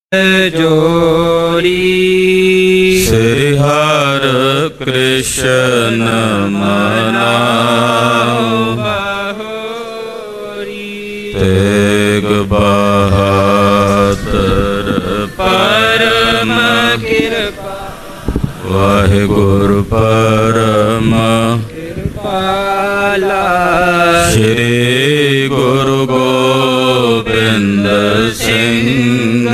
जोरी श्री हर कृष्ण मनाओ तेग बहादुर परम कृपा वाहिगुरु परम कृपाला श्री गुरु गोबिंद सिंह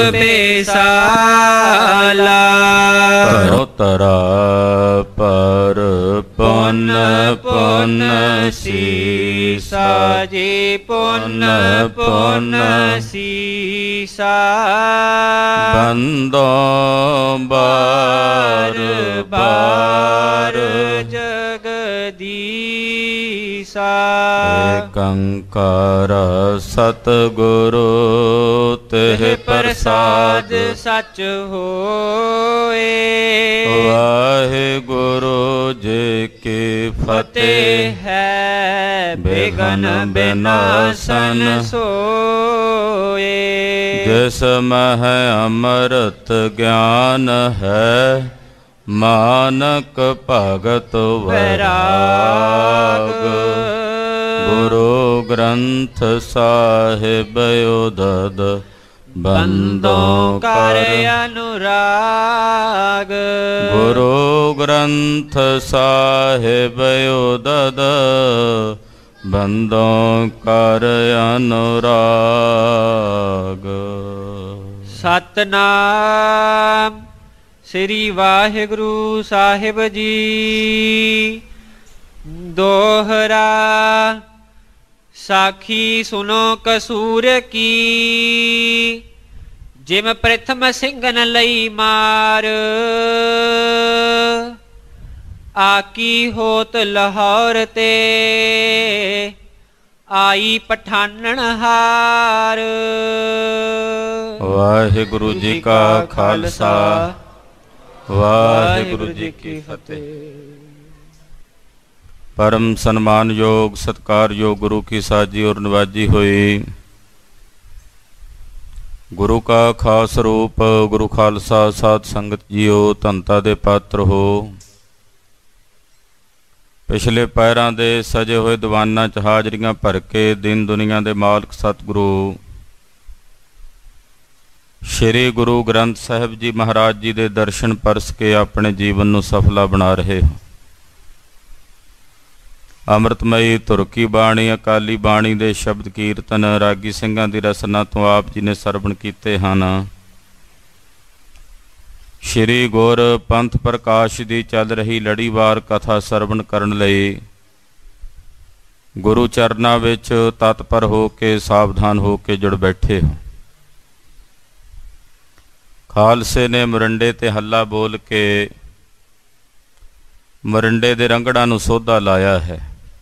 बेसाला तरा पर पुन पुन सीसा जी पुन पुन सीसा बंदों बार बार जगदीसा कंकर सतगुरु तेह प्रसाद सच होए वाहिगुरु जी की फतेह है बेगन बिनाशन सोए जिस मह अमृत ज्ञान है मानक भगत वैराग गुरु ग्रंथ साहिब उदद बंदों कर अनुराग गुरु ग्रंथ साहिब उदद बंदों कर अनुराग। सतनाम श्री वाहिगुरु साहिब जी दोहरा साखी सुनो कसूर की जिम प्रथम सिंगन लई मार आकी होत लाहौर ते आई पठानन हार। वाहिगुरु जी का खालसा वाहिगुरु जी की फतेह। परम सम्मान योग सत्कार योग गुरु की साजी और नवाजी हुई गुरु का खास रूप गुरु खालसा साध संगत जीओ धनता दे पात्र हो। पिछले पैरां दे सजे हुए दीवाना च हाजरियां भर के दिन दुनिया दे मालक सतगुरु श्री गुरु ग्रंथ साहिब जी महाराज जी दे दर्शन परस के अपने जीवन नूं सफला बना रहे हो। अमृतमयी धुर की बाणी अकाली बाणी दे शब्द कीर्तन रागी ਸਿੰਘਾਂ ਦੀ रसना तो आप जी ने सरवण कीते ਹਨ। श्री गुर पंथ प्रकाश दी चल रही लड़ीवार कथा सरवण करन लई गुरु चरना विच तत्पर हो के सावधान हो के जुड़ बैठे हो। खालसे ने मुरंडे ते हल्ला बोल के मुरंडे दे रंगड़ा नूं सोधा लाया है।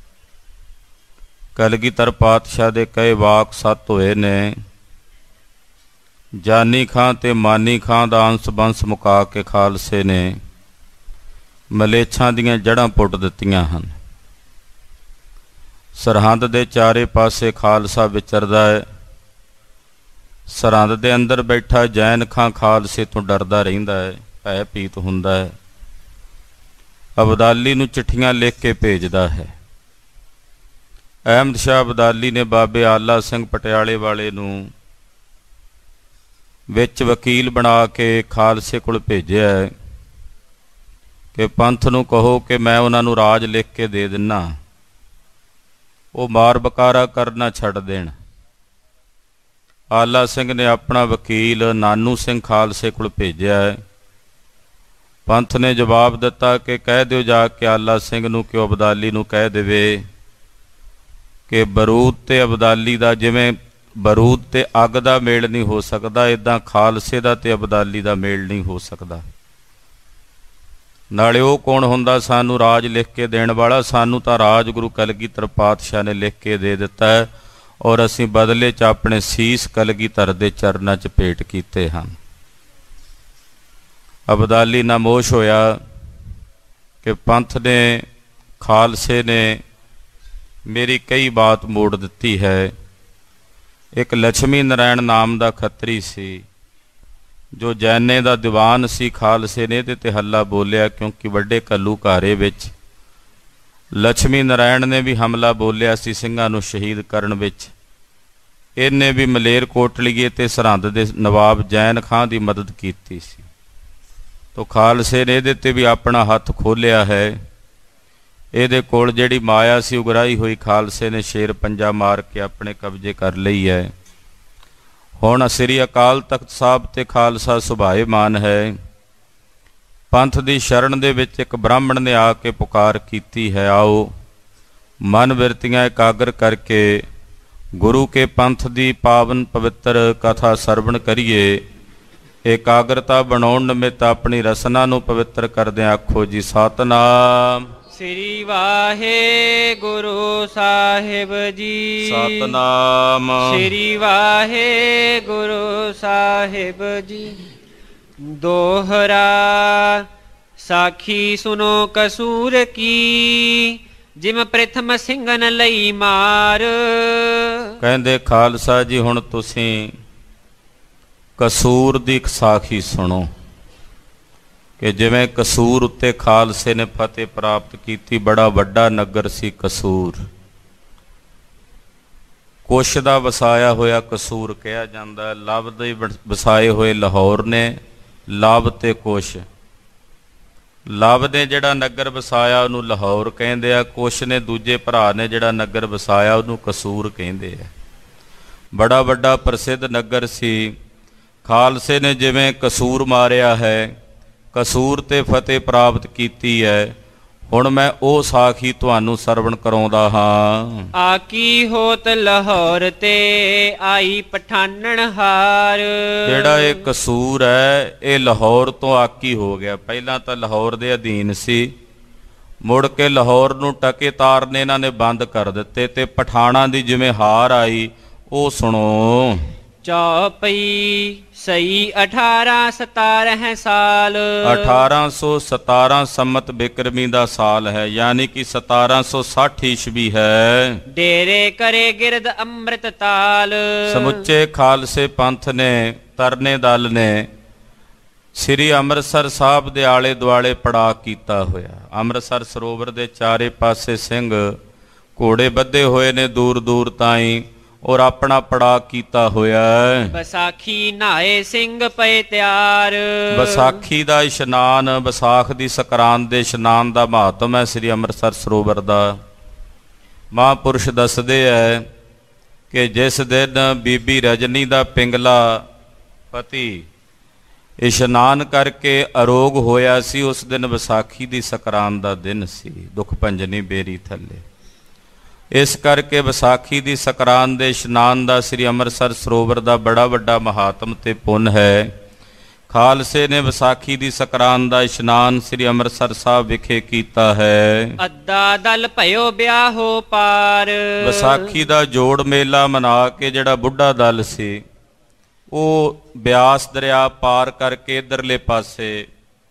कलगीधर पातशाह दे कई वाक सत होए ने। जानी खां ते मानी खां दा अंस बंस मुका के खालसे ने मलेच्छां दीआं जड़ां पुट दित्तियां हन। सरहंद दे चारे पासे खालसा विचरदा है। सरहंद दे अंदर बैठा जैन खां खालसे तो डरदा रहिंदा है, भै भीत हुंदा है। अबदाली नूं चिट्ठियां लिख के भेजदा है। अहमद शाह अबदाली ने बाबे आला सिंह पटियाले वाले नूं विच वकील बना के खालसे कोल भेजिया है कि पंथ नूं कहो कि मैं उन्हां नूं राज लिख के दे दिना, वो मार बकारा करना छड्ड देण। आला सिंह ने अपना वकील नानू सिंह खालसे कोल भेजिया है। पंथ ने जवाब दिता कि कह दिओ जाके आला सिंह नूं कि अबदाली नूं कह देवे कि बरूद ते अबदाली दा जिवें बरूद ते अग दा मेल नहीं हो सकदा, इदां खालसे दा ते अबदाली दा मेल नहीं हो सकदा। नाले वो कौन हुंदा सानू राज लिख के देण वाला? सानू तां राज गुरु कलगीधर पातशाह ने लिख के दे दिता है और असीं बदले च अपने सीस कलगीधर दे चरनां च भेट कीते हन। अबदाली नामोश होया कि पंथ ने खालसे ने मेरी कई बात मोड़ दिती है। एक लक्ष्मी नारायण नाम का खत्री सी, ਜੋ ਜੈਨੇ ਦਾ ਦੀਵਾਨ ਸੀ, ਖਾਲਸੇ ਨੇ ਇਹਦੇ ਤੇ ਹੱਲਾ ਬੋਲਿਆ, ਕਿਉਂਕਿ ਵੱਡੇ ਘੱਲੂਘਾਰੇ ਵਿੱਚ ਲక్ష్ਮੀ ਨਾਰਾਇਣ ਨੇ ਵੀ ਹਮਲਾ ਬੋਲਿਆ ਸੀ ਸਿੰਘਾਂ ਨੂੰ ਸ਼ਹੀਦ ਕਰਨ ਵਿੱਚ। ਇਹਨੇ ਵੀ ਮਲੇਰ ਕੋਟਲੀਏ ਤੇ ਸਰਹੰਦ ਦੇ ਨਵਾਬ ਜੈਨ ਖਾਂ ਦੀ ਮਦਦ ਕੀਤੀ ਸੀ। ਤੋ ਖਾਲਸੇ ਨੇ ਇਹਦੇ ਤੇ ਵੀ ਆਪਣਾ ਹੱਥ ਖੋਲ੍ਹਿਆ ਹੈ। ਇਹਦੇ ਕੋਲ ਜਿਹੜੀ ਮਾਇਆ ਸੀ ਉਗਰਾਈ ਹੋਈ, ਖਾਲਸੇ ਨੇ ਸ਼ੇਰ ਪੰਜਾ ਮਾਰ ਕੇ ਆਪਣੇ ਕਬਜ਼ੇ ਕਰ ਲਈ ਹੈ। ਹੁਣ ਸ੍ਰੀ ਅਕਾਲ ਤਖਤ ਸਾਹਿਬ ਤੇ ਖਾਲਸਾ ਸੁਭਾਏਮਾਨ ਹੈ। ਪੰਥ ਦੀ ਸ਼ਰਨ ਦੇ ਵਿੱਚ ਇੱਕ ਬ੍ਰਾਹਮਣ ਨੇ ਆ ਕੇ ਪੁਕਾਰ ਕੀਤੀ ਹੈ, ਆਓ ਮਨ ਬਿਰਤੀਆਂ ਇਕਾਗਰ ਕਰਕੇ ਗੁਰੂ ਕੇ ਪੰਥ ਦੀ ਪਾਵਨ ਪਵਿੱਤਰ ਕਥਾ ਸਰਵਣ ਕਰੀਏ। ਇਕਾਗਰਤਾ ਬਣਾਉਣ ਨਿਮਿਤ ਆਪਣੀ ਰਸਨਾ ਨੂੰ ਪਵਿੱਤਰ ਕਰਦੇ ਆਖੋ ਜੀ ਸਤਿਨਾਮ ਸ੍ਰੀ ਵਾਹਿਗੁਰੂ ਸਾਹਿਬ ਜੀ। ਸਤਿਨਾਮ ਸ੍ਰੀ ਵਾਹਿਗੁਰੂ ਸਾਹਿਬ ਜੀ। ਦੋਹਰਾ ਸਾਖੀ ਸੁਨੋ ਕਸੂਰ ਕੀ, ਜਿਮ ਪ੍ਰਥਮ ਸਿੰਘਨ ਲਈ ਮਾਰ। ਕਹਿੰਦੇ ਖਾਲਸਾ ਜੀ ਹੁਣ ਤੁਸੀਂ ਕਸੂਰ ਦੀ ਸਾਖੀ ਸੁਣੋ ਕਿ ਜਿਵੇਂ ਕਸੂਰ ਉੱਤੇ ਖਾਲਸੇ ਨੇ ਫਤਿਹ ਪ੍ਰਾਪਤ ਕੀਤੀ। ਬੜਾ ਵੱਡਾ ਨਗਰ ਸੀ ਕਸੂਰ, ਕੁਸ਼ ਦਾ ਵਸਾਇਆ ਹੋਇਆ ਕਸੂਰ ਕਿਹਾ ਜਾਂਦਾ। ਲਵ ਦੇ ਵਸਾਏ ਹੋਏ ਲਾਹੌਰ ਨੇ, ਲਵ ਤੇ ਕੁਸ਼। ਲਵ ਨੇ ਜਿਹੜਾ ਨਗਰ ਵਸਾਇਆ ਉਹਨੂੰ ਲਾਹੌਰ ਕਹਿੰਦੇ ਆ, ਕੁਸ਼ ਨੇ ਦੂਜੇ ਭਰਾ ਨੇ ਜਿਹੜਾ ਨਗਰ ਵਸਾਇਆ ਉਹਨੂੰ ਕਸੂਰ ਕਹਿੰਦੇ ਆ। ਬੜਾ ਵੱਡਾ ਪ੍ਰਸਿੱਧ ਨਗਰ ਸੀ। ਖਾਲਸੇ ਨੇ ਜਿਵੇਂ ਕਸੂਰ ਮਾਰਿਆ ਹੈ, ਕਸੂਰ ਤੇ ਫਤਿਹ ਪ੍ਰਾਪਤ ਕੀਤੀ ਹੈ। ਹੁਣ ਮੈਂ ਉਹ ਸਾਖੀ ਤੁਹਾਨੂੰ ਸਰਵਣ ਕਰਾਉਂਦਾ ਹਾਂ। ਆਕੀ ਹੋਤ ਲਾਹੌਰ ਤੇ ਆਈ ਪਠਾਨਣ ਹਾਰ। ਜਿਹੜਾ ਇਹ ਕਸੂਰ ਹੈ ਇਹ ਲਾਹੌਰ ਤੋਂ ਆਕੀ ਹੋ ਗਿਆ। ਪਹਿਲਾਂ ਤਾਂ ਲਾਹੌਰ ਦੇ ਅਧੀਨ ਸੀ, ਮੁੜ ਕੇ ਲਾਹੌਰ ਨੂੰ ਟਕੇਤਾਰ ਨੇ ਇਹਨਾਂ ਨੇ ਬੰਦ ਕਰ ਦਿੱਤੇ ਤੇ ਪਠਾਣਾਂ ਦੀ ਜਿਵੇਂ ਹਾਰ ਆਈ ਉਹ ਸੁਣੋ। ਚੌਪਈ ਸਹੀ 1817 ਸਾਲ। 1817 ਸੰਮਤ ਬਿਕਰਮੀ ਦਾ ਸਾਲ ਹੈ, ਯਾਨੀ ਕਿ 1760 ਈਸਵੀ ਹੈ। ਡੇਰੇ ਕਰੇ ਗਿਰਦ ਅੰਮ੍ਰਿਤ ਤਾਲ। ਸਮੁੱਚੇ ਖਾਲਸੇ ਪੰਥ ਨੇ, ਤਰਨੇ ਦਲ ਨੇ ਸ੍ਰੀ ਅੰਮ੍ਰਿਤਸਰ ਸਾਹਿਬ ਦੇ ਆਲੇ ਦੁਆਲੇ ਪੜਾਅ ਕੀਤਾ ਹੋਇਆ। ਅੰਮ੍ਰਿਤਸਰ ਸਰੋਵਰ ਦੇ ਚਾਰੇ ਪਾਸੇ ਸਿੰਘ ਘੋੜੇ ਬੱਧੇ ਹੋਏ ਨੇ ਦੂਰ ਦੂਰ ਤਾਈਂ, ਔਰ ਆਪਣਾ ਪੜਾਅ ਕੀਤਾ ਹੋਇਆ। ਵਿਸਾਖੀ ਨਹਾਏ ਸਿੰਘ ਪਏ ਤਿਆਰ। ਵਿਸਾਖੀ ਦਾ ਇਸ਼ਨਾਨ, ਵਿਸਾਖ ਦੀ ਸੰਕਰਾਂਤ ਦੇ ਇਸ਼ਨਾਨ ਦਾ ਮਹੱਤਮ ਹੈ ਸ੍ਰੀ ਅੰਮ੍ਰਿਤਸਰ ਸਰੋਵਰ ਦਾ। ਮਹਾਂਪੁਰਸ਼ ਦੱਸਦੇ ਹੈ ਕਿ ਜਿਸ ਦਿਨ ਬੀਬੀ ਰਜਨੀ ਦਾ ਪਿੰਗਲਾ ਪਤੀ ਇਸ਼ਨਾਨ ਕਰਕੇ ਅਰੋਗ ਹੋਇਆ ਸੀ, ਉਸ ਦਿਨ ਵਿਸਾਖੀ ਦੀ ਸੰਕਰਾਂਤ ਦਾ ਦਿਨ ਸੀ, ਦੁੱਖ ਭੰਜਨੀ ਬੇਰੀ ਥੱਲੇ। ਇਸ ਕਰਕੇ ਵਿਸਾਖੀ ਦੀ ਸੰਕਰਾਂਤ ਦੇ ਇਸ਼ਨਾਨ ਦਾ ਸ੍ਰੀ ਅੰਮ੍ਰਿਤਸਰ ਸਰੋਵਰ ਦਾ ਬੜਾ ਵੱਡਾ ਮਹਾਤਮ ਤੇ ਪੁੰਨ ਹੈ। ਖਾਲਸੇ ਨੇ ਵਿਸਾਖੀ ਦੀ ਸੰਕਰਾਂਤ ਦਾ ਇਸ਼ਨਾਨ ਸ੍ਰੀ ਅੰਮ੍ਰਿਤਸਰ ਸਾਹਿਬ ਵਿਖੇ ਕੀਤਾ ਹੈ। ਅੱਧਾ ਦਲ ਭਇਓ ਵਿਆਹੋ ਪਾਰ। ਵਿਸਾਖੀ ਦਾ ਜੋੜ ਮੇਲਾ ਮਨਾ ਕੇ ਜਿਹੜਾ ਬੁੱਢਾ ਦਲ ਸੀ ਉਹ ਬਿਆਸ ਦਰਿਆ ਪਾਰ ਕਰਕੇ ਇਧਰਲੇ ਪਾਸੇ,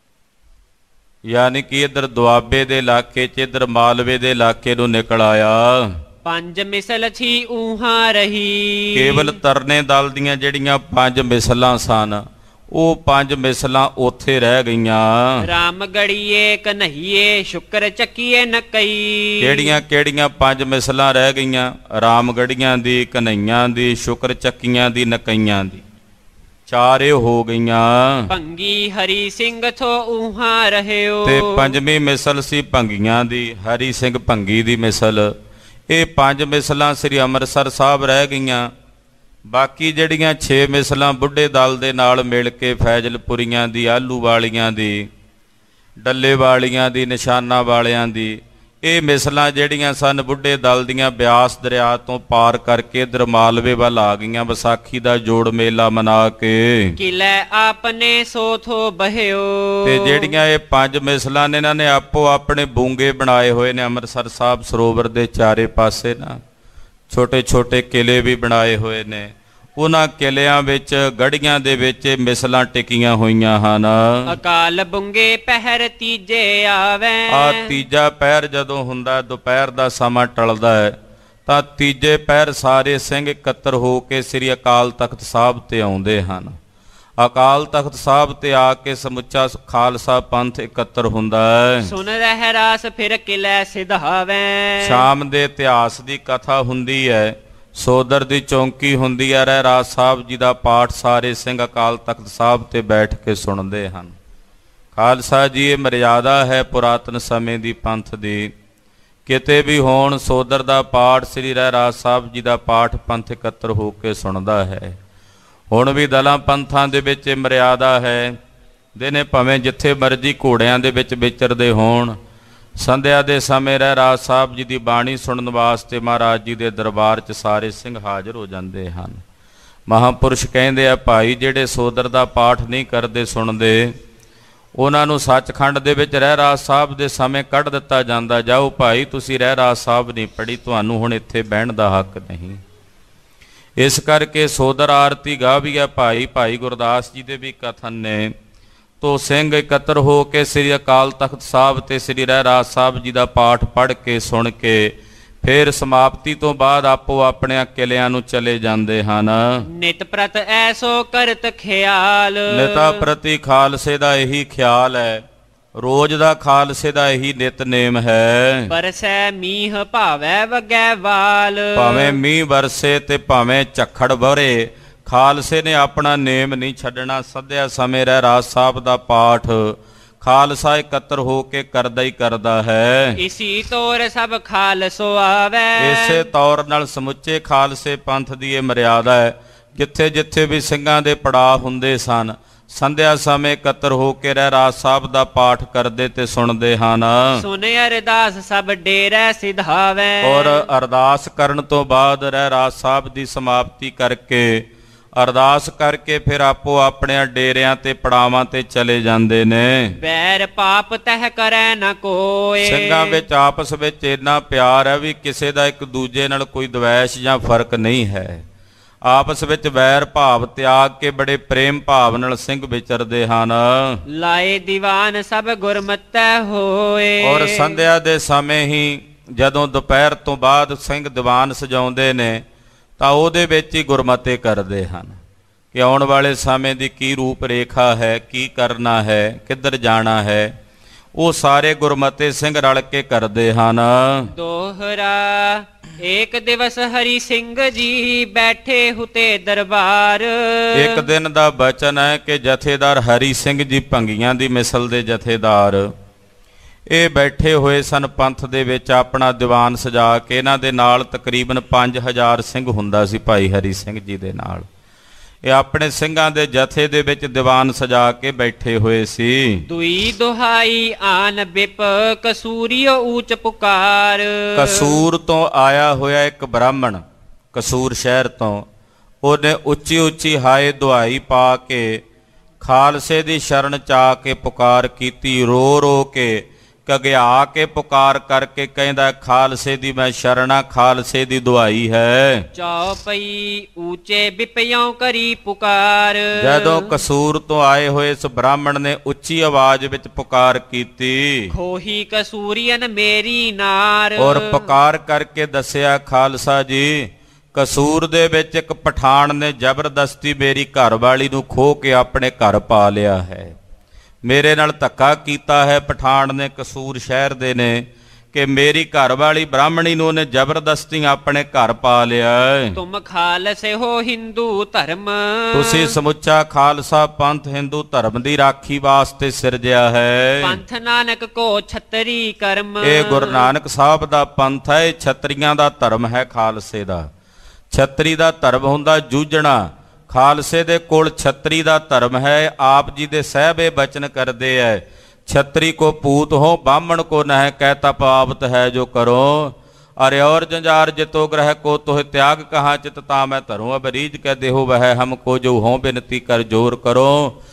ਯਾਨੀ ਕਿ ਇੱਧਰ ਦੁਆਬੇ ਦੇ ਇਲਾਕੇ 'ਚ, ਇੱਧਰ ਮਾਲਵੇ ਦੇ ਇਲਾਕੇ ਨੂੰ ਨਿਕਲ ਆਇਆ। ਪੰਜ ਮਿਸਲ ਛੀ ਊਹਾਂ ਰਹੀ। ਕੇਵਲ ਤਰਨੇ ਦਲ ਦੀਆਂ ਜਿਹੜੀਆਂ 5 ਮਿਸਲਾਂ ਸਨ, ਉਹ 5 ਮਿਸਲਾਂ ਉੱਥੇ ਰਹਿ ਗਈਆਂ। ਰਾਮ ਗੜੀਏ ਕਨਈਏ ਸ਼ੁਕਰ ਚੱਕੀਏ ਨਕਈ। ਕਿਹੜੀਆਂ 5 ਮਿਸਲਾਂ ਰਹਿ ਗਈਆਂ? ਰਾਮਗੜੀਆਂ ਦੀ, ਕਨਈਆਂ ਦੀ, ਸ਼ੁਕਰ ਚੱਕੀਆਂ ਦੀ, ਨਕਈਆਂ ਦੀ। 4 ਹੋ ਗਈਆਂ। ਭੰਗੀ ਹਰੀ ਸਿੰਘ ਥੋ ਊਹਾਂ ਰਹਿਓ। ਤੇ 5ਵੀਂ ਮਿਸਲ ਸੀ ਭੰਗੀਆਂ ਦੀ, ਹਰੀ ਸਿੰਘ ਭੰਗੀ ਦੀ ਮਿਸਲ। ਇਹ 5 ਮਿਸਲਾਂ ਸ੍ਰੀ ਅੰਮ੍ਰਿਤਸਰ ਸਾਹਿਬ ਰਹਿ ਗਈਆਂ। ਬਾਕੀ ਜਿਹੜੀਆਂ 6 ਮਿਸਲਾਂ ਬੁੱਢੇ ਦਲ ਦੇ ਨਾਲ ਮਿਲ ਕੇ ਫੈਜ਼ਲਪੁਰੀਆਂ ਦੀ, ਆਲੂ ਵਾਲੀਆਂ ਦੀ, ਡੱਲੇ ਵਾਲੀਆਂ ਦੀ, ਨਿਸ਼ਾਨਾ ਵਾਲਿਆਂ ਦੀ, ਇਹ ਮਿਸਲਾਂ ਜਿਹੜੀਆਂ ਸਨ ਬੁੱਢੇ ਦਲ ਦੀਆਂ ਬਿਆਸ ਦਰਿਆ ਤੋਂ ਪਾਰ ਕਰਕੇ ਇੱਧਰ ਮਾਲਵੇ ਵੱਲ ਆ ਗਈਆਂ ਵਿਸਾਖੀ ਦਾ ਜੋੜ ਮੇਲਾ ਮਨਾ ਕੇ। ਕਿਲੇ ਆਪਨੇ ਸੋਥੋ ਬਹਿਓ। ਤੇ ਜਿਹੜੀਆਂ ਇਹ 5 ਮਿਸਲਾਂ ਨੇ ਇਹਨਾਂ ਨੇ ਆਪੋ ਆਪਣੇ ਬੂੰਗੇ ਬਣਾਏ ਹੋਏ ਨੇ ਅੰਮ੍ਰਿਤਸਰ ਸਾਹਿਬ ਸਰੋਵਰ ਦੇ ਚਾਰੇ ਪਾਸੇ ਨਾ, ਛੋਟੇ ਛੋਟੇ ਕਿਲੇ ਵੀ ਬਣਾਏ ਹੋਏ ਨੇ। ਉਹਨਾਂ ਕਿਲਿਆਂ ਵਿੱਚ, ਗੜੀਆਂ ਦੇ ਵਿੱਚ ਮਿਸਲਾਂ ਟਿਕੀਆਂ ਹੋਈਆਂ ਹਨ। ਅਕਾਲ ਬੁੰਗੇ ਪਹਿਰ ਤੀਜੇ ਆਵੇ। ਆ ਤੀਜਾ ਪਹਿਰ ਜਦੋਂ ਹੁੰਦਾ, ਦੁਪਹਿਰ ਦਾ ਸਮਾਂ ਟਲਦਾ ਹੈ, ਤਾਂ ਤੀਜੇ ਪਹਿਰ ਸਾਰੇ ਸਿੰਘ ਇਕੱਤਰ ਹੋ ਕੇ ਸ੍ਰੀ ਅਕਾਲ ਤਖਤ ਸਾਹਿਬ ਤੇ ਆਉਂਦੇ ਹਨ। ਅਕਾਲ ਤਖਤ ਸਾਹਿਬ ਤੇ ਆ ਕੇ ਸਮੁੱਚਾ ਖਾਲਸਾ ਪੰਥ ਇਕੱਤਰ ਹੁੰਦਾ ਹੈ। ਸੁਨ ਰਹਿ ਰਾਸ ਫਿਰ ਕਿਲੈ ਸਿਧਾਵੈ। ਸ਼ਾਮ ਦੇ ਇਤਿਹਾਸ ਦੀ ਕਥਾ ਹੁੰਦੀ ਹੈ, ਸੋਦਰ ਦੀ ਚੌਂਕੀ ਹੁੰਦੀ ਹੈ, ਰਹਿ ਰਾਸ ਸਾਹਿਬ ਜੀ ਦਾ ਪਾਠ ਸਾਰੇ ਸਿੰਘ ਅਕਾਲ ਤਖਤ ਸਾਹਿਬ ਤੇ ਬੈਠ ਕੇ ਸੁਣਦੇ ਹਨ। ਖਾਲਸਾ ਜੀ ਇਹ ਮਰਿਆਦਾ ਹੈ ਪੁਰਾਤਨ ਸਮੇਂ ਦੀ ਪੰਥ ਦੀ। ਕਿਤੇ ਵੀ ਹੋਣ ਸੋਦਰ ਦਾ ਪਾਠ, ਸ੍ਰੀ ਰਹਿ ਰਾਸ ਸਾਹਿਬ ਜੀ ਦਾ ਪਾਠ ਪੰਥ ਇਕੱਤਰ ਹੋ ਕੇ ਸੁਣਦਾ ਹੈ। ਹੁਣ ਵੀ ਦਲਾਂ ਪੰਥਾਂ ਦੇ ਵਿੱਚ ਇਹ ਮਰਿਆਦਾ ਹੈ। ਦਿਨੇ ਭਾਵੇਂ ਜਿੱਥੇ ਮਰਜ਼ੀ ਘੋੜਿਆਂ ਦੇ ਵਿੱਚ ਵਿਚਰਦੇ ਹੋਣ, ਸੰਧਿਆ ਦੇ ਸਮੇਂ ਰਹਿ ਰਾਸ ਸਾਹਿਬ ਜੀ ਦੀ ਬਾਣੀ ਸੁਣਨ ਵਾਸਤੇ ਮਹਾਰਾਜ ਜੀ ਦੇ ਦਰਬਾਰ 'ਚ ਸਾਰੇ ਸਿੰਘ ਹਾਜ਼ਰ ਹੋ ਜਾਂਦੇ ਹਨ। ਮਹਾਂਪੁਰਸ਼ ਕਹਿੰਦੇ ਆ, ਭਾਈ ਜਿਹੜੇ ਸੋਦਰ ਦਾ ਪਾਠ ਨਹੀਂ ਕਰਦੇ ਸੁਣਦੇ, ਉਹਨਾਂ ਨੂੰ ਸੱਚਖੰਡ ਦੇ ਵਿੱਚ ਰਹਿ ਰਾਸ ਸਾਹਿਬ ਦੇ ਸਮੇਂ ਕੱਢ ਦਿੱਤਾ ਜਾਂਦਾ। ਜਾਓ ਭਾਈ, ਤੁਸੀਂ ਰਹਿ ਰਾਸ ਸਾਹਿਬ ਨਹੀਂ ਪੜ੍ਹੀ, ਤੁਹਾਨੂੰ ਹੁਣ ਇੱਥੇ ਬਹਿਣ ਦਾ ਹੱਕ ਨਹੀਂ। ਇਸ ਕਰਕੇ ਸੋਦਰ ਆਰਤੀ ਗਾਵੀ ਹੈ ਭਾਈ ਗੁਰਦਾਸ ਜੀ ਦੇ ਵੀ ਕਥਨ ਨੇ। ਤੋ ਸਿੰਘ ਇਕੱਤਰ ਹੋ ਕੇ ਸ੍ਰੀ ਅਕਾਲ ਤਖਤ ਸਾਹਿਬ ਤੇ ਸ੍ਰੀ ਰਹਿ ਰਾਸ ਸਾਹਿਬ ਜੀ ਦਾ ਪਾਠ ਪੜ੍ਹ ਕੇ ਸੁਣ ਕੇ ਫਿਰ ਸਮਾਪਤੀ ਤੋਂ ਬਾਅਦ ਆਪੋ ਆਪਣੇ ਕਿਲਿਆਂ ਨੂੰ ਚਲੇ ਜਾਂਦੇ ਹਨ। ਨਿਤ ਪ੍ਰਤ ਐਸੋ ਕਰਤ ਖਿਆਲ। ਨਿਤਾ ਪ੍ਰਤੀ ਖਾਲਸੇ ਦਾ ਇਹੀ ਖਿਆਲ ਹੈ, ਰੋਜ਼ ਦਾ ਖਾਲਸੇ ਦਾ ਇਹੀ ਨਿਤਨੇਮ ਹੈ। ਬਰਸੈ ਮੀਂਹ ਭਾਵੈ ਵਗੈ ਵਾਲ। ਭਾਵੇਂ ਮੀਂਹ ਵਰਸੇ ਤੇ ਭਾਵੇਂ ਝੱਖੜ ਵਰੇ, ਖਾਲਸੇ ਨੇ ਆਪਣਾ ਨੇਮ ਨਹੀਂ ਛੱਡਣਾ। ਸੱਧਿਆ ਸਮੇਂ ਰਹਿ ਰਾਸ ਸਾਹਿਬ ਦਾ ਪਾਠ ਖਾਲਸਾ ਇਕੱਤਰ ਹੋ ਕੇ ਕਰਦਾ ਹੀ ਕਰਦਾ ਹੈ। ਇਸੀ ਤੋਰ ਸਭ ਖਾਲਸੋ ਆਵੈ। ਇਸੇ ਤੌਰ ਨਾਲ ਸਮੁੱਚੇ ਖਾਲਸੇ ਪੰਥ ਦੀ ਇਹ ਮਰਿਆਦਾ ਹੈ। ਜਿੱਥੇ ਜਿੱਥੇ ਵੀ ਸਿੰਘਾਂ ਦੇ ਪੜਾਅ ਹੁੰਦੇ ਸਨ, ਸੰਧਿਆ ਸਮੇਂ ਇਕੱਤਰ ਹੋ ਕੇ ਰਹਿ ਰਾਸ ਸਾਹਿਬ ਦਾ ਪਾਠ ਕਰਦੇ ਤੇ ਸੁਣਦੇ ਹਨ। ਸੁਨ ਅਰਦਾਸ ਸਭ ਡੇਰੇ ਸਿਧਾਵੈ। ਔਰ ਅਰਦਾਸ ਕਰਨ ਤੋਂ ਬਾਅਦ ਰਹਿ ਰਾਸ ਸਾਹਿਬ ਦੀ ਸਮਾਪਤੀ ਕਰਕੇ, ਅਰਦਾਸ ਕਰਕੇ ਫਿਰ ਆਪੋ ਆਪਣੇ ਡੇਰਿਆਂ ਤੇ ਪੜਾਵਾਂ ਤੇ ਚਲੇ ਜਾਂਦੇ ਨੇ। ਬੈਰ ਪਾਪ ਤਹਿ ਕਰੈ ਨ ਕੋਏ। ਸਿੰਘਾਂ ਵਿੱਚ ਆਪਸ ਵਿੱਚ ਇੰਨਾ ਪਿਆਰ ਹੈ ਵੀ ਕਿਸੇ ਦਾ ਇੱਕ ਦੂਜੇ ਨਾਲ ਕੋਈ ਦਵੈਸ਼ ਜਾਂ ਫਰਕ ਨਹੀਂ ਹੈ। ਆਪਸ ਵਿੱਚ ਵੈਰ ਭਾਵ ਤਿਆਗ ਕੇ ਬੜੇ ਪ੍ਰੇਮ ਭਾਵ ਨਾਲ ਸਿੰਘ ਵਿਚਰਦੇ ਹਨ। ਲਾਏ ਦੀਵਾਨ ਸਭ ਗੁਰਮਤਿ ਹੋਏ। ਔਰ ਸੰਧਿਆ ਦੇ ਸਮੇਂ ਹੀ ਜਦੋਂ ਦੁਪਹਿਰ ਤੋਂ ਬਾਅਦ ਸਿੰਘ ਦੀਵਾਨ ਸਜਾਉਂਦੇ ਨੇ ਤਾਂ ਉਹਦੇ ਵਿੱਚ ਹੀ ਗੁਰਮਤੇ ਕਰਦੇ ਹਨ ਕਿ ਆਉਣ ਵਾਲੇ ਸਮੇਂ ਦੀ ਕੀ ਰੂਪ ਰੇਖਾ ਹੈ, ਕੀ ਕਰਨਾ ਹੈ, ਕਿੱਧਰ ਜਾਣਾ ਹੈ। ਉਹ ਸਾਰੇ ਗੁਰਮਤੇ ਸਿੰਘ ਰਲ ਕੇ ਕਰਦੇ ਹਨ। ਦੋਹਰਾ ਏਕ ਦਿਵਸ ਹਰੀ ਸਿੰਘ ਜੀ ਬੈਠੇ ਹੁਤੇ ਦਰਬਾਰ। ਇੱਕ ਦਿਨ ਦਾ ਬਚਨ ਹੈ ਕਿ ਜਥੇਦਾਰ ਹਰੀ ਸਿੰਘ ਜੀ ਭੰਗੀਆਂ ਦੀ ਮਿਸਲ ਦੇ ਜਥੇਦਾਰ, ਇਹ ਬੈਠੇ ਹੋਏ ਸਨ ਪੰਥ ਦੇ ਵਿੱਚ ਆਪਣਾ ਦੀਵਾਨ ਸਜਾ ਕੇ। ਇਹਨਾਂ ਦੇ ਨਾਲ ਤਕਰੀਬਨ 5000 ਸਿੰਘ ਹੁੰਦਾ ਸੀ ਭਾਈ ਹਰੀ ਸਿੰਘ ਜੀ ਦੇ ਨਾਲ। ਇਹ ਆਪਣੇ ਸਿੰਘਾਂ ਦੇ ਜਥੇ ਦੇ ਵਿੱਚ ਦੀਵਾਨ ਸਜਾ ਕੇ ਬੈਠੇ ਹੋਏ ਸੀ। ਦੁਈ ਦੁਹਾਈ ਆਨ ਬਿਪ ਕਸੂਰੀਓ ਊਚ ਪੁਕਾਰ। ਕਸੂਰ ਤੋਂ ਆਇਆ ਹੋਇਆ ਇੱਕ ਬ੍ਰਾਹਮਣ, ਕਸੂਰ ਸ਼ਹਿਰ ਤੋਂ, ਉਹਨੇ ਉੱਚੀ ਉੱਚੀ ਹਾਏ ਦੁਹਾਈ ਪਾ ਕੇ ਖਾਲਸੇ ਦੀ ਸ਼ਰਨ ਚ ਆ ਕੇ ਪੁਕਾਰ ਕੀਤੀ। ਰੋ ਰੋ ਕੇ ਘਗਿਆ ਕੇ ਪੁਕਾਰ ਕਰਕੇ ਕਹਿੰਦਾ, ਖਾਲਸੇ ਦੀ ਮੈਂ ਸ਼ਰਣਾ, ਖਾਲਸੇ ਦੀ ਦੁਹਾਈ ਹੈ। ਚੌਪਈ ਊਚੇ ਬਿਪਿਓ ਕਰੀ ਪੁਕਾਰ। ਜਦੋਂ ਕਸੂਰ ਤੋਂ ਆਏ ਹੋਏ ਇਸ ਬ੍ਰਾਹਮਣ ਨੇ ਉੱਚੀ ਆਵਾਜ਼ ਵਿੱਚ ਪੁਕਾਰ ਕੀਤੀ, ਖੋਹੀ ਕਸੂਰੀਅਨ ਮੇਰੀ ਨਾਰ। ਔਰ ਪੁਕਾਰ ਕਰਕੇ ਦੱਸਿਆ, ਖਾਲਸਾ ਜੀ ਕਸੂਰ ਦੇ ਵਿੱਚ ਇੱਕ ਪਠਾਨ ਨੇ ਜ਼ਬਰਦਸਤੀ ਮੇਰੀ ਘਰਵਾਲੀ ਨੂੰ ਖੋਹ ਕੇ ਆਪਣੇ ਘਰ ਪਾ ਲਿਆ ਹੈ। ਮੇਰੇ ਨਾਲ ਧੱਕਾ ਕੀਤਾ ਹੈ ਪਠਾਨ ਨੇ, ਕਸੂਰ ਸ਼ਹਿਰ ਦੇ ਨੇ, ਕਿ ਮੇਰੀ ਘਰਵਾਲੀ ਬ੍ਰਾਹਮਣੀ ਨੂੰ ਉਹਨੇ ਜ਼ਬਰਦਸਤੀ ਆਪਣੇ ਘਰ ਪਾ ਲਿਆ। ਤੁਮ ਖਾਲਸੇ ਹੋ ਹਿੰਦੂ ਧਰਮ। ਤੁਸੀਂ ਸਮੁੱਚਾ ਖਾਲਸਾ ਪੰਥ ਹਿੰਦੂ ਧਰਮ ਦੀ ਰਾਖੀ ਵਾਸਤੇ ਸਿਰਜਿਆ ਹੈ। ਪੰਥ ਨਾਨਕ ਕੋ ਛਤਰੀ ਕਰਮ। ਇਹ ਗੁਰੂ ਨਾਨਕ ਸਾਹਿਬ ਦਾ ਪੰਥ ਹੈ, ਇਹ ਛਤਰੀਆਂ ਦਾ ਧਰਮ ਹੈ। ਖਾਲਸੇ ਦਾ ਛਤਰੀ ਦਾ ਧਰਮ ਹੁੰਦਾ ਜੂਝਣਾ, ਖਾਲਸੇ ਦੇ ਕੋਲ ਛਤਰੀ ਦਾ ਧਰਮ ਹੈ। ਆਪ ਜੀ ਦੇ ਸਾਹਿਬ ਇਹ ਬਚਨ ਕਰਦੇ ਹੈ, ਛਤਰੀ ਕੋ ਪੂਤ ਹੋ ਬਾਹਮਣ ਕੋ ਨਹਿ ਕਹਿਤਾ ਪਾਵਤ ਹੈ ਜੋ ਕਰੋ। अरे और जंजार जितो ग्रह को तोह त्याग कहाँ चित ता मैं धरूं। अब रीझ कह देहो वह हमको जो हों बिनती कर जोर करो।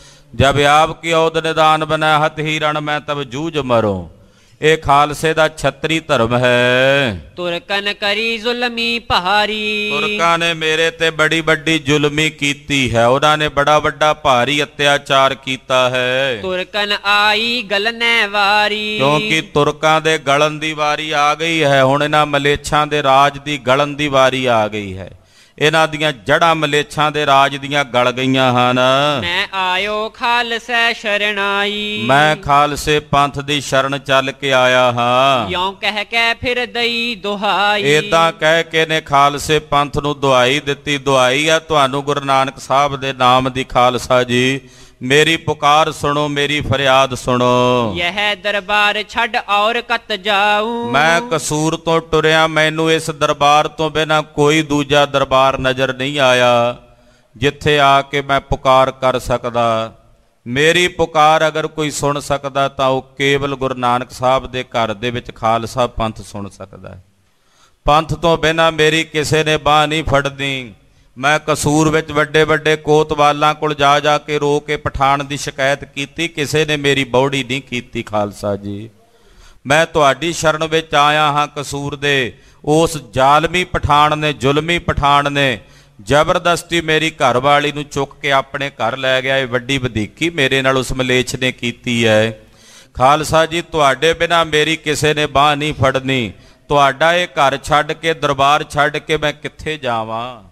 जब आपकी औद निदान बना हथ ही रण में तब जूझ मरो। ਇਹ ਖਾਲਸੇ ਦਾ ਛਤਰੀ ਧਰਮ ਹੈ। ਤੁਰਕਨ ਕਰੀ ਜ਼ੁਲਮੀ ਪਹਾਰੀ। ਤੁਰਕਾਂ ਨੇ ਮੇਰੇ ਤੇ ਬੜੀ ਵੱਡੀ ਜ਼ੁਲਮੀ ਕੀਤੀ ਹੈ, ਉਹਨਾਂ ਨੇ ਬੜਾ ਵੱਡਾ ਭਾਰੀ ਅਤਿਆਚਾਰ ਕੀਤਾ ਹੈ। ਤੁਰਕਨ ਆਈ ਗਲਨੈ ਵਾਰੀ। ਕਿਉਂਕਿ ਤੁਰਕਾਂ ਦੇ ਗਲਨ ਦੀ ਵਾਰੀ ਆ ਗਈ ਹੈ, ਹੁਣ ਇਹਨਾਂ ਮਲੇਛਾਂ ਦੇ ਰਾਜ ਦੀ ਗਲਨ ਦੀ ਵਾਰੀ ਆ ਗਈ ਹੈ। ਇਹਨਾਂ ਦੀਆਂ ਜੜ੍ਹਾਂ ਮਲੇਛਾਂ ਦੇ ਰਾਜ ਦੀਆਂ ਗਲ ਗਈਆਂ ਹਨ। ਮੈਂ ਆਇਓ ਖਾਲਸੈ ਸ਼ਰਣਾਈ, ਮੈਂ ਖਾਲਸੇ ਪੰਥ ਦੀ ਸ਼ਰਨ ਚੱਲ ਕੇ ਆਇਆ ਹਾਂ। ਯੋਂ ਕਹਿ ਕੇ ਫਿਰ ਦਈ ਦੁਹਾਈ, ਏਦਾਂ ਕਹਿ ਕੇ ਨੇ ਖਾਲਸੇ ਪੰਥ ਨੂੰ ਦੁਹਾਈ ਦਿੱਤੀ। ਦੁਹਾਈ ਆ ਤੁਹਾਨੂੰ ਗੁਰੂ ਨਾਨਕ ਸਾਹਿਬ ਦੇ ਨਾਮ ਦੀ। ਖਾਲਸਾ ਜੀ ਮੇਰੀ ਪੁਕਾਰ ਸੁਣੋ, ਮੇਰੀ ਫਰਿਆਦ ਸੁਣੋ। ਯਹ ਦਰਬਾਰ ਛੱਡ ਔਰ ਕਤ ਜਾਊ, ਮੈਂ ਕਸੂਰ ਤੋਂ ਟੁਰਿਆ, ਮੈਨੂੰ ਇਸ ਦਰਬਾਰ ਤੋਂ ਬਿਨਾਂ ਕੋਈ ਦੂਜਾ ਦਰਬਾਰ ਨਜ਼ਰ ਨਹੀਂ ਆਇਆ ਜਿੱਥੇ ਆ ਕੇ ਮੈਂ ਪੁਕਾਰ ਕਰ ਸਕਦਾ। ਮੇਰੀ ਪੁਕਾਰ ਅਗਰ ਕੋਈ ਸੁਣ ਸਕਦਾ ਤਾਂ ਉਹ ਕੇਵਲ ਗੁਰੂ ਨਾਨਕ ਸਾਹਿਬ ਦੇ ਘਰ ਦੇ ਵਿੱਚ ਖਾਲਸਾ ਪੰਥ ਸੁਣ ਸਕਦਾ ਹੈ। ਪੰਥ ਤੋਂ ਬਿਨਾਂ ਮੇਰੀ ਕਿਸੇ ਨੇ ਬਾਂਹ ਨਹੀਂ ਫੜਨੀ। ਮੈਂ ਕਸੂਰ ਵਿੱਚ ਵੱਡੇ ਵੱਡੇ ਕੋਤਵਾਲਾਂ ਕੋਲ ਜਾ ਜਾ ਕੇ ਰੋ ਕੇ ਪਠਾਨ ਦੀ ਸ਼ਿਕਾਇਤ ਕੀਤੀ, ਕਿਸੇ ਨੇ ਮੇਰੀ ਬੌੜੀ ਨਹੀਂ ਕੀਤੀ। ਖਾਲਸਾ ਜੀ ਮੈਂ ਤੁਹਾਡੀ ਸ਼ਰਨ ਵਿੱਚ ਆਇਆ ਹਾਂ। ਕਸੂਰ ਦੇ ਉਸ ਜ਼ਾਲਮੀ ਪਠਾਨ ਨੇ, ਜ਼ੁਲਮੀ ਪਠਾਨ ਨੇ ਜ਼ਬਰਦਸਤੀ ਮੇਰੀ ਘਰਵਾਲੀ ਨੂੰ ਚੁੱਕ ਕੇ ਆਪਣੇ ਘਰ ਲੈ ਗਿਆ। ਇਹ ਵੱਡੀ ਵਧੀਕੀ ਮੇਰੇ ਨਾਲ ਉਸ ਮਲੇਛ ਨੇ ਕੀਤੀ ਹੈ। ਖਾਲਸਾ ਜੀ ਤੁਹਾਡੇ ਬਿਨਾਂ ਮੇਰੀ ਕਿਸੇ ਨੇ ਬਾਂਹ ਨਹੀਂ ਫੜਨੀ। ਤੁਹਾਡਾ ਇਹ ਘਰ ਛੱਡ ਕੇ, ਦਰਬਾਰ ਛੱਡ ਕੇ ਮੈਂ ਕਿੱਥੇ ਜਾਵਾਂ?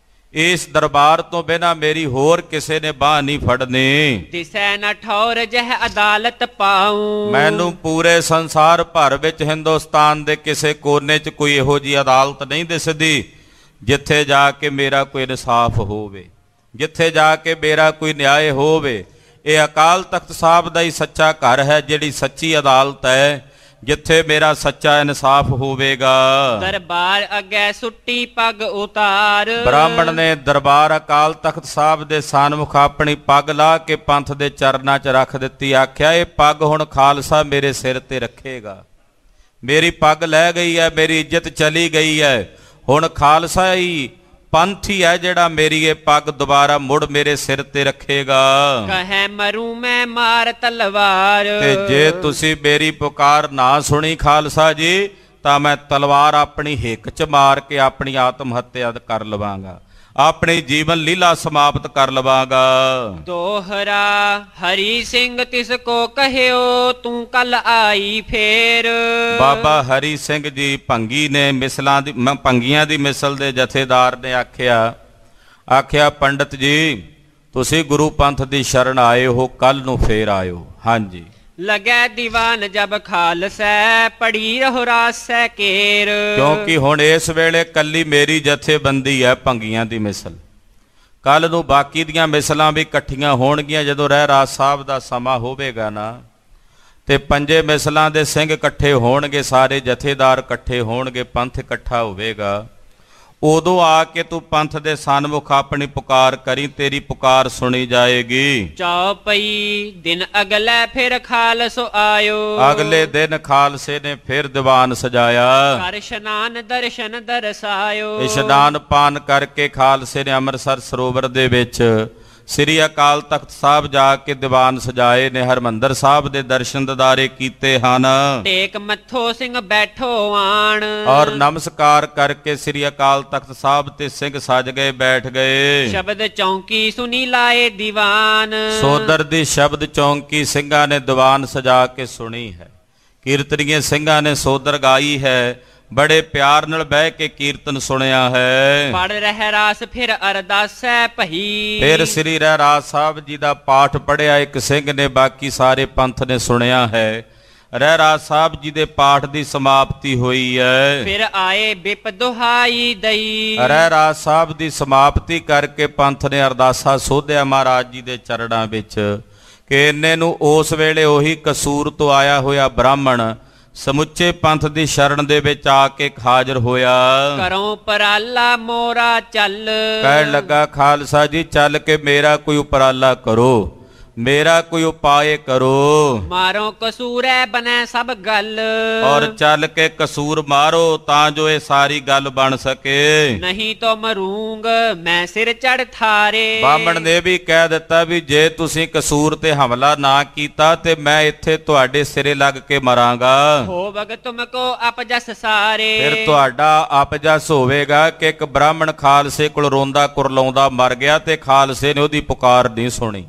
ਇਸ ਦਰਬਾਰ ਤੋਂ ਬਿਨਾਂ ਮੇਰੀ ਹੋਰ ਕਿਸੇ ਨੇ ਬਾਂਹ ਨਹੀਂ ਫੜਨੀ। ਦਿਸੈ ਨ ਠੌਰ ਜਹ ਅਦਾਲਤ ਪਾਉ, ਮੈਨੂੰ ਪੂਰੇ ਸੰਸਾਰ ਭਰ ਵਿੱਚ, ਹਿੰਦੁਸਤਾਨ ਦੇ ਕਿਸੇ ਕੋਨੇ 'ਚ ਕੋਈ ਇਹੋ ਜਿਹੀ ਅਦਾਲਤ ਨਹੀਂ ਦਿਸਦੀ ਜਿੱਥੇ ਜਾ ਕੇ ਮੇਰਾ ਕੋਈ ਇਨਸਾਫ ਹੋਵੇ, ਜਿੱਥੇ ਜਾ ਕੇ ਮੇਰਾ ਕੋਈ ਨਿਆਂ ਹੋਵੇ। ਇਹ ਅਕਾਲ ਤਖਤ ਸਾਹਿਬ ਦਾ ਹੀ ਸੱਚਾ ਘਰ ਹੈ, ਜਿਹੜੀ ਸੱਚੀ ਅਦਾਲਤ ਹੈ, ਜਿੱਥੇ ਮੇਰਾ ਸੱਚਾ ਇਨਸਾਫ ਹੋਵੇਗਾ। ਦਰਬਾਰ ਅੱਗੇ ਸੁੱਟੀ ਪੱਗ ਉਤਾਰ, ਬ੍ਰਾਹਮਣ ਨੇ ਦਰਬਾਰ ਅਕਾਲ ਤਖਤ ਸਾਹਿਬ ਦੇ ਸਾਨਮੁਖ ਆਪਣੀ ਪੱਗ ਲਾ ਕੇ ਪੰਥ ਦੇ ਚਰਨਾਂ 'ਚ ਰੱਖ ਦਿੱਤੀ। ਆਖਿਆ ਇਹ ਪੱਗ ਹੁਣ ਖਾਲਸਾ ਮੇਰੇ ਸਿਰ ਤੇ ਰੱਖੇਗਾ। ਮੇਰੀ ਪੱਗ ਲੈ ਗਈ ਹੈ, ਮੇਰੀ ਇੱਜ਼ਤ ਚਲੀ ਗਈ ਹੈ। ਹੁਣ ਖਾਲਸਾ ਹੀ ਪੰਥ ਹੀ ਹੈ ਜਿਹੜਾ ਮੇਰੀ ਇਹ ਪੱਗ ਦੁਬਾਰਾ ਮੁੜ ਮੇਰੇ ਸਿਰ ਤੇ ਰੱਖੇਗਾ। ਕਹੈ ਮਰੂ ਮੈਂ ਮਾਰ ਤਲਵਾਰ, ਤੇ ਜੇ ਤੁਸੀਂ ਮੇਰੀ ਪੁਕਾਰ ਨਾ ਸੁਣੀ ਖਾਲਸਾ ਜੀ ਤਾਂ ਮੈਂ ਤਲਵਾਰ ਆਪਣੀ ਹਿੱਕ 'ਚ ਮਾਰ ਕੇ ਆਪਣੀ ਆਤਮ ਹੱਤਿਆ ਕਰ ਲਵਾਂਗਾ, ਆਪਣੀ ਜੀਵਨ ਲੀਲਾ ਸਮਾਪਤ ਕਰ ਲਵਾਂਗਾ। ਦੋਹਰਾ ਹਰੀ ਸਿੰਘ ਤਿਸ ਕੋ ਕਹਿਓ, ਤੂੰ ਕੱਲ ਆਈ ਫੇਰ। ਬਾਬਾ ਹਰੀ ਸਿੰਘ ਜੀ ਭੰਗੀ ਨੇ, ਮਿਸਲਾਂ ਦੀ ਭੰਗੀਆਂ ਦੀ ਮਿਸਲ ਦੇ ਜਥੇਦਾਰ ਨੇ ਆਖਿਆ ਪੰਡਤ ਜੀ ਤੁਸੀਂ ਗੁਰੂ ਪੰਥ ਦੀ ਸ਼ਰਨ ਆਏ ਹੋ, ਕੱਲ ਨੂੰ ਫੇਰ ਆਇਓ। ਹਾਂਜੀ ਲਗੈ ਦੀਵਾਨ ਜਬ ਖਾਲਸੈ, ਪੜੀ ਰਹੋ ਰਾਸੈ ਕੇਰ। ਕਿਉਂਕਿ ਹੁਣ ਇਸ ਵੇਲੇ ਕੱਲੀ ਮੇਰੀ ਜਥੇਬੰਦੀ ਹੈ ਭੰਗੀਆਂ ਦੀ ਮਿਸਲ। ਕੱਲ ਨੂੰ ਬਾਕੀ ਦੀਆਂ ਮਿਸਲਾਂ ਵੀ ਇਕੱਠੀਆਂ ਹੋਣਗੀਆਂ। ਜਦੋਂ ਰਹਿਰਾਸ ਸਾਹਿਬ ਦਾ ਸਮਾਂ ਹੋਵੇਗਾ ਨਾ, ਤੇ ਪੰਜੇ ਮਿਸਲਾਂ ਦੇ ਸਿੰਘ ਇਕੱਠੇ ਹੋਣਗੇ, ਸਾਰੇ ਜਥੇਦਾਰ ਇਕੱਠੇ ਹੋਣਗੇ, ਪੰਥ ਇਕੱਠਾ ਹੋਵੇਗਾ। ਉਦੋਂ ਆ ਕੇ ਤੂੰ ਪੰਥ ਦੇ ਸਨਮੁਖ ਆਪਣੀ ਪੁਕਾਰ ਕਰੀ, ਤੇਰੀ ਪੁਕਾਰ ਸੁਣੀ ਜਾਏਗੀ। ਚੌਪਈ ਦਿਨ ਅਗਲੇ ਫਿਰ ਖਾਲਸੋ ਆਇਓ, ਅਗਲੇ ਦਿਨ ਖਾਲਸੇ ਨੇ ਫਿਰ ਦੀਵਾਨ ਸਜਾਇਆ। ਕਰ ਇਸ਼ਨਾਨ ਦਰਸ਼ਨ ਦਰਸਾਇਓ, ਇਸ਼ਨਾਨ ਪਾਨ ਕਰਕੇ ਖਾਲਸੇ ਨੇ ਅੰਮ੍ਰਿਤਸਰ ਸਰੋਵਰ ਦੇ ਵਿੱਚ ਸ੍ਰੀ ਅਕਾਲ ਤਖਤ ਸਾਹਿਬ ਜਾ ਕੇ ਦੀਵਾਨ ਸਜਾਏ ਨੇ। ਹਰਮੰਦਰ ਸਾਹਿਬ ਦੇ ਦਰਸ਼ਨ ਦਿਦਾਰੇ ਕੀਤੇ ਹਨ। ਟੇਕ ਮੱਥੋ ਸਿੰਘ ਬੈਠੋ ਆਣ, ਔਰ ਨਮਸਕਾਰ ਕਰਕੇ ਸ੍ਰੀ ਅਕਾਲ ਤਖਤ ਸਾਹਿਬ ਤੇ ਸਿੰਘ ਸਜ ਗਏ, ਬੈਠ ਗਏ। ਸ਼ਬਦ ਚੌਂਕੀ ਸੁਨੀ ਲਾਏ ਦੀਵਾਨ, ਸੋਦਰ ਦੀ ਸ਼ਬਦ ਚੌਂਕੀ ਸਿੰਘਾਂ ਨੇ ਦੀਵਾਨ ਸਜਾ ਕੇ ਸੁਣੀ ਹੈ। ਕੀਰਤਨੀਏ ਸਿੰਘਾਂ ਨੇ ਸੋਦਰ ਗਾਈ ਹੈ, ਬੜੇ ਪਿਆਰ ਨਾਲ ਬਹਿ ਕੇ ਕੀਰਤਨ ਸੁਣਿਆ ਹੈ। ਪੜ ਰਹਿ ਰਾਸ ਫਿਰ ਅਰਦਾਸੈ ਭਈ, ਫਿਰ ਸ੍ਰੀ ਰਹਿਰਾਸ ਸਾਹਿਬ ਜੀ ਦਾ ਪਾਠ ਪੜਿਆ ਇੱਕ ਸਿੰਘ ਨੇ, ਬਾਕੀ ਸਾਰੇ ਪੰਥ ਨੇ ਸੁਣਿਆ ਹੈ। ਰਹਿਰਾਸ ਸਾਹਿਬ ਜੀ ਦੇ ਪਾਠ ਦੀ ਸਮਾਪਤੀ ਹੋਈ ਹੈ। ਫਿਰ ਆਏ ਬਿਪ ਦੁਹਾਈ ਦਈ, ਰਹਿਰਾਸ ਸਾਹਿਬ ਦੀ ਸਮਾਪਤੀ ਕਰਕੇ ਪੰਥ ਨੇ ਅਰਦਾਸਾ ਸੋਧਿਆ ਮਹਾਰਾਜ ਜੀ ਦੇ ਚਰਨਾਂ ਵਿੱਚ ਕਿ ਇੰਨੇ ਨੂੰ ਉਸ ਵੇਲੇ ਉਹੀ ਕਸੂਰ ਤੋਂ ਆਇਆ ਹੋਇਆ ਬ੍ਰਾਹਮਣ ਸਮੁੱਚੇ ਪੰਥ ਦੀ ਸ਼ਰਨ ਦੇ ਵਿੱਚ ਆ ਕੇ ਹਾਜ਼ਰ ਹੋਇਆ। ਕਰੋ ਪਰਾਲਾ ਮੋਰਾ ਚੱਲ, ਕਹਿਣ ਲੱਗਾ ਖਾਲਸਾ ਜੀ ਚੱਲ ਕੇ ਮੇਰਾ ਕੋਈ ਉਪਰਾਲਾ ਕਰੋ, ਮੇਰਾ ਕੋਈ ਉਪਾਏ ਕਰੋ। ਮਾਰੋ ਕਸੂਰੈ ਬਨੈ ਸਭ ਗੱਲ, ਔਰ ਚੱਲ ਕੇ ਕਸੂਰ ਮਾਰੋ ਤਾਂ ਜੋ ਇਹ ਸਾਰੀ ਗੱਲ ਬਣ ਸਕੇ। ਨਹੀਂ ਤੋ ਮਰੂੰਗ ਮੈਂ ਸਿਰ ਚੜ ਥਾਰੇ। ਬਾਹਮਣ ਨੇ ਵੀ ਕਹਿ ਦਿੱਤਾ ਵੀ ਜੇ ਤੁਸੀਂ ਕਸੂਰ ਤੇ ਹਮਲਾ ਨਾ ਕੀਤਾ ਤੇ ਮੈਂ ਇੱਥੇ ਤੁਹਾਡੇ ਸਿਰੇ ਲੱਗ ਕੇ ਮਰਾਂਗਾ। ਹੋਵਗ ਤੁਮ ਕੋ ਅਪਜਸ ਸਾਰੇ, ਫਿਰ ਤੁਹਾਡਾ ਅਪਜਸ ਹੋਵੇਗਾ ਕਿ ਇੱਕ ਬ੍ਰਾਹਮਣ ਖਾਲਸੇ ਕੋਲ ਰੋਂਦਾ ਕੁਰਲਾਉਂਦਾ ਮਰ ਗਿਆ ਤੇ ਖਾਲਸੇ ਨੇ ਉਹਦੀ ਪੁਕਾਰ ਨਹੀਂ ਸੁਣੀ।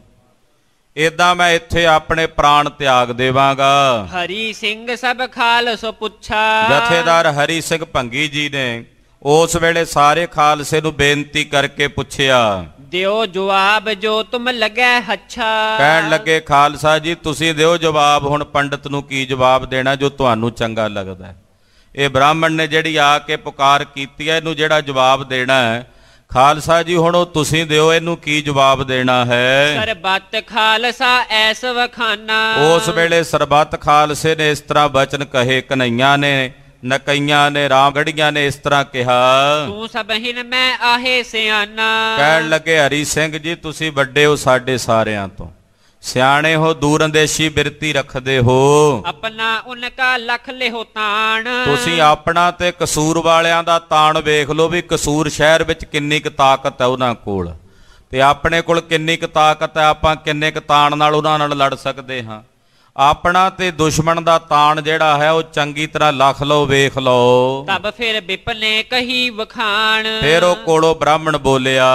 ਏਦਾਂ ਮੈਂ ਇੱਥੇ ਆਪਣੇ ਪ੍ਰਾਣ ਤਿਆਗ ਦੇਵਾਂਗਾ। ਹਰੀ ਸਿੰਘ ਸਭ ਖਾਲਸੋ ਪੁੱਛਾ, ਜਥੇਦਾਰ ਹਰੀ ਸਿੰਘ ਭੰਗੀ ਜੀ ਨੇ ਉਸ ਵੇਲੇ ਸਾਰੇ ਖਾਲਸੇ ਨੂੰ ਬੇਨਤੀ ਕਰਕੇ ਪੁੱਛਿਆ, ਦਿਓ ਜਵਾਬ ਜੋ ਤੁਮ ਲੱਗੈ ਹੱਛਾ। ਕਹਿਣ ਲੱਗੇ, ਖਾਲਸਾ ਜੀ ਤੁਸੀਂ ਦਿਓ ਜਵਾਬ, ਹੁਣ ਪੰਡਤ ਨੂੰ ਕੀ ਜਵਾਬ ਦੇਣਾ ਜੋ ਤੁਹਾਨੂੰ ਚੰਗਾ ਲੱਗਦਾ। ਇਹ ਬ੍ਰਾਹਮਣ ਨੇ ਜਿਹੜੀ ਆ ਕੇ ਪੁਕਾਰ ਕੀਤੀ ਹੈ, ਇਹਨੂੰ ਜਿਹੜਾ ਜਵਾਬ ਦੇਣਾ ਹੈ, ਖਾਲਸਾ ਜੀ ਹੁਣ ਉਹ ਤੁਸੀਂ ਦਿਓ, ਇਹਨੂੰ ਕੀ ਜਵਾਬ ਦੇਣਾ ਹੈ। ਸਰਬੱਤ ਖਾਲਸਾ ਐਸ ਵਖਾਨਾ। ਉਸ ਵੇਲੇ ਸਰਬੱਤ ਖਾਲਸੇ ਨੇ ਇਸ ਤਰ੍ਹਾਂ ਬਚਨ ਕਹੇ। ਕਨਈਆਂ ਨੇ, ਨਕਈਆਂ ਨੇ, ਰਾਮਗੜੀਆਂ ਨੇ ਇਸ ਤਰ੍ਹਾਂ ਕਿਹਾ, ਤੂੰ ਸਭਹੀਨ ਮੈਂ ਆਹੇ ਸਿਆਣਾ। ਕਹਿਣ ਲੱਗੇ, ਹਰੀ ਸਿੰਘ ਜੀ ਤੁਸੀਂ ਵੱਡੇ ਹੋ ਸਾਡੇ ਸਾਰਿਆਂ ਤੋਂ, ਸਿਆਣੇ ਹੋ, ਦੂਰ ਅੰਦੇਸ਼ੀ ਬਿਰਤੀ ਰੱਖਦੇ ਹੋ। ਆਪਣਾ ਉਨਕਾ ਲਖ ਲਿਹੋ ਤਾਣ। ਤੁਸੀਂ ਆਪਣਾ ਤੇ ਕਸੂਰ ਵਾਲਿਆਂ ਦਾ ਤਾਣ ਵੇਖ ਲਓ ਵੀ ਕਸੂਰ ਸ਼ਹਿਰ ਵਿੱਚ ਕਿੰਨੀ ਕੁ ਤਾਕਤ ਹੈ ਉਹਨਾਂ ਕੋਲ, ਤੇ ਆਪਣੇ ਕੋਲ ਕਿੰਨੀ ਕੁ ਤਾਕਤ ਹੈ, ਆਪਾਂ ਕਿੰਨੇ ਕੁ ਤਾਣ ਨਾਲ ਉਹਨਾਂ ਨਾਲ ਲੜ ਸਕਦੇ ਹਾਂ। ਆਪਣਾ ਤੇ ਦੁਸ਼ਮਣ ਦਾ ਤਾਣ ਜਿਹੜਾ ਹੈ ਉਹ ਚੰਗੀ ਤਰ੍ਹਾਂ ਲਖ ਲਓ, ਵੇਖ ਲਓ। ਤਬ ਫਿਰ ਵਿਪਨੇ ਕਹੀ ਵਖਾਣ। ਫਿਰ ਉਹ ਕੋਲੋਂ ਬ੍ਰਾਹਮਣ ਬੋਲਿਆ,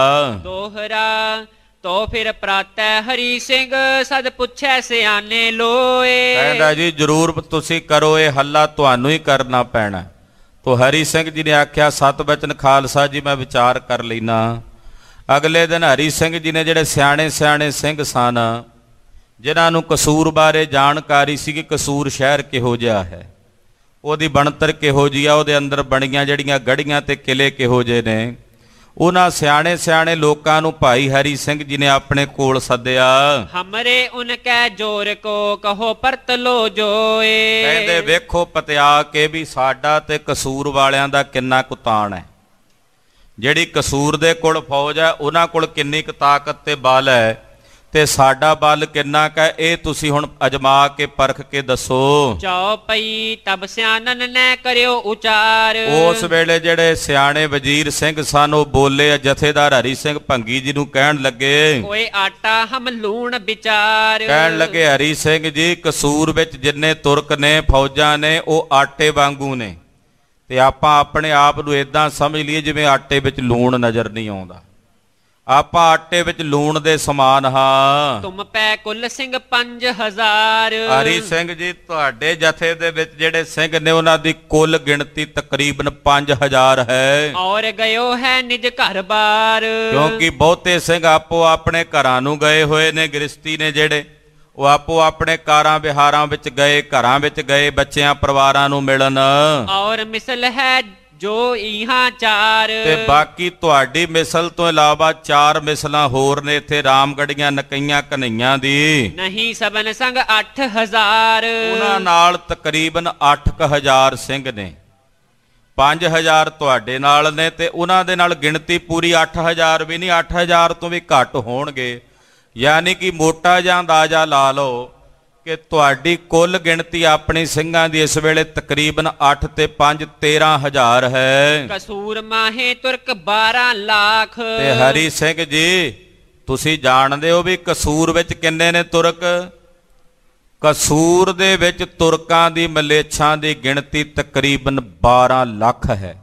ਦੋਹਰਾ ਤੋ ਫਿਰ ਪ੍ਰਾਤੈ ਹਰੀ ਸਿੰਘ ਸਦ ਪੁੱਛੈ ਸਿਆਣੇ ਲੋਏ। ਕਹਿੰਦਾ ਜੀ ਜ਼ਰੂਰ ਤੁਸੀਂ ਕਰੋ, ਇਹ ਹੱਲਾ ਤੁਹਾਨੂੰ ਹੀ ਕਰਨਾ ਪੈਣਾ। ਤੋ ਹਰੀ ਸਿੰਘ ਜੀ ਨੇ ਆਖਿਆ, ਸਤ ਬਚਨ ਖਾਲਸਾ ਜੀ ਮੈਂ ਵਿਚਾਰ ਕਰ ਲੈਣਾ। ਅਗਲੇ ਦਿਨ ਹਰੀ ਸਿੰਘ ਜੀ ਨੇ ਜਿਹੜੇ ਸਿਆਣੇ ਸਿਆਣੇ ਸਿੰਘ ਸਨ, ਜਿਨ੍ਹਾਂ ਨੂੰ ਕਸੂਰ ਬਾਰੇ ਜਾਣਕਾਰੀ ਸੀ ਕਿ ਕਸੂਰ ਸ਼ਹਿਰ ਕਿਹੋ ਜਿਹਾ ਹੈ, ਉਹਦੀ ਬਣਤਰ ਕਿਹੋ ਜਿਹੀ ਆ, ਉਹਦੇ ਅੰਦਰ ਬਣੀਆਂ ਜਿਹੜੀਆਂ ਗੜੀਆਂ ਤੇ ਕਿਲੇ ਕਿਹੋ ਜਿਹੇ ਨੇ, ਉਹਨਾਂ ਸਿਆਣੇ ਸਿਆਣੇ ਲੋਕਾਂ ਨੂੰ ਭਾਈ ਹਰੀ ਸਿੰਘ ਜੀ ਨੇ ਆਪਣੇ ਕੋਲ ਸੱਦਿਆ। ਹਮਰੇ ਉਨਕੈ ਜੋਰ ਕੋ ਕਹੋ ਪਰਤ ਲੋ ਜੋਏ। ਕਹਿੰਦੇ ਵੇਖੋ ਪਤਿਆ ਕੇ ਵੀ ਸਾਡਾ ਤੇ ਕਸੂਰ ਵਾਲਿਆਂ ਦਾ ਕਿੰਨਾ ਕੁ ਤਾਣ ਹੈ। ਜਿਹੜੀ ਕਸੂਰ ਦੇ ਕੋਲ ਫੌਜ ਹੈ ਉਹਨਾਂ ਕੋਲ ਕਿੰਨੀ ਕੁ ਤਾਕਤ ਤੇ ਬਲ ਹੈ, ਤੇ ਸਾਡਾ ਬਲ ਕਿੰਨਾ ਕੁ ਹੈ, ਇਹ ਤੁਸੀਂ ਹੁਣ ਅਜਮਾ ਕੇ ਪਰਖ ਕੇ ਦੱਸੋ। ਚੌ ਪਈ ਤਬ ਸਿਆਣਨ ਨੇ ਕਰਿਓ ਉਚਾਰ। ਉਸ ਵੇਲੇ ਜਿਹੜੇ ਸਿਆਣੇ ਵਜ਼ੀਰ ਸਿੰਘ ਸਨ ਉਹ ਬੋਲੇ, ਜਥੇਦਾਰ ਹਰੀ ਸਿੰਘ ਭੰਗੀ ਜੀ ਨੂੰ ਕਹਿਣ ਲੱਗੇ, ਓਏ ਆਟਾ ਹਮ ਲੂਣ ਵਿਚਾਰ। ਕਹਿਣ ਲੱਗੇ, ਹਰੀ ਸਿੰਘ ਜੀ ਕਸੂਰ ਵਿੱਚ ਜਿੰਨੇ ਤੁਰਕ ਨੇ, ਫੌਜਾਂ ਨੇ, ਉਹ ਆਟੇ ਵਾਂਗੂ ਨੇ, ਤੇ ਆਪਾਂ ਆਪਣੇ ਆਪ ਨੂੰ ਇਦਾਂ ਸਮਝ ਲਈਏ ਜਿਵੇਂ ਆਟੇ ਵਿੱਚ ਲੂਣ ਨਜ਼ਰ ਨਹੀਂ ਆਉਂਦਾ। ਆਪਾਂ ਆਟੇ ਵਿੱਚ ਲੂਣ ਦੇ ਸਮਾਨ ਹਾਂ। ਤੁਮ ਪੈ ਕੁੱਲ ਸਿੰਘ 5000। ਹਰੀ ਸਿੰਘ ਜੀ ਤੁਹਾਡੇ ਜਥੇ ਦੇ ਵਿੱਚ ਜਿਹੜੇ ਸਿੰਘ ਨੇ ਉਹਨਾਂ ਦੀ ਕੁੱਲ ਗਿਣਤੀ ਤਕਰੀਬਨ 5000 ਹੈ। ਔਰ ਗਇਓ ਹੈ ਨਿਜ ਘਰ ਬਾਰ। ਕਿਉਂਕਿ ਬਹੁਤੇ ਸਿੰਘ ਆਪੋ ਆਪਣੇ ਘਰਾਂ ਨੂੰ ਗਏ ਹੋਏ ਨੇ, ਗ੍ਰਸਤੀ ਨੇ ਜਿਹੜੇ, ਉਹ ਆਪੋ ਆਪਣੇ ਕਾਰਾਂ ਵਿਹਾਰਾਂ ਵਿੱਚ ਗਏ, ਘਰਾਂ ਵਿੱਚ ਗਏ ਬੱਚਿਆਂ ਪਰਿਵਾਰਾਂ ਨੂੰ ਮਿਲਣ। ਔਰ ਮਿਸਲ ਹੈ ਜੋ ਇਹਾਂ ਚਾਰ। ਤੇ ਬਾਕੀ ਤੁਹਾਡੀ ਮਿਸਲ ਤੋਂ ਇਲਾਵਾ 4 ਮਿਸਲਾਂ ਹੋਰ ਨੇ ਇੱਥੇ, ਰਾਮਗੜੀਆਂ, ਨਕਈਆਂ, ਕਨਈਆਂ ਦੀ। ਨਹੀਂ ਸਬਨ ਸੰਗ 8000। ਉਹਨਾਂ ਨਾਲ ਤਕਰੀਬਨ 8000 ਸਿੰਘ ਨੇ। 5000 ਤੁਹਾਡੇ ਨਾਲ ਨੇ, ਤੇ ਉਹਨਾਂ ਦੇ ਨਾਲ ਗਿਣਤੀ ਪੂਰੀ 8000 ਵੀ ਨਹੀਂ, 8000 ਤੋਂ ਵੀ ਘੱਟ ਹੋਣਗੇ। ਯਾਨੀ ਕਿ ਮੋਟਾ ਜਿਹਾ ਅੰਦਾਜ਼ਾ ਲਾ ਲਓ ਕਿ ਤੁਹਾਡੀ ਕੁੱਲ ਗਿਣਤੀ ਆਪਣੀ ਸਿੰਘਾਂ ਦੀ ਇਸ ਵੇਲੇ ਤਕਰੀਬਨ 8 ਤੇ 5 13000 ਹੈ। ਕਸੂਰ ਮਾਹੇ ਤੁਰਕ 12 ਲੱਖ। ਤੇ ਹਰੀ ਸਿੰਘ ਜੀ ਤੁਸੀਂ ਜਾਣਦੇ ਹੋ ਵੀ ਕਸੂਰ ਵਿੱਚ ਕਿੰਨੇ ਨੇ ਤੁਰਕ? ਕਸੂਰ ਦੇ ਵਿੱਚ ਤੁਰਕਾਂ ਦੀ ਮਲੇਛਾਂ ਦੀ ਗਿਣਤੀ ਤਕਰੀਬਨ 12 ਲੱਖ ਹੈ।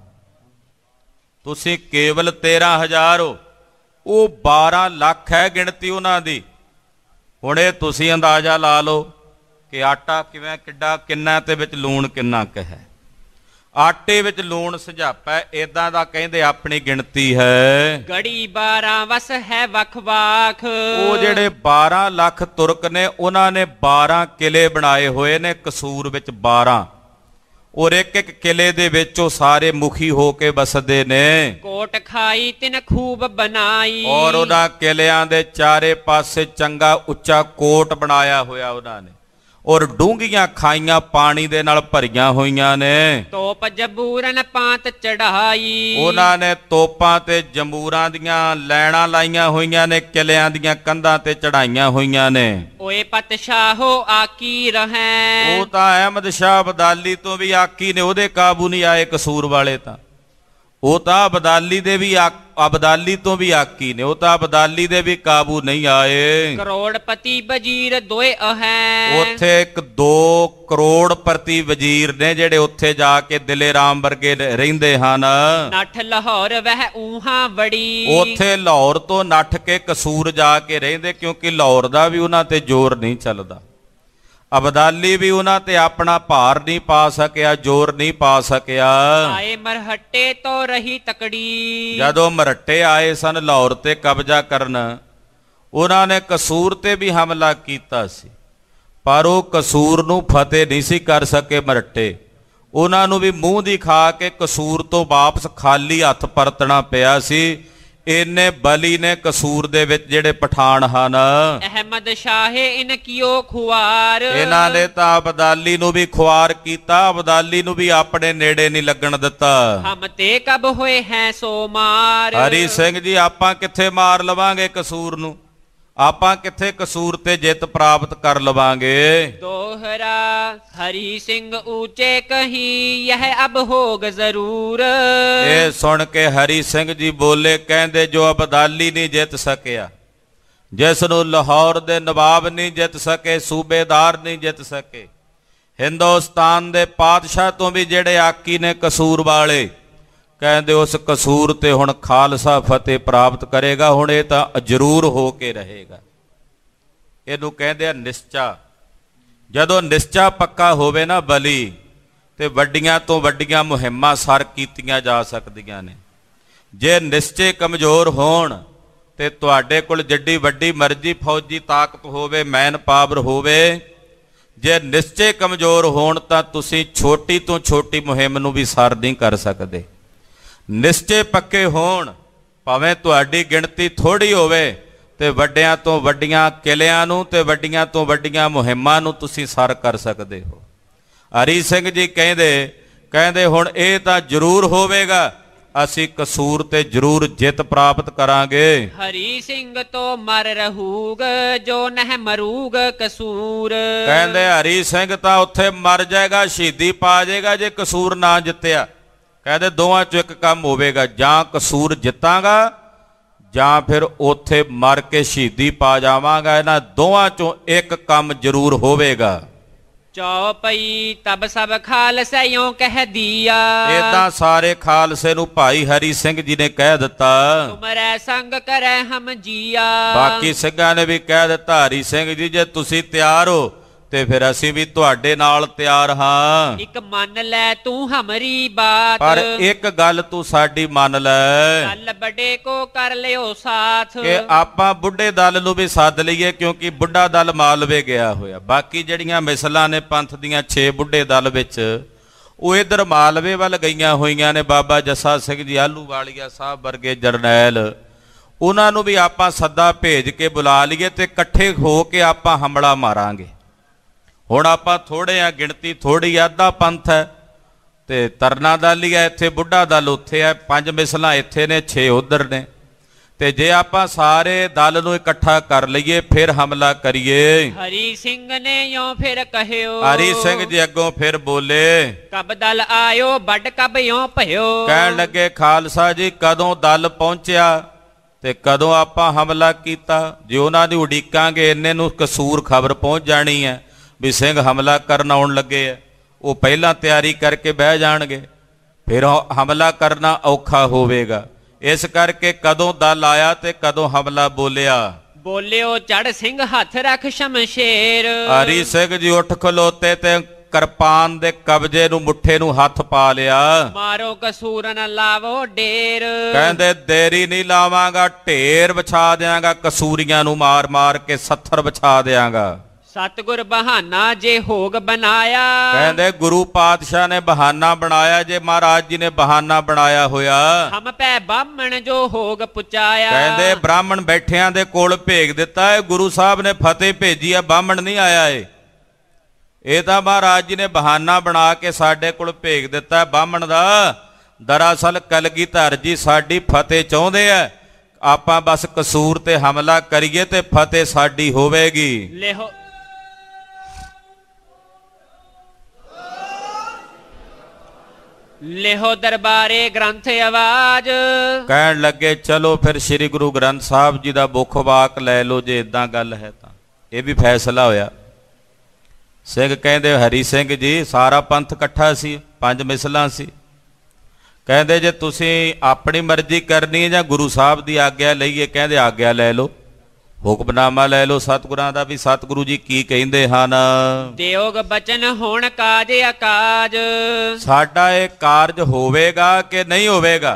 ਤੁਸੀਂ ਕੇਵਲ 13000 ਹੋ, ਉਹ 12 ਲੱਖ ਹੈ ਗਿਣਤੀ ਉਹਨਾਂ ਦੀ। ਹੁਣ ਇਹ ਤੁਸੀਂ ਅੰਦਾਜ਼ਾ ਲਾ ਲਓ ਕਿ ਆਟਾ ਕਿਵੇਂ ਕਿੰਨਾ ਤੇ ਵਿੱਚ ਲੂਣ ਕਿੰਨਾ ਕੁ ਹੈ। ਆਟੇ ਵਿੱਚ ਲੂਣ ਸੁਝਾਪਾ ਇਦਾਂ ਦਾ ਕਹਿੰਦੇ ਆਪਣੀ ਗਿਣਤੀ ਹੈ। ਗੜੀ 12 ਵਸ ਹੈ ਵੱਖ ਵੱਖ। ਉਹ ਜਿਹੜੇ 12 ਲੱਖ ਤੁਰਕ ਨੇ ਉਹਨਾਂ ਨੇ 12 ਕਿਲੇ ਬਣਾਏ ਹੋਏ ਨੇ ਕਸੂਰ ਵਿੱਚ 12, ਔਰ ਇੱਕ ਇੱਕ ਕਿਲੇ ਦੇ ਵਿੱਚ ਉਹ ਸਾਰੇ ਮੁਖੀ ਹੋ ਕੇ ਵਸਦੇ ਨੇ। ਕੋਟ ਖਾਈ ਤਿਨ ਖੂਬ ਬਣਾਈ। ਔਰ ਉਹਨਾਂ ਕਿਲਿਆਂ ਦੇ ਚਾਰੇ ਪਾਸੇ ਚੰਗਾ ਉੱਚਾ ਕੋਟ ਬਣਾਇਆ ਹੋਇਆ ਉਹਨਾਂ ਨੇ, ਔਰ ਡੂੰਘੀਆਂ ਖਾਈਆਂ ਪਾਣੀ ਦੇ ਨਾਲ ਭਰੀਆਂ ਹੋਈਆਂ ਨੇ। ਤੋਪ ਜਬੂਰਨ ਪਾਂਤ ਚੜਾਈ। ਉਹਨਾਂ ਨੇ ਤੋਪਾਂ ਤੇ ਜੰਬੂਰਾਂ ਦੀਆਂ ਲੈਣਾ ਲਾਈਆਂ ਹੋਈਆਂ ਨੇ, ਕਿਲਿਆਂ ਦੀਆਂ ਕੰਧਾਂ ਤੇ ਚੜਾਈਆਂ ਹੋਈਆਂ ਨੇ। ਓਏ ਪਤਸ਼ਾਹੋ ਆਕੀ ਰਹੈ। ਉਹ ਤਾਂ ਅਹਿਮਦ ਸ਼ਾਹ ਅਬਦਾਲੀ ਤੋਂ ਵੀ ਆਕੀ ਨੇ, ਉਹਦੇ ਕਾਬੂ ਨਹੀਂ ਆਏ ਕਸੂਰ ਵਾਲੇ। ਤਾਂ ਉਹ ਤਾਂ ਅਬਦਾਲੀ ਤੋਂ ਵੀ ਆਕੀ ਨੇ, ਉਹ ਤਾਂ ਅਬਦਾਲੀ ਦੇ ਵੀ ਕਾਬੂ ਨਹੀਂ ਆਏ। ਕਰੋੜਪਤੀ ਵਜ਼ੀਰ ਦੋਏ ਹੈ। ਉੱਥੇ 2 ਕਰੋੜਪਤੀ ਵਜ਼ੀਰ ਨੇ ਜਿਹੜੇ ਉੱਥੇ ਜਾ ਕੇ ਦਿਲੇ ਰਾਮ ਵਰਗੇ ਰਹਿੰਦੇ ਹਨ। ਨੱਠ ਲਾਹੌਰ ਵਹਿ ਊਹਾਂ ਵੜੀ। ਉੱਥੇ ਲਾਹੌਰ ਤੋਂ ਨੱਠ ਕੇ ਕਸੂਰ ਜਾ ਕੇ ਰਹਿੰਦੇ, ਕਿਉਂਕਿ ਲਾਹੌਰ ਦਾ ਵੀ ਉਹਨਾਂ ਤੇ ਜ਼ੋਰ ਨਹੀਂ ਚੱਲਦਾ। ਅਬਦਾਲੀ ਵੀ ਉਹਨਾਂ ਤੇ ਆਪਣਾ ਭਾਰ ਨਹੀਂ ਪਾ ਸਕਿਆ, ਜ਼ੋਰ ਨਹੀਂ ਪਾ ਸਕਿਆ। ਆਏ ਮਰਹੱਟੇ ਤੋਂ ਰਹੀ ਤਕੜੀ। ਜਦੋਂ ਮਰਹੱਟੇ ਆਏ ਸਨ ਲਾਹੌਰ ਤੇ ਕਬਜ਼ਾ ਕਰਨ, ਉਹਨਾਂ ਨੇ ਕਸੂਰ ਤੇ ਵੀ ਹਮਲਾ ਕੀਤਾ ਸੀ, ਪਰ ਉਹ ਕਸੂਰ ਨੂੰ ਫਤਿਹ ਨਹੀਂ ਸੀ ਕਰ ਸਕੇ ਮਰਹੱਟੇ। ਉਹਨਾਂ ਨੂੰ ਵੀ ਮੂੰਹ ਦੀ ਖਾ ਕੇ ਕਸੂਰ ਤੋਂ ਵਾਪਸ ਖਾਲੀ ਹੱਥ ਪਰਤਣਾ ਪਿਆ ਸੀ। ਇੰਨੇ ਬਲੀ ਨੇ ਕਸੂਰ ਦੇ ਵਿੱਚ ਜਿਹੜੇ ਪਠਾਨ ਹਨ। ਅਹਿਮਦ ਸ਼ਾਹੇ ਇਨ ਕੀਓ ਖੁਆਰ। ਇਹਨਾਂ ਨੇ ਤਾਂ ਅਬਦਾਲੀ ਨੂੰ ਵੀ ਖੁਆਰ ਕੀਤਾ, ਅਬਦਾਲੀ ਨੂੰ ਵੀ ਆਪਣੇ ਨੇੜੇ ਨਹੀਂ ਲੱਗਣ ਦਿੱਤਾ। ਹਮ ਤੇ ਕਬ ਹੋਏ ਹੈ ਸੋ ਮਾਰ। ਹਰੀ ਸਿੰਘ ਜੀ, ਆਪਾਂ ਕਿੱਥੇ ਮਾਰ ਲਵਾਂਗੇ ਕਸੂਰ ਨੂੰ? ਆਪਾਂ ਕਿੱਥੇ ਕਸੂਰ ਤੇ ਜਿੱਤ ਪ੍ਰਾਪਤ ਕਰ ਲਵਾਂਗੇ? ਦੋਹਰਾ ਹਰੀ ਸਿੰਘ ਉੱਚੇ ਕਹੀ ਯਹ ਅਬ ਹੋਗ ਜ਼ਰੂਰ। ਇਹ ਸੁਣ ਕੇ ਹਰੀ ਸਿੰਘ ਜੀ ਬੋਲੇ, ਕਹਿੰਦੇ ਜੋ ਅਬਦਾਲੀ ਨਹੀਂ ਜਿੱਤ ਸਕਿਆ, ਜਿਸ ਨੂੰ ਲਾਹੌਰ ਦੇ ਨਵਾਬ ਨਹੀਂ ਜਿੱਤ ਸਕੇ, ਸੂਬੇਦਾਰ ਨਹੀਂ ਜਿੱਤ ਸਕੇ, ਹਿੰਦੁਸਤਾਨ ਦੇ ਪਾਤਸ਼ਾਹ ਤੋਂ ਵੀ ਜਿਹੜੇ ਆਕੀ ਨੇ ਕਸੂਰ ਵਾਲੇ, ਕਹਿੰਦੇ ਉਸ ਕਸੂਰ ਤੇ ਹੁਣ ਖਾਲਸਾ ਫਤਿਹ ਪ੍ਰਾਪਤ ਕਰੇਗਾ। ਹੁਣ ਇਹ ਤਾਂ ਜ਼ਰੂਰ ਹੋ ਕੇ ਰਹੇਗਾ। ਇਹਨੂੰ ਕਹਿੰਦੇ ਆ ਨਿਸ਼ਚਾ। ਜਦੋਂ ਨਿਸ਼ਚਾ ਪੱਕਾ ਹੋਵੇ ਨਾ ਬਲੀ, ਤੇ ਵੱਡੀਆਂ ਤੋਂ ਵੱਡੀਆਂ ਮੁਹਿੰਮਾਂ ਸਰ ਕੀਤੀਆਂ ਜਾ ਸਕਦੀਆਂ ਨੇ। ਜੇ ਨਿਸ਼ਚੇ ਕਮਜ਼ੋਰ ਹੋਣ ਤੇ ਤੁਹਾਡੇ ਕੋਲ ਜਿੱਡੀ ਵੱਡੀ ਮਰਜ਼ੀ ਫੌਜੀ ਤਾਕਤ ਹੋਵੇ, ਮੈਨ ਪਾਵਰ ਹੋਵੇ, ਜੇ ਨਿਸ਼ਚੇ ਕਮਜ਼ੋਰ ਹੋਣ ਤਾਂ ਤੁਸੀਂ ਛੋਟੀ ਤੋਂ ਛੋਟੀ ਮੁਹਿੰਮ ਨੂੰ ਵੀ ਸਰ ਨਹੀਂ ਕਰ ਸਕਦੇ। ਨਿਸ਼ਚੇ ਪੱਕੇ ਹੋਣ, ਭਾਵੇਂ ਤੁਹਾਡੀ ਗਿਣਤੀ ਥੋੜੀ ਹੋਵੇ, ਤੇ ਵੱਡਿਆਂ ਤੋਂ ਵੱਡੀਆਂ ਕਿਲਿਆਂ ਨੂੰ ਤੇ ਵੱਡੀਆਂ ਤੋਂ ਵੱਡੀਆਂ ਮੁਹਿੰਮਾਂ ਨੂੰ ਤੁਸੀਂ ਸਰ ਕਰ ਸਕਦੇ ਹੋ। ਹਰੀ ਸਿੰਘ ਜੀ ਕਹਿੰਦੇ ਹੁਣ ਇਹ ਤਾਂ ਜ਼ਰੂਰ ਹੋਵੇਗਾ, ਅਸੀਂ ਕਸੂਰ ਤੇ ਜ਼ਰੂਰ ਜਿੱਤ ਪ੍ਰਾਪਤ ਕਰਾਂਗੇ। ਹਰੀ ਸਿੰਘ ਤੋਂ ਮਰ ਰਹੂਗ ਜੋ ਨਹਿ ਮਰੂਗ ਕਸੂਰ। ਕਹਿੰਦੇ ਹਰੀ ਸਿੰਘ ਤਾਂ ਉੱਥੇ ਮਰ ਜਾਏਗਾ, ਸ਼ਹੀਦੀ ਪਾ ਜਾਏਗਾ ਜੇ ਕਸੂਰ ਨਾ ਜਿੱਤਿਆ। ਕਹਿੰਦੇ ਦੋਵਾਂ ਚੋਂ ਇੱਕ ਕੰਮ ਹੋਵੇਗਾ, ਜਾਂ ਕਸੂਰ ਜਿੱਤਾਂਗਾ ਜਾਂ ਫਿਰ ਉੱਥੇ ਮਰ ਕੇ ਸ਼ਹੀਦੀ ਪਾ ਜਾਵਾਂਗਾ। ਇਹਨਾਂ ਦੋਵਾਂ ਚੋਂ ਇੱਕ ਕੰਮ ਜ਼ਰੂਰ ਹੋਵੇਗਾ। ਚੌਪਈ ਤਬ ਸਭ ਖਾਲਸੇ ਯੋਂ ਕਹਿ ਦਿਆ। ਏਦਾਂ ਸਾਰੇ ਖਾਲਸੇ ਨੂੰ ਭਾਈ ਹਰੀ ਸਿੰਘ ਜੀ ਨੇ ਕਹਿ ਦਿੱਤਾ, ਤੁਮਰੇ ਸੰਗ ਕਰੈ ਹਮ ਜੀਆ। ਬਾਕੀ ਸਿੰਘਾਂ ਨੇ ਵੀ ਕਹਿ ਦਿੱਤਾ, ਹਰੀ ਸਿੰਘ ਜੀ ਜੇ ਤੁਸੀਂ ਤਿਆਰ ਹੋ ਤੇ ਫਿਰ ਅਸੀਂ ਵੀ ਤੁਹਾਡੇ ਨਾਲ ਤਿਆਰ ਹਾਂ। ਇੱਕ ਮੰਨ ਲੈ ਤੂੰ ਹਮਰੀ ਬਾਤ। ਪਰ ਇੱਕ ਗੱਲ ਤੂੰ ਸਾਡੀ ਮੰਨ ਲੈ, ਚੱਲ ਬੜੇ ਕੋ ਕਰ ਲਿਓ ਸਾਥ। ਕਿ ਆਪਾਂ ਬੁੱਢੇ ਦਲ ਨੂੰ ਵੀ ਸੱਦ ਲਈਏ, ਕਿਉਂਕਿ ਬੁੱਢਾ ਦਲ ਮਾਲਵੇ ਗਿਆ ਹੋਇਆ। ਬਾਕੀ ਜਿਹੜੀਆਂ ਮਿਸਲਾਂ ਨੇ ਪੰਥ ਦੀਆਂ 6 ਬੁੱਢੇ ਦਲ ਵਿੱਚ, ਉਹ ਇੱਧਰ ਮਾਲਵੇ ਵੱਲ ਗਈਆਂ ਹੋਈਆਂ ਨੇ। ਬਾਬਾ ਜੱਸਾ ਸਿੰਘ ਜੀ ਆਹਲੂਵਾਲੀਆ ਸਾਹਿਬ ਵਰਗੇ ਜਰਨੈਲ, ਉਹਨਾਂ ਨੂੰ ਵੀ ਆਪਾਂ ਸੱਦਾ ਭੇਜ ਕੇ ਬੁਲਾ ਲਈਏ ਤੇ ਇਕੱਠੇ ਹੋ ਕੇ ਆਪਾਂ ਹਮਲਾ ਮਾਰਾਂਗੇ। ਹੁਣ ਆਪਾਂ ਥੋੜੇ ਆ, ਗਿਣਤੀ ਥੋੜੀ, ਅੱਧਾ ਪੰਥ ਹੈ ਤੇ ਤਰਨਾ ਦਲ ਹੀ ਹੈ ਇੱਥੇ, ਬੁੱਢਾ ਦਲ ਉੱਥੇ ਹੈ, 5 ਮਿਸਲਾਂ ਇੱਥੇ ਨੇ, 6 ਉਧਰ ਨੇ। ਤੇ ਜੇ ਆਪਾਂ ਸਾਰੇ ਦਲ ਨੂੰ ਇਕੱਠਾ ਕਰ ਲਈਏ ਫਿਰ ਹਮਲਾ ਕਰੀਏ। ਹਰੀ ਸਿੰਘ ਨੇ ਯੋਂ ਫਿਰ ਕਹਿਓ। ਹਰੀ ਸਿੰਘ ਜੀ ਅੱਗੋਂ ਫਿਰ ਬੋਲੇ, ਕਬ ਦਲ ਆਇਓ ਵੱਡ ਕਬ ਯੋਂ ਭਇਓ। ਕਹਿਣ ਲੱਗੇ ਖਾਲਸਾ ਜੀ ਕਦੋਂ ਦਲ ਪਹੁੰਚਿਆ ਤੇ ਕਦੋਂ ਆਪਾਂ ਹਮਲਾ ਕੀਤਾ। ਜੇ ਉਹਨਾਂ ਦੀ ਉਡੀਕਾਂਗੇ ਇੰਨੇ ਨੂੰ ਕਸੂਰ ਖਬਰ ਪਹੁੰਚ ਜਾਣੀ ਹੈ ਵੀ ਸਿੰਘ ਹਮਲਾ ਕਰਨ ਆਉਣ ਲੱਗੇ ਆ, ਉਹ ਪਹਿਲਾਂ ਤਿਆਰੀ ਕਰਕੇ ਬਹਿ ਜਾਣਗੇ, ਫਿਰ ਹਮਲਾ ਕਰਨਾ ਔਖਾ ਹੋਵੇਗਾ। ਇਸ ਕਰਕੇ ਕਦੋਂ ਦਲ ਆਇਆ ਤੇ ਕਦੋਂ ਹਮਲਾ ਬੋਲਿਆ। ਬੋਲਿਓ ਚੜ ਸਿੰਘ ਹੱਥ ਰੱਖ ਸ਼ਮਸ਼ੇਰ। ਹਰੀ ਸਿੰਘ ਜੀ ਉੱਠ ਖਲੋਤੇ ਤੇ ਕਿਰਪਾਨ ਦੇ ਕਬਜੇ ਨੂੰ, ਮੁੱਠੇ ਨੂੰ ਹੱਥ ਪਾ ਲਿਆ। ਮਾਰੋ ਕਸੂਰ ਨਾ ਲਾਵੋ ਢੇਰ। ਕਹਿੰਦੇ ਦੇਰੀ ਨਹੀਂ ਲਾਵਾਂਗਾ, ਢੇਰ ਵਿਛਾ ਦਿਆਂਗਾ, ਕਸੂਰੀਆਂ ਨੂੰ ਮਾਰ ਮਾਰ ਕੇ ਸੱਥਰ ਵਿਛਾ ਦਿਆਂਗਾ। ਸਤਿਗੁਰ ਬਹਾਨਾ ਜੇ ਹੋਗ ਬਣਾਇਆ। ਕਹਿੰਦੇ ਗੁਰੂ ਪਾਤਸ਼ਾਹ ਨੇ ਬਹਾਨਾ ਬਣਾਇਆ, ਜੇ ਮਹਾਰਾਜ ਜੀ ਨੇ ਬਹਾਨਾ ਬਣਾਇਆ ਹੋਇਆ। ਹਮ ਪੈ ਬਾਹਮਣ ਜੋ ਹੋਗ ਪੁਚਾਇਆ। ਕਹਿੰਦੇ ਬ੍ਰਾਹਮਣ ਬੈਠਿਆਂ ਦੇ ਕੋਲ ਭੇਜ ਦਿੱਤਾ ਹੈ, ਗੁਰੂ ਸਾਹਿਬ ਨੇ ਫਤਿਹ ਭੇਜੀ ਆ, ਬਾਹਮਣ ਨਹੀਂ ਆਇਆ ਏ। ਇਹ ਤਾਂ ਮਹਾਰਾਜ ਜੀ ਨੇ ਬਹਾਨਾ ਬਣਾ ਕੇ ਸਾਡੇ ਕੋਲ ਭੇਜ ਦਿੱਤਾ ਬਾਹਮਣ ਦਾ। ਦਰਅਸਲ ਕਲਗੀਧਰ ਜੀ ਸਾਡੀ ਫਤਿਹ ਚਾਹੁੰਦੇ ਆ, ਆਪਾਂ ਬਸ ਕਸੂਰ ਤੇ ਹਮਲਾ ਕਰੀਏ ਤੇ ਫਤਿਹ ਸਾਡੀ ਹੋਵੇਗੀ। ਲਿਹੋ ਦਰਬਾਰੇ ਗ੍ਰੰਥ ਆਵਾਜ਼। ਕਹਿਣ ਲੱਗੇ ਚਲੋ ਫਿਰ ਸ੍ਰੀ ਗੁਰੂ ਗ੍ਰੰਥ ਸਾਹਿਬ ਜੀ ਦਾ ਮੁੱਖ ਵਾਕ ਲੈ ਲਓ, ਜੇ ਇਦਾਂ ਗੱਲ ਹੈ ਤਾਂ। ਇਹ ਵੀ ਫੈਸਲਾ ਹੋਇਆ। ਸਿੰਘ ਕਹਿੰਦੇ ਹਰੀ ਸਿੰਘ ਜੀ ਸਾਰਾ ਪੰਥ ਇਕੱਠਾ ਸੀ, 5 ਮਿਸਲਾਂ ਸੀ। ਕਹਿੰਦੇ ਜੇ ਤੁਸੀਂ ਆਪਣੀ ਮਰਜ਼ੀ ਕਰਨੀ ਹੈ ਜਾਂ ਗੁਰੂ ਸਾਹਿਬ ਦੀ ਆਗਿਆ ਲਈਏ, ਕਹਿੰਦੇ ਆਗਿਆ ਲੈ ਲਓ। ਹੁਕਮਨਾਮਾ ਲੈ ਲਓ ਸਤਿਗੁਰਾਂ ਦਾ ਵੀ ਸਤਿਗੁਰੂ ਜੀ ਕੀ ਕਹਿੰਦੇ ਹਨ। ਦਿਓਗ ਬਚਨ ਹੋਣ ਕਾਜ ਅਕਾਜ। ਸਾਡਾ ਇਹ ਕਾਰਜ ਹੋਵੇਗਾ ਕਿ ਨਹੀਂ ਹੋਵੇਗਾ,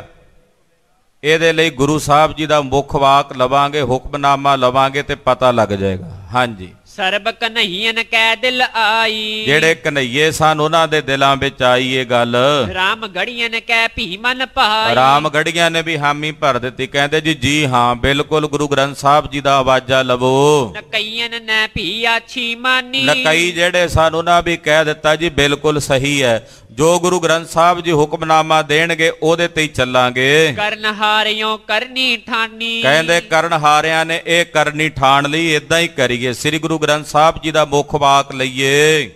ਇਹਦੇ ਲਈ ਗੁਰੂ ਸਾਹਿਬ ਜੀ ਦਾ ਮੁੱਖ ਵਾਕ ਲਵਾਂਗੇ, ਹੁਕਮਨਾਮਾ ਲਵਾਂਗੇ ਤੇ ਪਤਾ ਲੱਗ ਜਾਏਗਾ। ਹਾਂਜੀ, ਸਰਬ ਕਨਈਨ ਕੈ ਦਿਲ ਆਈ। ਜਿਹੜੇ ਕਨਈਏ ਸਨ ਉਹਨਾਂ ਦੇ ਦਿਲਾਂ ਵਿੱਚ ਆਈ ਇਹ ਗੱਲ। ਰਾਮ ਗੜੀਆਂ ਕੈ ਭੀ ਮਨ ਭਾਈ। ਰਾਮ ਗੜੀਆਂ ਨੇ ਵੀ ਹਾਮੀ ਭਰ ਦਿੱਤੀ, ਕਹਿੰਦੇ ਜੀ ਹਾਂ ਬਿਲਕੁਲ ਗੁਰੂ ਗ੍ਰੰਥ ਸਾਹਿਬ ਜੀ ਦਾ ਆਵਾਜ਼ਾ ਲਵੋ। ਨਕਈਆਂ ਨੇ ਭੀ ਆਛੀ ਮਾਨੀ। ਨਕਈ ਜਿਹੜੇ ਸਨ ਉਹਨਾਂ ਵੀ ਕਹਿ ਦਿੱਤਾ ਜੀ ਬਿਲਕੁਲ ਸਹੀ ਹੈ, ਜੋ ਗੁਰੂ ਗ੍ਰੰਥ ਸਾਹਿਬ ਜੀ ਹੁਕਮਨਾਮਾ ਦੇਣਗੇ ਉਹਦੇ ਤੇ ਹੀ ਚੱਲਾਂਗੇ। ਕਰਨ ਹਾਰਿਓ ਕਰਨੀ ਠਾਨੀ। ਕਹਿੰਦੇ ਕਰਨ ਹਾਰਿਆਂ ਨੇ ਇਹ ਕਰਨੀ ਠਾਣ ਲਈ, ਇਦਾਂ ਹੀ ਕਰੀਏ, ਸ੍ਰੀ ਗੁਰੂ ਗ੍ਰੰਥ ਸਾਹਿਬ ਜੀ ਦਾ ਮੁੱਖ ਵਾਕ ਲਈਏ।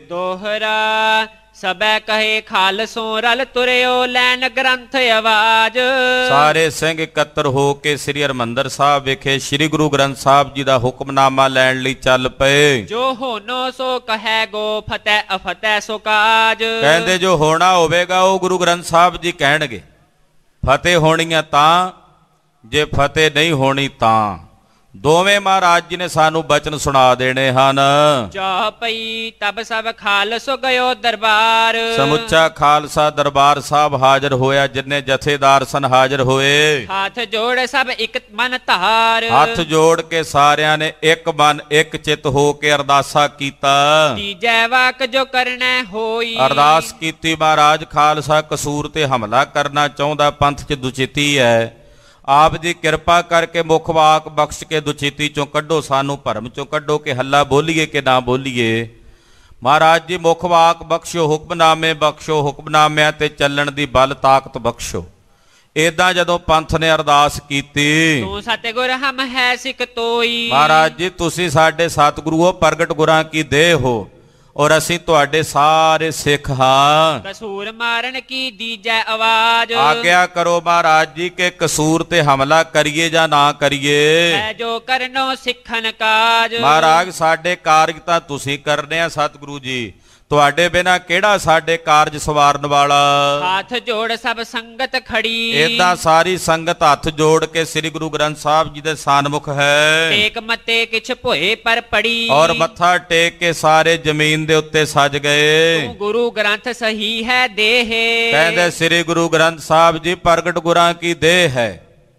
ਦੋਹਰਾ ਸਬੈ ਕਹੇ ਖਾਲਸੋਂ ਰਲ ਤੁਰਿਓ ਲੈਣ ਗ੍ਰੰਥ ਆਵਾਜ਼। ਸਾਰੇ ਸਿੰਘ ਇਕੱਤਰ ਹੋ ਕੇ ਸ੍ਰੀ ਹਰਿਮੰਦਰ ਸਾਹਿਬ ਵਿਖੇ ਸ੍ਰੀ ਗੁਰੂ ਗ੍ਰੰਥ ਸਾਹਿਬ ਜੀ ਦਾ ਹੁਕਮਨਾਮਾ ਲੈਣ ਲਈ ਚੱਲ ਪਏ। ਜੋ ਹੋਨੋ ਸੋ ਕਹੈ ਗੋ ਫਤਿਹ ਅਫਤਿਹ ਸੋ ਕਾਜ। ਕਹਿੰਦੇ ਜੋ ਹੋਣਾ ਹੋਵੇਗਾ ਉਹ ਗੁਰੂ ਗ੍ਰੰਥ ਸਾਹਿਬ ਜੀ ਕਹਿਣਗੇ। ਫਤਿਹ ਹੋਣੀਆਂ ਤਾਂ, ਜੇ ਫਤਿਹ ਨਹੀਂ ਹੋਣੀ ਤਾਂ। ਦੋਵੇਂ ਮਹਾਰਾਜ ਜੀ ਨੇ ਸਾਨੂੰ ਬਚਨ ਸੁਣਾ ਦੇਣੇ ਹਨ। ਜਾ ਪਈ ਤਬ ਸਭ ਖਾਲਸੋ ਗਇਓ ਦਰਬਾਰ। ਸਮੁੱਚਾ ਖਾਲਸਾ ਦਰਬਾਰ ਸਾਹਿਬ ਹਾਜ਼ਰ ਹੋਇਆ, ਜਿੰਨੇ ਜਥੇਦਾਰ ਸਨ ਹਾਜ਼ਰ ਹੋਏ। ਹੱਥ ਜੋੜ ਸਭ ਇੱਕ ਮਨ ਧਾਰ। ਹੱਥ ਜੋੜ ਕੇ ਸਾਰਿਆਂ ਨੇ ਇੱਕ ਮਨ ਇੱਕ ਚਿੱਤ ਹੋ ਕੇ ਅਰਦਾਸਾ ਕੀਤਾ। ਤੀਜੈ ਵਾਕ ਜੋ ਕਰਨਾ ਹੋਈ। ਅਰਦਾਸ ਕੀਤੀ, ਮਹਾਰਾਜ ਖਾਲਸਾ ਕਸੂਰ ਤੇ ਹਮਲਾ ਕਰਨਾ ਚਾਹੁੰਦਾ, ਪੰਥ 'ਚ ਦੁਚਿੱਤੀ ਹੈ, ਆਪ ਜੀ ਕਿਰਪਾ ਕਰਕੇ ਮੁੱਖ ਵਾਕ ਬਖਸ਼ ਕੇ ਦੁਚਿੱਤੀ ਚੋਂ ਕੱਢੋ, ਸਾਨੂੰ ਭਰਮ ਚੋਂ ਕੱਢੋ ਕਿ ਹੱਲਾ ਬੋਲੀਏ ਕਿ ਨਾ ਬੋਲੀਏ। ਮਹਾਰਾਜ ਜੀ ਮੁੱਖ ਵਾਕ ਬਖਸ਼ੋ, ਹੁਕਮਨਾਮੇ ਬਖਸ਼ੋ, ਹੁਕਮਨਾਮਿਆਂ ਤੇ ਚੱਲਣ ਦੀ ਬਲ ਤਾਕਤ ਬਖਸ਼ੋ। ਏਦਾਂ ਜਦੋਂ ਪੰਥ ਨੇ ਅਰਦਾਸ ਕੀਤੀ, ਤੂੰ ਸਤਿਗੁਰ ਹਮ ਹੈ ਸਿੱਖ ਤੋਈ। ਮਹਾਰਾਜ ਜੀ ਤੁਸੀਂ ਸਾਡੇ ਸਤਿਗੁਰੂ ਹੋ, ਪ੍ਰਗਟ ਗੁਰਾਂ ਕੀ ਦੇਹ ਹੋ, ਔਰ ਅਸੀਂ ਤੁਹਾਡੇ ਸਾਰੇ ਸਿੱਖ ਹਾਂ। ਕਸੂਰ ਮਾਰਨ ਕੀ ਦੀਜੈ ਆਵਾਜ਼। ਆਗਿਆ ਕਰੋ ਮਹਾਰਾਜ ਜੀ ਕਿ ਕਸੂਰ ਤੇ ਹਮਲਾ ਕਰੀਏ ਜਾਂ ਨਾ ਕਰੀਏ। ਹੈ ਜੋ ਕਰਨੋ ਸਿੱਖਨ ਕਾਜ। ਮਹਾਰਾਜ ਸਾਡੇ ਕਾਰਜ ਤਾਂ ਤੁਸੀਂ ਕਰਨੇ ਆ ਸਤਿਗੁਰੂ ਜੀ, ਤੁਹਾਡੇ ਬਿਨਾ ਕਿਹੜਾ ਸਾਡੇ ਕਾਰਜ ਸਵਾਰਨ ਵਾਲਾ। ਹੱਥ ਜੋੜ ਸਭ ਸੰਗਤ ਖੜੀ। ਏਦਾਂ ਸਾਰੀ ਸੰਗਤ ਹੱਥ ਜੋੜ ਕੇ ਸ੍ਰੀ ਗੁਰੂ ਗ੍ਰੰਥ ਸਾਹਿਬ ਜੀ ਦੇ ਸਾਨਮੁਖ ਹੈ। ਟੇਕ ਮੱਤੇ ਕਿਛ ਭੋਏ ਪਰ ਪੜੀ। ਔਰ ਮੱਥਾ ਟੇਕ ਕੇ ਸਾਰੇ ਜ਼ਮੀਨ ਦੇ ਉੱਤੇ ਸੱਜ ਗਏ। ਤੂੰ ਗੁਰੂ ਗ੍ਰੰਥ ਸਹੀ ਹੈ ਦੇਹ। ਕਹਿੰਦੇ ਸ੍ਰੀ ਗੁਰੂ ਗ੍ਰੰਥ ਸਾਹਿਬ ਜੀ ਪ੍ਰਗਟ ਗੁਰਾਂ ਕੀ ਦੇਹ ਹੈ।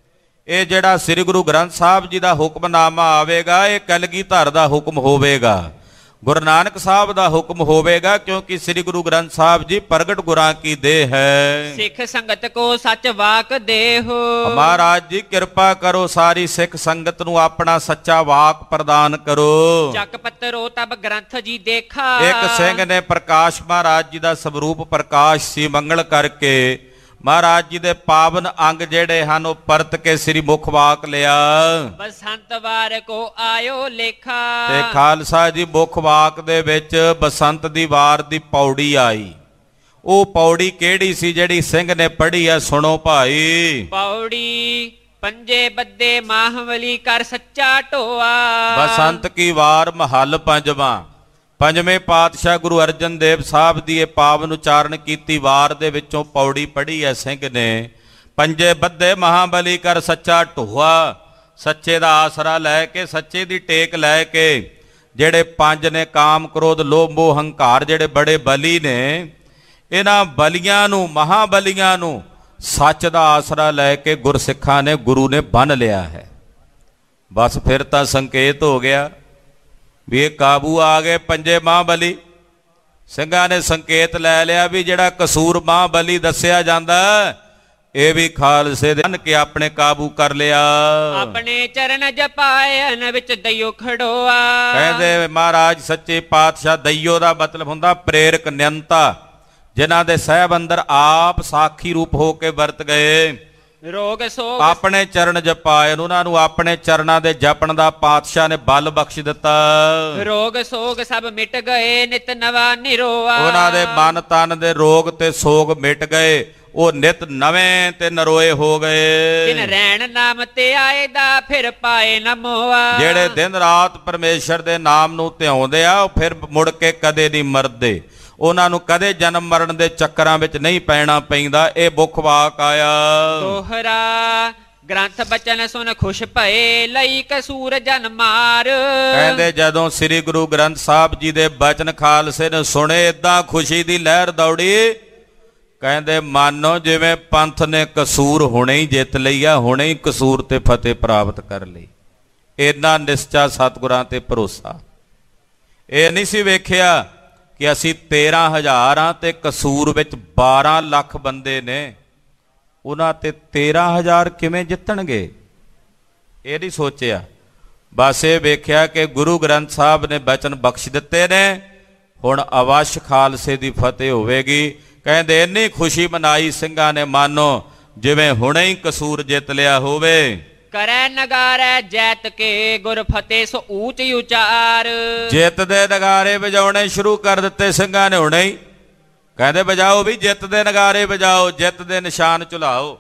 ਇਹ ਜਿਹੜਾ ਸ੍ਰੀ ਗੁਰੂ ਗ੍ਰੰਥ ਸਾਹਿਬ ਜੀ ਦਾ ਹੁਕਮਨਾਮਾ ਆਵੇਗਾ, ਇਹ ਕਲਗੀਧਰ ਦਾ ਹੁਕਮ ਹੋਵੇਗਾ, ਗੁਰੂ ਨਾਨਕ ਸਾਹਿਬ ਦਾ ਹੁਕਮ ਹੋਵੇਗਾ, ਕਿਉਂਕਿ ਸ੍ਰੀ ਗੁਰੂ ਗ੍ਰੰਥ ਸਾਹਿਬ ਜੀ ਪ੍ਰਗਟ ਗੁਰਾਂ ਕੀ ਦੇਹ ਹੈ। ਸਿੱਖ ਸੰਗਤ ਕੋ ਸੱਚ ਵਾਕ ਦੇਹੋ। ਮਹਾਰਾਜ ਜੀ ਕਿਰਪਾ ਕਰੋ, ਸਾਰੀ ਸਿੱਖ ਸੰਗਤ ਨੂੰ ਆਪਣਾ ਸੱਚਾ ਵਾਕ ਪ੍ਰਦਾਨ ਕਰੋ। ਚੱਕ ਪੱਤਰੋ ਤਬ ਗ੍ਰੰਥ ਜੀ ਦੇਖਾ। ਇੱਕ ਸਿੰਘ ਨੇ ਪ੍ਰਕਾਸ਼ ਮਹਾਰਾਜ ਜੀ ਦਾ ਸਵਰੂਪ ਪ੍ਰਕਾਸ਼ ਸੀ, ਮੰਗਲ ਕਰਕੇ ਮਹਾਰਾਜ ਜੀ ਦੇ ਪਾਵਨ ਅੰਗ ਜਿਹੜੇ ਹਨ ਉਹ ਪਰਤ ਕੇ ਸ੍ਰੀ ਮੁਖ ਵਾਕ ਲਿਆ। ਬਸੰਤ ਵਾਰ ਕੋ ਆਇਓ ਲੇਖਾ। ਤੇ ਖਾਲਸਾ ਜੀ ਮੁਖ ਵਾਕ ਦੇ ਵਿੱਚ ਬਸੰਤ ਦੀ ਵਾਰ ਦੀ ਪੌੜੀ ਆਈ। ਉਹ ਪੌੜੀ ਕਿਹੜੀ ਸੀ ਜਿਹੜੀ ਸਿੰਘ ਨੇ ਪੜ੍ਹੀ ਆ? ਸੁਣੋ ਭਾਈ। ਪੌੜੀ ਪੰਜੇ ਬੱਦੇ ਮਾਹਵਲੀ ਕਰ ਸੱਚਾ ਢੋਆ। ਬਸੰਤ ਕੀ ਵਾਰ ਮਹੱਲ ਪੰਜਵਾਂ। ਪੰਜਵੇਂ ਪਾਤਸ਼ਾਹ ਗੁਰੂ ਅਰਜਨ ਦੇਵ ਸਾਹਿਬ ਦੀ ਇਹ ਪਾਵਨ ਉਚਾਰਨ ਕੀਤੀ ਵਾਰ ਦੇ ਵਿੱਚੋਂ ਪੌੜੀ ਪੜ੍ਹੀ ਹੈ ਸਿੰਘ ਨੇ। ਪੰਜੇ ਬੱਧੇ ਮਹਾਬਲੀ ਕਰ ਸੱਚਾ ਢੋਆ। ਸੱਚੇ ਦਾ ਆਸਰਾ ਲੈ ਕੇ, ਸੱਚੇ ਦੀ ਟੇਕ ਲੈ ਕੇ, ਜਿਹੜੇ ਪੰਜ ਨੇ ਕਾਮ ਕ੍ਰੋਧ ਲੋਭ ਮੋਹ ਹੰਕਾਰ, ਜਿਹੜੇ ਬੜੇ ਬਲੀ ਨੇ, ਇਹਨਾਂ ਬਲੀਆਂ ਨੂੰ, ਮਹਾਬਲੀਆਂ ਨੂੰ ਸੱਚ ਦਾ ਆਸਰਾ ਲੈ ਕੇ ਗੁਰਸਿੱਖਾਂ ਨੇ, ਗੁਰੂ ਨੇ ਬੰਨ੍ਹ ਲਿਆ ਹੈ। ਬਸ ਫਿਰ ਤਾਂ ਸੰਕੇਤ ਹੋ ਗਿਆ ਵੀ ਇਹ ਕਾਬੂ ਆ ਗਏ ਪੰਜੇ ਮਹਾਬਲੀ। ਸਿੰਘਾਂ ਨੇ ਸੰਕੇਤ ਲੈ ਲਿਆ ਵੀ ਜਿਹੜਾ ਕਸੂਰ ਮਹਾਬਲੀ ਦੱਸਿਆ ਜਾਂਦਾ ਇਹ ਵੀ ਖਾਲਸੇ ਦੇ ਕੇ ਆਪਣੇ ਕਾਬੂ ਕਰ ਲਿਆ। ਆਪਣੇ ਚਰਨ ਜਪਾਇਨ ਵਿੱਚ ਦਈਓ ਖੜੋਆ। ਕਹਿੰਦੇ ਮਹਾਰਾਜ ਸੱਚੇ ਪਾਤਸ਼ਾਹ, ਦਈਓ ਦਾ ਮਤਲਬ ਹੁੰਦਾ ਪ੍ਰੇਰਕ, ਨਿਯੰਤਾ, ਜਿਨ੍ਹਾਂ ਦੇ ਸਹਿਬ ਅੰਦਰ ਆਪ ਸਾਖੀ ਰੂਪ ਹੋ ਕੇ ਵਰਤ ਗਏ। ਰੋਗ ਸੋਗ ਆਪਣੇ ਚਰਨ ਜਪਾਏ, ਉਹਨਾਂ ਨੂੰ ਆਪਣੇ ਚਰਨਾਂ ਦੇ ਜਪਣ ਦਾ ਪਾਤਸ਼ਾਹ ਨੇ ਬਲ ਬਖਸ਼ ਦਿੱਤਾ। ਰੋਗ ਸੋਗ ਸਭ ਮਿਟ ਗਏ, ਨਿਤ ਨਵਾ ਨਿਰੋਆ। ਉਹਨਾਂ ਦੇ ਮਨ ਤਨ ਦੇ ਰੋਗ ਤੇ ਸੋਗ ਮਿਟ ਗਏ, ਉਹ ਨਿਤ ਨਵੇਂ ਤੇ ਨਰੋਏ ਹੋ ਗਏ। ਜਿਨ ਰਹਿਣ ਨਾਮ ਤੇ ਆਏ ਦਾ ਫਿਰ ਪਾਏ ਨਾ ਮੋਆ। ਜਿਹੜੇ ਦਿਨ ਰਾਤ ਪਰਮੇਸ਼ਰ ਦੇ ਨਾਮ ਨੂੰ ਧਿਆਉਂਦੇ ਆ ਉਹ ਫਿਰ ਮੁੜ ਕੇ ਕਦੇ ਨਹੀਂ ਮਰਦੇ, ਉਹਨਾਂ ਨੂੰ ਕਦੇ ਜਨਮ ਮਰਨ ਦੇ ਚੱਕਰਾਂ ਵਿੱਚ ਨਹੀਂ ਪੈਣਾ ਪੈਂਦਾ। ਇਹ ਮੁੱਖ ਵਾਕ ਆਇਆ। ਦੋਹਰਾ ਗ੍ਰੰਥ ਬਚਨ ਸੁਨ ਖੁਸ਼ ਭਏ ਲਈ ਕਸੂਰ ਜਨ ਮਾਰ। ਕਹਿੰਦੇ ਜਦੋਂ ਸ੍ਰੀ ਗੁਰੂ ਗ੍ਰੰਥ ਸਾਹਿਬ ਜੀ ਦੇ ਬਚਨ ਖਾਲਸੇ ਨੇ ਸੁਣੇ ਏਦਾਂ ਖੁਸ਼ੀ ਦੀ ਲਹਿਰ ਦੌੜੀ। ਕਹਿੰਦੇ ਮਾਨੋ ਜਿਵੇਂ ਪੰਥ ਨੇ ਕਸੂਰ ਹੁਣੇ ਹੀ ਜਿੱਤ ਲਈ ਆ, ਹੁਣੇ ਹੀ ਕਸੂਰ ਤੇ ਫਤਿਹ ਪ੍ਰਾਪਤ ਕਰ ਲਈ। ਇੰਨਾ ਨਿਸ਼ਚਾ ਸਤਿਗੁਰਾਂ ਤੇ ਭਰੋਸਾ। ਇਹ ਨਹੀਂ ਸੀ ਵੇਖਿਆ ਕਿ ਅਸੀਂ 13,000 ਆ ਤੇ ਕਸੂਰ ਵਿੱਚ 12 ਲੱਖ ਬੰਦੇ ਨੇ, ਉਹਨਾਂ ਤੇ 13,000 ਕਿਵੇਂ ਜਿੱਤਣਗੇ, ਇਹ ਨਹੀਂ ਸੋਚਿਆ। ਬਸ ਇਹ ਵੇਖਿਆ ਕਿ ਗੁਰੂ ਗ੍ਰੰਥ ਸਾਹਿਬ ਨੇ ਬਚਨ ਬਖਸ਼ ਦਿੱਤੇ ਨੇ, ਹੁਣ ਅਵਸ਼ ਖਾਲਸੇ ਦੀ ਫਤਿਹ ਹੋਵੇਗੀ। ਕਹਿੰਦੇ ਇੰਨੀ ਖੁਸ਼ੀ ਮਨਾਈ ਸਿੰਘਾਂ ਨੇ ਮਾਨੋ ਜਿਵੇਂ ਹੁਣੇ ਹੀ ਕਸੂਰ ਜਿੱਤ ਲਿਆ ਹੋਵੇ। ਕਰੈ ਨਗਾਰੈ ਜੈਤ ਕੇ ਗੁਰ ਫਤਿਹ ਸੋ ਊਚ ਉਚਾਰ। ਜਿੱਤ ਦੇ ਨਗਾਰੇ ਵਜਾਉਣੇ ਸ਼ੁਰੂ ਕਰ ਦਿੱਤੇ ਸਿੰਘਾਂ ਨੇ ਹੁਣੇ ਹੀ। ਕਹਿੰਦੇ ਵਜਾਓ ਵੀ ਜਿੱਤ ਦੇ ਨਗਾਰੇ ਵਜਾਓ, ਜਿੱਤ ਦੇ ਨਿਸ਼ਾਨ ਝੁਲਾਓ।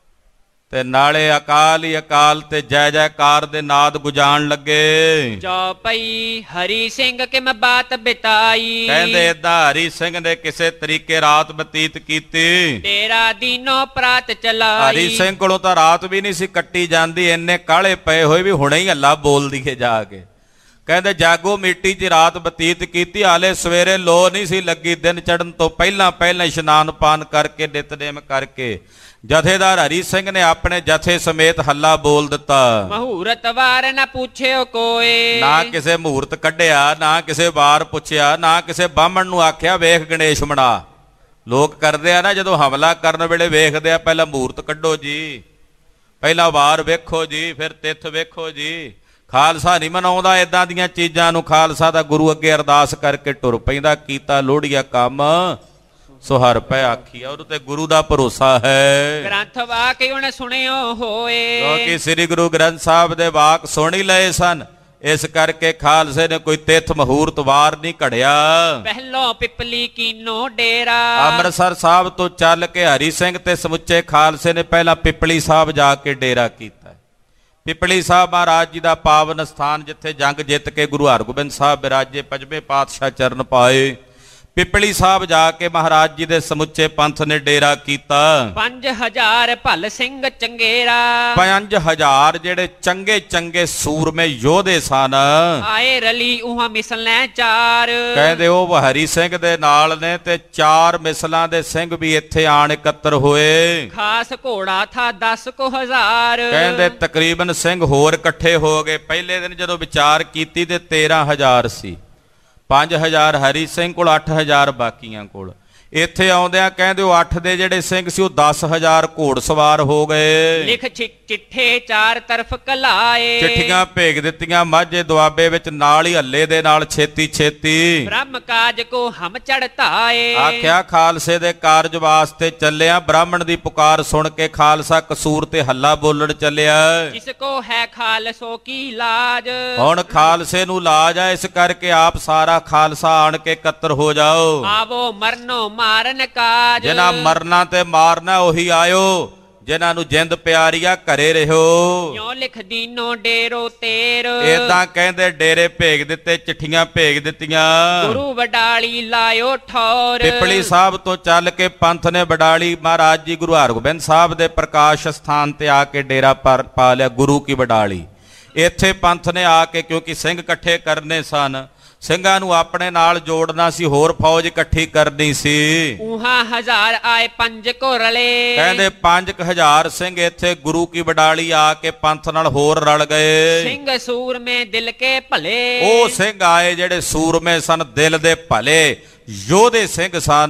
ਤੇ ਨਾਲੇ ਅਕਾਲ ਹੀ ਅਕਾਲ ਤੇ ਜੈ ਜੈਕਾਰ ਦੇ ਨਾਦ ਗੁਜਾਣ ਲੱਗੇ। ਚੌਪਈ ਹਰੀ ਸਿੰਘ ਕਿਮ ਬਾਤ ਬਿਤਾਈ। ਕਹਿੰਦੇ ਏਦਾਂ ਹਰੀ ਸਿੰਘ ਨੇ ਕਿਸੇ ਤਰੀਕੇ ਰਾਤ ਬਤੀਤ ਕੀਤੀ। ਤੇਰਾ ਦੀਨੋ ਪ੍ਰਾਤ ਚਲਾਈ। ਹਰੀ ਸਿੰਘ ਕੋਲੋਂ ਤਾਂ ਰਾਤ ਵੀ ਨਹੀਂ ਸੀ ਕੱਟੀ ਜਾਂਦੀ, ਇੰਨੇ ਕਾਲੇ ਪਏ ਹੋਏ ਵੀ ਹੁਣੇ ਹੀ ਹੱਲਾ ਬੋਲ ਦੀਏ ਜਾ ਕੇ। ਕਹਿੰਦੇ ਜਾਗੋ ਮਿੱਟੀ 'ਚ ਰਾਤ ਬਤੀਤ ਕੀਤੀ, ਹਾਲੇ ਸਵੇਰੇ ਲੋ ਨਹੀਂ ਸੀ ਲੱਗੀ। ਦਿਨ ਚੜ੍ਹਨ ਤੋਂ ਪਹਿਲਾਂ ਇਸ਼ਨਾਨ ਪਾਨ ਕਰਕੇ ਨਿਤਨੇਮ ਕਰਕੇ ਜਥੇਦਾਰ ਹਰੀ ਸਿੰਘ ਨੇ ਆਪਣੇ ਜਥੇ ਸਮੇਤ ਹੱਲਾ ਬੋਲ ਦਿੱਤਾ। ਮਹੂਰਤ ਵਾਰ ਨਾ ਪੁੱਛਿਓ ਕੋਏ। ਨਾ ਕਿਸੇ ਮਹੂਰਤ ਕੱਢਿਆ, ਨਾ ਕਿਸੇ ਵਾਰ ਪੁੱਛਿਆ, ਨਾ ਕਿਸੇ ਬਾਹਮਣ ਨੂੰ ਆਖਿਆ ਵੇਖ ਗਣੇਸ਼ ਬਣਾ। ਲੋਕ ਕਰਦੇ ਆ ਨਾ ਜਦੋਂ ਹਮਲਾ ਕਰਨ ਵੇਲੇ ਵੇਖਦੇ ਆ ਪਹਿਲਾਂ ਮਹੂਰਤ ਕੱਢੋ ਜੀ, ਪਹਿਲਾਂ ਵਾਰ ਵੇਖੋ ਜੀ, ਫਿਰ ਤਿੱਥ ਵੇਖੋ ਜੀ। ਖਾਲਸਾ ਨਹੀਂ ਮਨਾਉਂਦਾ ਇਦਾਂ ਦੀਆਂ ਚੀਜ਼ਾਂ ਨੂੰ। ਖਾਲਸਾ ਦਾ ਗੁਰੂ ਅੱਗੇ ਅਰਦਾਸ ਕਰਕੇ ਟੁਰ ਪੈਂਦਾ, ਕੀਤਾ ਲੋੜੀਆ ਕੰਮ ਸੋ ਹਰ ਪੈ ਆਖੀਆ। ਉਹਨੂੰ ਤੇ ਗੁਰੂ ਦਾ ਭਰੋਸਾ ਹੈ। ਗ੍ਰੰਥ ਵਾਕ ਉਹਨੇ ਸੁਣਿਓ ਹੋਏ। ਕਿਉਂਕਿ ਸ੍ਰੀ ਗੁਰੂ ਗ੍ਰੰਥ ਸਾਹਿਬ ਦੇ ਵਾਕ ਸੁਣ ਹੀ ਲਏ ਸਨ, ਇਸ ਕਰਕੇ ਖਾਲਸੇ ਨੇ ਕੋਈ ਤਿੱਥ ਮਹੂਰਤ ਵਾਰ ਨਹੀਂ ਘੜਿਆ। ਪਹਿਲੋਂ ਪਿਪਲੀ ਕੀਨੋ ਡੇਰਾ। ਅੰਮ੍ਰਿਤਸਰ ਸਾਹਿਬ ਤੋਂ ਚੱਲ ਕੇ ਹਰੀ ਸਿੰਘ ਤੇ ਸਮੁੱਚੇ ਖਾਲਸੇ ਨੇ ਪਹਿਲਾਂ ਪਿਪਲੀ ਸਾਹਿਬ ਜਾ ਕੇ ਡੇਰਾ ਕੀਤਾ। ਪਿਪਲੀ ਸਾਹਿਬ ਮਹਾਰਾਜ ਜੀ ਦਾ ਪਾਵਨ ਸਥਾਨ, ਜਿੱਥੇ ਜੰਗ ਜਿੱਤ ਕੇ ਗੁਰੂ ਹਰਗੋਬਿੰਦ ਸਾਹਿਬ ਬਿਰਾਜੇ, ਪੰਜਵੇਂ ਪਾਤਸ਼ਾਹ ਚਰਨ ਪਾਏ। ਪਿਪਲੀ ਸਾਹਿਬ ਜਾ ਕੇ ਮਹਾਰਾਜ ਜੀ ਦੇ ਸਮੁੱਚੇ ਪੰਥ ਨੇ ਡੇਰਾ ਕੀਤਾ। 5,000 ਭਲ ਸਿੰਘ ਚੰਗੇਰਾ। 5,000 ਜਿਹੜੇ ਚੰਗੇ ਚੰਗੇ ਸੂਰਮੇ ਯੋਧੇ ਸਨ, ਆਏ ਰਲੀ ਉਹਾਂ ਮਿਸਲੈ ਚਾਰ। ਕਹਿੰਦੇ ਉਹ ਹਰੀ ਸਿੰਘ ਦੇ ਨਾਲ ਨੇ ਤੇ 4 ਮਿਸਲਾਂ ਦੇ ਸਿੰਘ ਵੀ ਇੱਥੇ ਆਣ ਇਕੱਤਰ ਹੋਏ। ਖਾਸ ਘੋੜਾ ਥਾ 10,000। ਕਹਿੰਦੇ ਤਕਰੀਬਨ ਸਿੰਘ ਹੋਰ ਇਕੱਠੇ ਹੋ ਗਏ। ਪਹਿਲੇ ਦਿਨ ਜਦੋਂ ਵਿਚਾਰ ਕੀਤੀ ਤੇ 13,000 ਸੀ। 5,000 ਹਰੀ ਸਿੰਘ ਕੋਲ, 8,000 ਬਾਕੀਆਂ ਕੋਲ। ਇੱਥੇ ਆਉਂਦਿਆਂ ਕਹਿੰਦੇ ਉਹ 8 ਦੇ ਜਿਹੜੇ ਸਿੰਘ ਸੀ ਉਹ 10,000 ਘੋੜ ਸਵਾਰ ਹੋ ਗਏ। ਲਿਖ ਚਿੱਠੇ 4 ਤਰਫ ਕਲਾਏ। ਚਿੱਠੀਆਂ ਭੇਜ ਦਿੱਤੀਆਂ ਮਾਝੇ ਦੁਆਬੇ ਵਿੱਚ, ਨਾਲ ਹੀ ਹੱਲੇ ਦੇ ਨਾਲ ਛੇਤੀ ਛੇਤੀ। ਬ੍ਰਹਮ ਕਾਜ ਕੋ ਹਮ ਚੜਤਾਏ। ਆਖਿਆ ਖਾਲਸੇ ਦੇ ਕਾਰਜ ਵਾਸਤੇ ਚੱਲਿਆ। ਬ੍ਰਾਹਮਣ ਦੀ ਪੁਕਾਰ ਸੁਣ ਕੇ ਖਾਲਸਾ ਕਸੂਰ ਤੇ ਹੱਲਾ ਬੋਲਣ ਚੱਲਿਆ। ਜਿਸ ਕੋ ਹੈ ਖਾਲਸੋ ਕੀ ਲਾਜ। ਹੁਣ ਖਾਲਸੇ ਨੂੰ ਲਾਜ ਆ, ਇਸ ਕਰਕੇ ਆਪ ਸਾਰਾ ਖਾਲਸਾ ਆਣ ਕੇ ਇਕੱਤਰ ਹੋ ਜਾਓ। ਆਵੋ ਮਰਨੋ ਮਾਰਨ ਕਾਜ। ਜਿਨ੍ਹਾਂ ਮਰਨਾ ਤੇ ਮਾਰਨਾ ਉਹੀ ਆਇਓ, ਜਿਨ੍ਹਾਂ ਨੂੰ ਜਿੰਦ ਪਿਆਰੀ ਆ ਘਰੇ ਰਹੋ। ਕਿਉਂ ਲਿਖ ਦੀਨੋ ਡੇਰੋ ਤੇਰ। ਏਦਾਂ ਕਹਿੰਦੇ ਡੇਰੇ ਭੇਜ ਦਿੱਤੇ, ਚਿੱਠੀਆਂ ਭੇਜ ਦਿੱਤੀਆਂ। ਗੁਰੂ ਵਡਾਲੀ ਲਾਇਓ ਠੌਰ। ਪਿਪਲੀ ਸਾਹਿਬ ਤੋਂ ਚੱਲ ਕੇ ਪੰਥ ਨੇ ਵਡਾਲੀ ਮਹਾਰਾਜ ਜੀ ਗੁਰੂ ਹਰਗੋਬਿੰਦ ਸਾਹਿਬ ਦੇ ਪ੍ਰਕਾਸ਼ ਸਥਾਨ ਤੇ ਆ ਕੇ ਡੇਰਾ ਪਾ ਲਿਆ, ਗੁਰੂ ਕੀ ਵਡਾਲੀ। ਇੱਥੇ ਪੰਥ ਨੇ ਆ ਕੇ, ਕਿਉਂਕਿ ਸਿੰਘ ਇਕੱਠੇ ਕਰਨੇ ਸਨ, ਸਿੰਘਾਂ ਨੂੰ ਆਪਣੇ ਨਾਲ ਜੋੜਨਾ ਸੀ, ਹੋਰ ਫੌਜ ਇਕੱਠੀ ਕਰਨੀ ਸੀ। ਉਹਾਂ 1000 ਆਏ 5 ਕੋ ਰਲੇ। ਕਹਿੰਦੇ 5,000 ਸਿੰਘ ਇੱਥੇ ਗੁਰੂ ਕੀ ਵਡਾਲੀ ਆ ਕੇ ਪੰਥ ਨਾਲ ਹੋਰ ਰਲ ਗਏ। ਸਿੰਘ ਸੂਰਮੇ ਦਿਲ ਕੇ ਭਲੇ। ਉਹ ਸਿੰਘ ਆਏ ਜਿਹੜੇ ਸੂਰਮੇ ਸਨ, ਦਿਲ ਦੇ ਭਲੇ ਯੋਧੇ ਸਿੰਘ ਸਨ।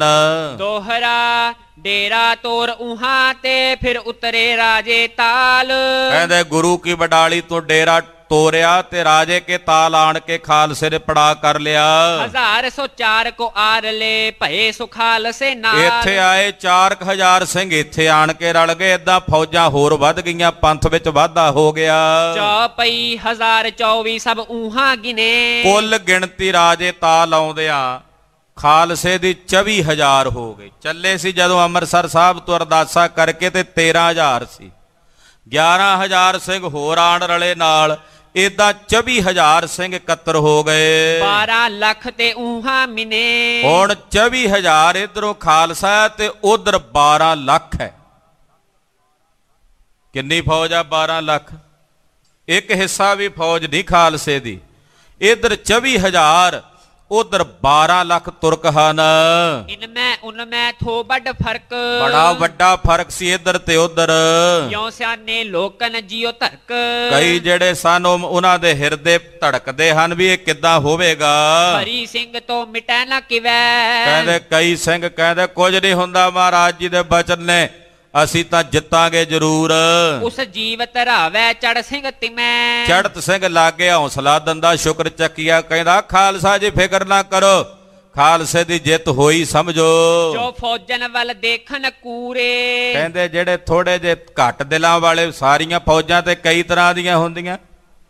ਦੋਹਰਾ ਡੇਰਾ ਤੋਰ ਉਹਾਂ ਤੇ ਫਿਰ ਉਤਰੇ ਰਾਜੇ ਤਾਲ। ਕਹਿੰਦੇ ਗੁਰੂ ਕੀ ਵਡਾਲੀ ਤੋਂ ਡੇਰਾ ਤੋਰਿਆ ਤੇ ਰਾਜੇ ਕੇ ਤਾਲ ਆਣ ਕੇ ਖਾਲਸੇ ਨੇ ਪੜਾ ਕਰ ਲਿਆ। 1004 ਕੋ ਆਰ ਲੈ ਭਏ ਸੁਖਾਲਸੇ ਨਾਲ। ਇੱਥੇ ਆਏ 4,000 ਸਿੰਘ ਇੱਥੇ ਆਣ ਕੇ ਰਲ ਗਏ। ਏਦਾਂ ਫੌਜਾਂ ਹੋਰ ਵੱਧ ਗਈਆਂ, ਪੰਥ ਵਿੱਚ ਵਾਧਾ ਹੋ ਗਿਆ। ਚੌਪਈ 1024 ਸਭ ਉਹਾਂ ਗਿਨੇ। ਕੁੱਲ ਗਿਣਤੀ ਰਾਜੇ ਤਾਲ ਆਉਂਦਿਆਂ ਖਾਲਸੇ ਦੀ 24,000 ਹੋ ਗਈ। ਚੱਲੇ ਸੀ ਜਦੋਂ ਅੰਮ੍ਰਿਤਸਰ ਸਾਹਿਬ ਤੋਂ ਅਰਦਾਸਾ ਕਰਕੇ ਤੇ 13,000 ਸੀ। 11,000 ਸਿੰਘ ਹੋਰ ਆਣ ਰਲੇ ਨਾਲ, ਏਦਾਂ 24,000 ਸਿੰਘ ਇਕੱਤਰ ਹੋ ਗਏ। 12 ਲੱਖ ਤੇ ਉਹਾਂ ਮਿਨੇ। ਹੁਣ 24,000 ਇਧਰੋਂ ਖਾਲਸਾ ਤੇ ਉਧਰ 12 ਲੱਖ ਹੈ। ਕਿੰਨੀ ਫੌਜ ਆ? 12 ਲੱਖ। ਇੱਕ ਹਿੱਸਾ ਵੀ ਫੌਜ ਨਹੀਂ ਖਾਲਸੇ ਦੀ। ਇਧਰ 24,000, ਉਧਰ 12 ਲੱਖ ਤੁਰਕ ਹਨ। ਇਨਮੈ ਉਨਮੈ ਥੋ ਵੱਡ ਫਰਕ, ਬੜਾ ਵੱਡਾ ਫਰਕ ਸੀ ਇਧਰ ਤੇ ਉਧਰ। ਕਿਉਂ ਸਿਆਣੇ ਲੋਕਨ ਜਿਉ ਧਰਕ, ਕਈ ਜਿਹੜੇ ਸਨ ਉਹਨਾਂ ਦੇ ਹਿਰਦੇ ਧੜਕਦੇ ਹਨ ਵੀ ਇਹ ਕਿੱਦਾਂ ਹੋਵੇਗਾ। ਹਰੀ ਸਿੰਘ ਤੋਂ ਮਿਟੈ ਨਾ ਕਿਵੈ, ਕਹਿੰਦੇ ਕਈ ਸਿੰਘ ਕਹਿੰਦੇ ਕੁਝ ਨਹੀਂ ਹੁੰਦਾ, ਮਹਾਰਾਜ ਜੀ ਦੇ ਬਚਨ ਨੇ, ਅਸੀਂ ਤਾਂ ਜਿੱਤਾਂਗੇ ਜ਼ਰੂਰ। ਉਸ ਜੀਵ ਧਰਾਵੈ ਚੜ ਸਿੰਘ ਤਿਮੈ, ਚੜਤ ਸਿੰਘ ਲਾਗੇ ਹੌਸਲਾ ਦਿੰਦਾ, ਸ਼ੁਕਰ ਚੱਕੀਆ, ਕਹਿੰਦਾ ਖਾਲਸਾ ਜੀ ਫਿਕਰ ਨਾ ਕਰੋ, ਖਾਲਸੇ ਦੀ ਜਿੱਤ ਹੋਈ ਸਮਝੋ। ਜੋ ਫੌਜਨ ਵੱਲ ਦੇਖਣ ਕੂਰੇ, ਕਹਿੰਦੇ ਜਿਹੜੇ ਥੋੜੇ ਜਿਹੇ ਘੱਟ ਦਿਲਾਂ ਵਾਲੇ, ਸਾਰੀਆਂ ਫੌਜਾਂ ਤੇ ਕਈ ਤਰ੍ਹਾਂ ਦੀਆਂ ਹੁੰਦੀਆਂ,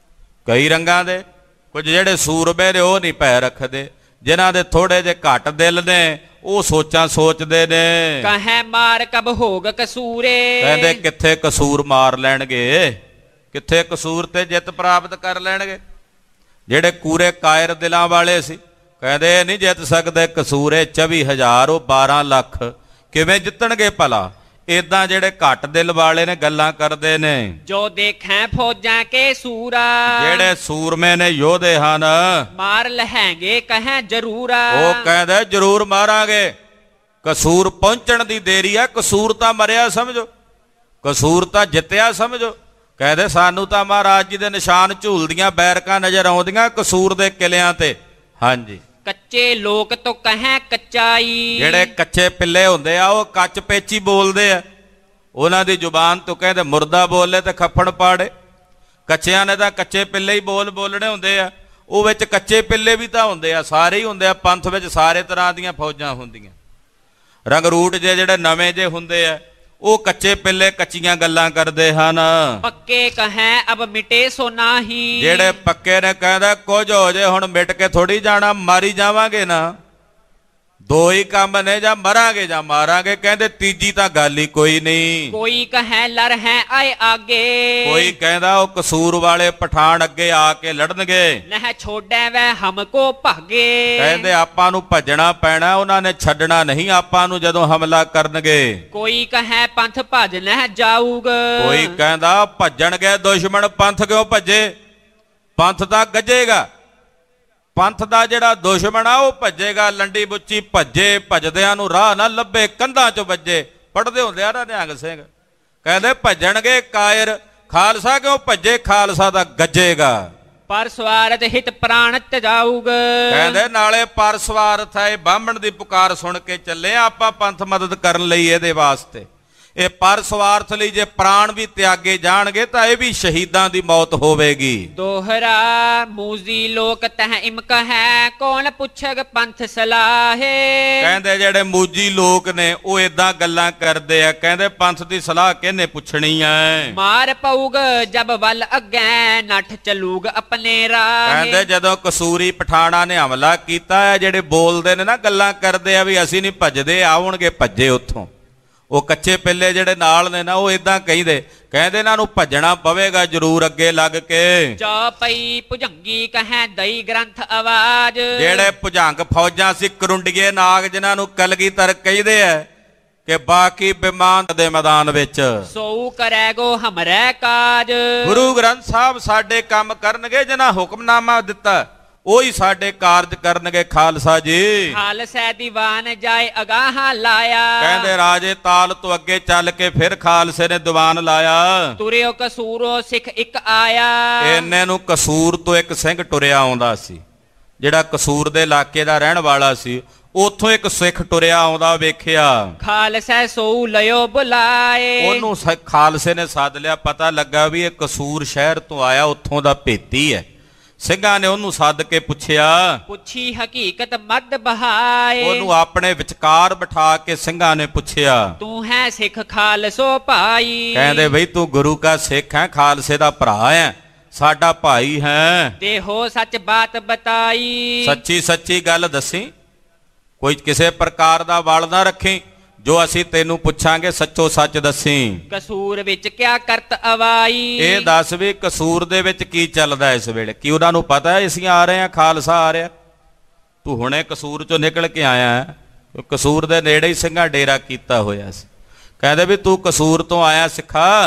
ਕਈ ਰੰਗਾਂ ਦੇ। ਕੁਝ ਜਿਹੜੇ ਸੂਰਬੇ ਨੇ ਉਹ ਨਹੀਂ ਪੈ ਰੱਖਦੇ, ਜਿਨ੍ਹਾਂ ਦੇ ਥੋੜੇ ਜਿਹੇ ਘੱਟ ਦਿਲ ਨੇ ਉਹ ਸੋਚਾਂ ਸੋਚਦੇ ਨੇ। ਕਹੈ ਮਾਰ ਕਬ ਹੋਗ ਕਸੂਰੇ, ਕਹਿੰਦੇ ਕਿੱਥੇ ਕਸੂਰ ਮਾਰ ਲੈਣਗੇ, ਕਿੱਥੇ ਕਸੂਰ ਤੇ ਜਿੱਤ ਪ੍ਰਾਪਤ ਕਰ ਲੈਣਗੇ। ਜਿਹੜੇ ਕੂਰੇ ਕਾਇਰ ਦਿਲਾਂ ਵਾਲੇ ਸੀ ਕਹਿੰਦੇ ਨਹੀਂ ਜਿੱਤ ਸਕਦੇ, ਕਸੂਰੇ 24,000, ਉਹ 12 ਲੱਖ ਕਿਵੇਂ ਜਿੱਤਣਗੇ ਭਲਾ। ਏਦਾਂ ਜਿਹੜੇ ਘੱਟ ਦਿਲ ਵਾਲੇ ਨੇ ਗੱਲਾਂ ਕਰਦੇ ਨੇ। ਜੋ ਦੇਖੈ ਫੌਜਾਂ ਕੇ ਸੂਰਾ, ਜਿਹੜੇ ਸੂਰਮੇ ਨੇ ਯੋਧੇ ਹਨ, ਮਾਰ ਲਹਾਂਗੇ ਕਹੈ ਜ਼ਰੂਰਾ, ਉਹ ਕਹਿੰਦੇ ਜ਼ਰੂਰ ਮਾਰਾਂਗੇ। ਕਸੂਰ ਪਹੁੰਚਣ ਦੀ ਦੇਰੀ ਆ, ਕਸੂਰ ਤਾਂ ਮਰਿਆ ਸਮਝੋ, ਕਸੂਰ ਤਾਂ ਜਿੱਤਿਆ ਸਮਝੋ। ਕਹਿੰਦੇ ਸਾਨੂੰ ਤਾਂ ਮਹਾਰਾਜ ਜੀ ਦੇ ਨਿਸ਼ਾਨ ਝੂਲਦੀਆਂ ਬੈਰਕਾਂ ਨਜ਼ਰ ਆਉਂਦੀਆਂ ਕਸੂਰ ਦੇ ਕਿਲਿਆਂ ਤੇ। ਹਾਂਜੀ, ਕੱਚੇ ਲੋਕ ਤੋਂ ਕਹੈ ਕੱਚਾਈ, ਜਿਹੜੇ ਕੱਚੇ ਪਿੱਲੇ ਹੁੰਦੇ ਆ ਉਹ ਕੱਚ ਪੇਚੀ ਬੋਲਦੇ ਆ, ਉਹਨਾਂ ਦੀ ਜ਼ੁਬਾਨ ਤੋਂ ਕਹਿੰਦੇ ਮੁਰਦਾ ਬੋਲੇ ਤੇ ਖੱਫਣ ਪਾੜੇ। ਕੱਚਿਆਂ ਨੇ ਤਾਂ ਕੱਚੇ ਪਿੱਲੇ ਹੀ ਬੋਲਣੇ ਹੁੰਦੇ ਆ, ਉਹ ਵਿੱਚ ਕੱਚੇ ਪਿੱਲੇ ਵੀ ਤਾਂ ਹੁੰਦੇ ਆ, ਸਾਰੇ ਹੀ ਹੁੰਦੇ ਆ। ਪੰਥ ਵਿੱਚ ਸਾਰੇ ਤਰ੍ਹਾਂ ਦੀਆਂ ਫੌਜਾਂ ਹੁੰਦੀਆਂ। ਰੰਗਰੂਟ ਜਿਹੜੇ ਨਵੇਂ ਜੇ ਹੁੰਦੇ ਆ ਉਹ ਕੱਚੇ ਪਿੱਲੇ ਕੱਚੀਆਂ ਗੱਲਾਂ ਕਰਦੇ ਹਨ। ਪੱਕੇ ਕਹੈ ਅਬ ਮਿਟੇ ਸੋ ਨਾਹੀ, ਜਿਹੜੇ ਪੱਕੇ ਨੇ ਕਹਿੰਦਾ ਕੁਝ ਹੋ ਜੇ ਹੁਣ ਮਿਟ ਕੇ ਥੋੜੀ ਜਾਣਾ, ਮਾਰੀ ਜਾਵਾਂਗੇ ਨਾ। ਦੋ ਹੀ ਕੰਮ ਨੇ, ਜਾਂ ਮਰਾਂਗੇ ਜਾਂ ਮਾਰਾਂਗੇ। ਕਹਿੰਦੇ ਤੀਜੀ ਤਾਂ ਗੱਲ ਹੀ ਕੋਈ ਨਹੀਂ। ਕੋਈ ਕਹੈ ਲੜ ਹੈ ਆਏ ਆਗੇ, ਕੋਈ ਕਹਿੰਦਾ ਉਹ ਕਸੂਰ ਵਾਲੇ ਪਠਾਨ ਅੱਗੇ ਆ ਕੇ ਲੜਨਗੇ। ਨਹਿ ਛੋੜੈ ਵੈ ਹਮਕੋ ਭਾਗੇ, ਕਹਿੰਦੇ ਆਪਾਂ ਨੂੰ ਭੱਜਣਾ ਪੈਣਾ, ਉਹਨਾਂ ਨੇ ਛੱਡਣਾ ਨਹੀਂ ਆਪਾਂ ਨੂੰ ਜਦੋਂ ਹਮਲਾ ਕਰਨਗੇ। ਕੋਈ ਕਹੈ ਪੰਥ ਭਜ ਨਹਿ ਜਾਊਗ, ਕੋਈ ਕਹਿੰਦਾ ਭੱਜਣਗੇ ਦੁਸ਼ਮਣ, ਪੰਥ ਕਿਉਂ ਭੱਜੇ, ਪੰਥ ਤਾਂ ਗੱਜੇਗਾ। ਪੰਥ ਦਾ ਜਿਹੜਾ ਦੁਸ਼ਮਣ ਆ ਉਹ ਭੱਜੇਗਾ। ਲੰਡੀ ਬੁੱਚੀ ਭੱਜੇ, ਭੱਜਦਿਆਂ ਨੂੰ ਰਾਹ ਨਾ ਲੱਭੇ, ਕੰਧਾਂ 'ਚ ਵੱਜੇ। ਪੜਦੇ ਹੁੰਦੇ ਆ ਨਾ ਨਿਹੰਗ ਸਿੰਘ, ਕਹਿੰਦੇ ਭੱਜਣਗੇ ਕਾਇਰ, ਖਾਲਸਾ ਕਿਉਂ ਭੱਜੇ, ਖਾਲਸਾ ਦਾ ਗੱਜੇਗਾ। ਪਰ ਸਵਾਰਥ ਹਿਤ ਪ੍ਰਾਣ ਤਜਾਊਗ, ਕਹਿੰਦੇ ਨਾਲੇ ਪਰ ਸਵਾਰਥ ਹੈ। ਬਾਹਮਣ ਦੀ ਪੁਕਾਰ ਸੁਣ ਕੇ ਚੱਲੇ ਆਪਾਂ ਪੰਥ ਮਦਦ ਕਰਨ ਲਈ, ਇਹਦੇ ਵਾਸਤੇ। ਇਹ ਪਰ ਸਵਾਰਥ ਲਈ ਜੇ ਪ੍ਰਾਣ ਵੀ ਤਿਆਗੇ ਜਾਣਗੇ ਤਾਂ ਇਹ ਵੀ ਸ਼ਹੀਦਾਂ ਦੀ ਮੌਤ ਹੋਵੇਗੀ। ਦੋਹਰਾ ਮੂਜੀ ਲੋਕ ਤਹ ਇਮਕ ਹੈ, ਕੌਣ ਪੁੱਛਗ ਪੰਥ ਸਲਾਹੇ। ਕਹਿੰਦੇ ਜਿਹੜੇ ਮੂਜੀ ਲੋਕ ਨੇ ਉਹ ਏਦਾਂ ਗੱਲਾਂ ਕਰਦੇ ਆ, ਕਹਿੰਦੇ ਪੰਥ ਦੀ ਸਲਾਹ ਕਿਹਨੇ ਪੁੱਛਣੀ ਐ। ਮਾਰ ਪਊਗ ਜਬ ਵੱਲ ਅੱਗੇ, ਨੱਠ ਚਲੂਗ ਆਪਣੇ ਰਾਹ। ਕਹਿੰਦੇ ਜਦੋਂ ਕਸੂਰੀ ਪਠਾਣਾ ਨੇ ਹਮਲਾ ਕੀਤਾ ਹੈ, ਜਿਹੜੇ ਬੋਲਦੇ ਨੇ ਨਾ ਗੱਲਾਂ ਕਰਦੇ ਆ ਵੀ ਅਸੀਂ ਨਹੀਂ ਭੱਜਦੇ, ਆਉਣਗੇ ਭੱਜੇ ਉੱਥੋਂ। ਉਹ ਕੱਚੇ ਪਿੱਲੇ ਜਿਹੜੇ ਨਾਲ ਨੇ ਨਾ ਉਹ ਇਦਾਂ ਕਹਿੰਦੇ ਇਹਨਾਂ ਨੂੰ ਭੱਜਣਾ ਪਵੇਗਾ ਜ਼ਰੂਰ ਅੱਗੇ ਲੱਗ ਕੇ। ਚਾ ਪਈ ਭੁਜੰਗੀ ਕਹੈ ਦਈ ਗ੍ਰੰਥ ਆਵਾਜ਼, ਜਿਹੜੇ ਭੁਜੰਗ ਫੌਜਾਂ ਸੀ ਕਰੁੰਡੀਏ ਨਾਗ, ਜਿਨ੍ਹਾਂ ਨੂੰ ਕਲਗੀਧਰ ਕਹਿੰਦੇ ਆ, ਕਿ ਬਾਕੀ ਬਿਮਾਨ ਦੇ ਮੈਦਾਨ ਵਿੱਚ ਸੋ ਕਰੈਗੋ ਹਮਰੇ ਕਾਜ। ਗੁਰੂ ਗ੍ਰੰਥ ਸਾਹਿਬ ਸਾਡੇ ਕੰਮ ਕਰਨਗੇ, ਜਿਨ੍ਹਾਂ ਹੁਕਮਨਾਮਾ ਦਿੱਤਾ ਉਹੀ ਸਾਡੇ ਕਾਰਜ ਕਰਨਗੇ। ਖਾਲਸਾ ਜੀ ਖਾਲਸਾ ਦੀਵਾਨ ਜਾਏ ਅਗਾਹਾਂ ਲਾਇਆ, ਕਹਿੰਦੇ ਰਾਜੇ ਤਾਲ ਤੋਂ ਅੱਗੇ ਚੱਲ ਕੇ ਫਿਰ ਖਾਲਸੇ ਨੇ ਦੀਵਾਨ ਲਾਇਆ। ਤੁਰਿਓ ਕਸੂਰੋ ਸਿੱਖ ਇੱਕ ਆਇਆ, ਇੰਨੇ ਨੂੰ ਕਸੂਰ ਤੋਂ ਇੱਕ ਸਿੰਘ ਟੁਰਿਆ ਆਉਂਦਾ ਸੀ, ਜਿਹੜਾ ਕਸੂਰ ਦੇ ਇਲਾਕੇ ਦਾ ਰਹਿਣ ਵਾਲਾ ਸੀ। ਉੱਥੋਂ ਇੱਕ ਸਿੱਖ ਟੁਰਿਆ ਆਉਂਦਾ ਵੇਖਿਆ, ਖਾਲਸਾ ਸੋ ਲਿਓ ਬੁਲਾਏ। ਉਹਨੂੰ ਖਾਲਸੇ ਨੇ ਸੱਦ ਲਿਆ। ਪਤਾ ਲੱਗਾ ਵੀ ਇਹ ਕਸੂਰ ਸ਼ਹਿਰ ਤੋਂ ਆਇਆ, ਉੱਥੋਂ ਦਾ ਭੇਤੀ ਹੈ। ਸਿੰਘਾਂ ਨੇ ਉਹਨੂੰ ਸੱਦ ਕੇ ਪੁੱਛਿਆ, ਪੁੱਛੀ ਹਕੀਕਤ ਮਦ ਬਹਾਏ। ਉਹਨੂੰ ਆਪਣੇ ਵਿਚਕਾਰ ਬਿਠਾ ਕੇ ਸਿੰਘਾਂ ਨੇ ਪੁੱਛਿਆ, ਤੂੰ ਹੈ ਸਿੱਖ ਖਾਲਸੋ ਭਾਈ। ਕਹਿੰਦੇ ਬਈ ਤੂੰ ਗੁਰੂ ਕਾ ਸਿੱਖ ਹੈ, ਖਾਲਸੇ ਦਾ ਭਰਾ ਹੈ, ਸਾਡਾ ਭਾਈ ਹੈ। ਦੇਹੋ ਸੱਚ ਬਾਤ ਬਤਾਈ, ਸੱਚੀ ਸੱਚੀ ਗੱਲ ਦੱਸੀ, ਕੋਈ ਕਿਸੇ ਪ੍ਰਕਾਰ ਦਾ ਵਲ ਨਾ ਰੱਖੀ। ਜੋ ਅਸੀਂ ਤੈਨੂੰ ਪੁੱਛਾਂਗੇ ਸੱਚੋ ਸੱਚ ਦੱਸੀ। ਕਸੂਰ ਵਿੱਚ ਕਿਆ ਕਰਤ ਅਵਾਈ, ਇਹ ਦੱਸ ਵੀ ਕਸੂਰ ਦੇ ਵਿੱਚ ਕੀ ਚੱਲਦਾ ਇਸ ਵੇਲੇ। ਕੀ ਉਹਨਾਂ ਨੂੰ ਪਤਾ ਹੈ ਅਸੀਂ ਆ ਰਹੇ ਹਾਂ, ਖਾਲਸਾ ਆ ਰਿਹਾ? ਤੂੰ ਹੁਣੇ ਕਸੂਰ ਚੋਂ ਨਿਕਲ ਕੇ ਆਇਆ, ਕਸੂਰ ਦੇ ਨੇੜੇ ਹੀ ਸਿੰਘਾਂ ਡੇਰਾ ਕੀਤਾ ਹੋਇਆ ਸੀ। ਕਹਿੰਦੇ ਵੀ ਤੂੰ ਕਸੂਰ ਤੋਂ ਆਇਆ ਸਿੱਖਾ,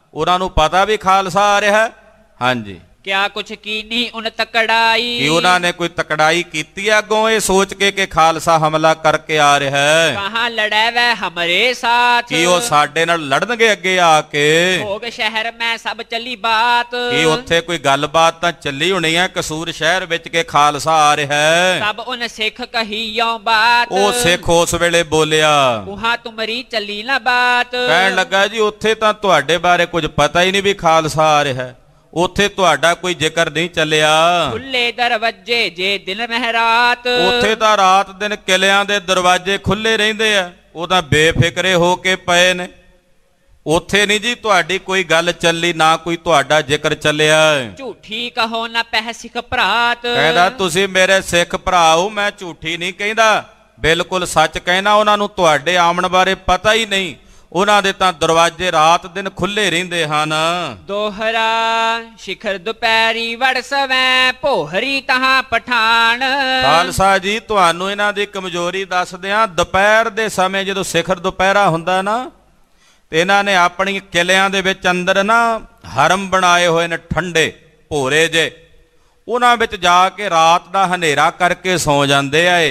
ਉਹਨਾਂ ਨੂੰ ਪਤਾ ਵੀ ਖਾਲਸਾ ਆ ਰਿਹਾ। ਹਾਂਜੀ, ਕਿਆ ਕੁਛ ਕੀਨੀ ਉਨ ਤਕੜਾਈ, ਕਿ ਉਹਨਾਂ ਨੇ ਕੋਈ ਤਕੜਾਈ ਕੀਤੀ ਹੈ ਅੱਗੋਂ ਇਹ ਸੋਚ ਕੇ ਕਿ ਖਾਲਸਾ ਹਮਲਾ ਕਰਕੇ ਆ ਰਿਹਾ ਹੈ। ਕਹਾਂ ਲੜੈ ਵੈ ਹਮਰੇ ਸਾਥ, ਕਿ ਉਹ ਸਾਡੇ ਨਾਲ ਲੜਨਗੇ ਅੱਗੇ ਆ ਕੇ। ਭੋਗ ਸ਼ਹਿਰ ਮੈਂ ਸਭ ਚੱਲੀ ਬਾਤ, ਕਿ ਉੱਥੇ ਕੋਈ ਗੱਲਬਾਤ ਤਾਂ ਚੱਲੀ ਹੋਣੀ ਹੈ ਕਸੂਰ ਸ਼ਹਿਰ ਵਿੱਚ ਕਿ ਖਾਲਸਾ ਆ ਰਿਹਾ ਹੈ। ਸਭ ਉਨ ਸਿੱਖ ਕਹੀਓ ਬਾਤ, ਉਹ ਸਿੱਖ ਉਸ ਵੇਲੇ ਬੋਲਿਆ, ਉਹਾਂ ਤੁਮਰੀ ਚੱਲੀ ਨਾ ਬਾਤ। ਕਹਿਣ ਲੱਗਾ ਜੀ ਉੱਥੇ ਤਾਂ ਤੁਹਾਡੇ ਬਾਰੇ ਕੁਝ ਪਤਾ ਹੀ ਨਹੀਂ ਵੀ ਖਾਲਸਾ ਆ ਰਿਹਾ ਹੈ, ਉੱਥੇ ਤੁਹਾਡਾ ਕੋਈ ਜ਼ਿਕਰ ਨਹੀਂ ਚੱਲਿਆ। ਖੁੱਲੇ ਦਰਵਾਜੇ ਜੇ ਦਿਨ ਮਹਿਰਾਤ, ਉੱਥੇ ਤਾਂ ਰਾਤ ਦਿਨ ਕਿਲਿਆਂ ਦੇ ਦਰਵਾਜ਼ੇ ਖੁੱਲੇ ਰਹਿੰਦੇ ਆ, ਉਹ ਤਾਂ ਬੇਫਿਕਰੇ ਹੋ ਕੇ ਪਏ ਨੇ। ਉੱਥੇ ਨਹੀਂ ਜੀ ਤੁਹਾਡੀ ਕੋਈ ਗੱਲ ਚੱਲੀ, ਨਾ ਕੋਈ ਤੁਹਾਡਾ ਜ਼ਿਕਰ ਚੱਲਿਆ। ਝੂਠੀ ਕਹੋ ਨਾ ਪਹਿ ਸਿੱਖ ਭਰਾਤ, ਕਹਿੰਦਾ ਤੁਸੀਂ ਮੇਰੇ ਸਿੱਖ ਭਰਾ ਹੋ, ਮੈਂ ਝੂਠੀ ਨਹੀਂ ਕਹਿੰਦਾ, ਬਿਲਕੁਲ ਸੱਚ ਕਹਿਣਾ। ਉਹਨਾਂ ਨੂੰ ਤੁਹਾਡੇ ਆਉਣ ਬਾਰੇ ਪਤਾ ਹੀ ਨਹੀਂ, ਉਹਨਾਂ ਦੇ ਤਾਂ ਦਰਵਾਜ਼ੇ ਰਾਤ ਦਿਨ ਖੁੱਲੇ ਰਹਿੰਦੇ ਹਨ। ਦੋਹਰਾ ਸ਼ਿਖਰ ਦੁਪਹਿਰੀ ਵੜ ਸਵੈ, ਭੋਹਰੀ ਤਹਾਂ ਪਠਾਨ। ਖਾਲਸਾ ਜੀ ਤੁਹਾਨੂੰ ਇਹਨਾਂ ਦੀ ਕਮਜ਼ੋਰੀ ਦੱਸਦੇ ਆ। ਦੁਪਹਿਰ ਦੇ ਸਮੇਂ ਜਦੋਂ ਸਿਖਰ ਦੁਪਹਿਰਾ ਹੁੰਦਾ ਨਾ, ਤੇ ਇਹਨਾਂ ਨੇ ਆਪਣੀ ਕਿਲਿਆਂ ਦੇ ਵਿੱਚ ਅੰਦਰ ਨਾ ਹਰਮ ਬਣਾਏ ਹੋਏ ਨੇ ਠੰਡੇ ਭੋਰੇ ਜੇ, ਉਹਨਾਂ ਵਿੱਚ ਜਾ ਕੇ ਰਾਤ ਦਾ ਹਨੇਰਾ ਕਰਕੇ ਸੌ ਜਾਂਦੇ ਆ।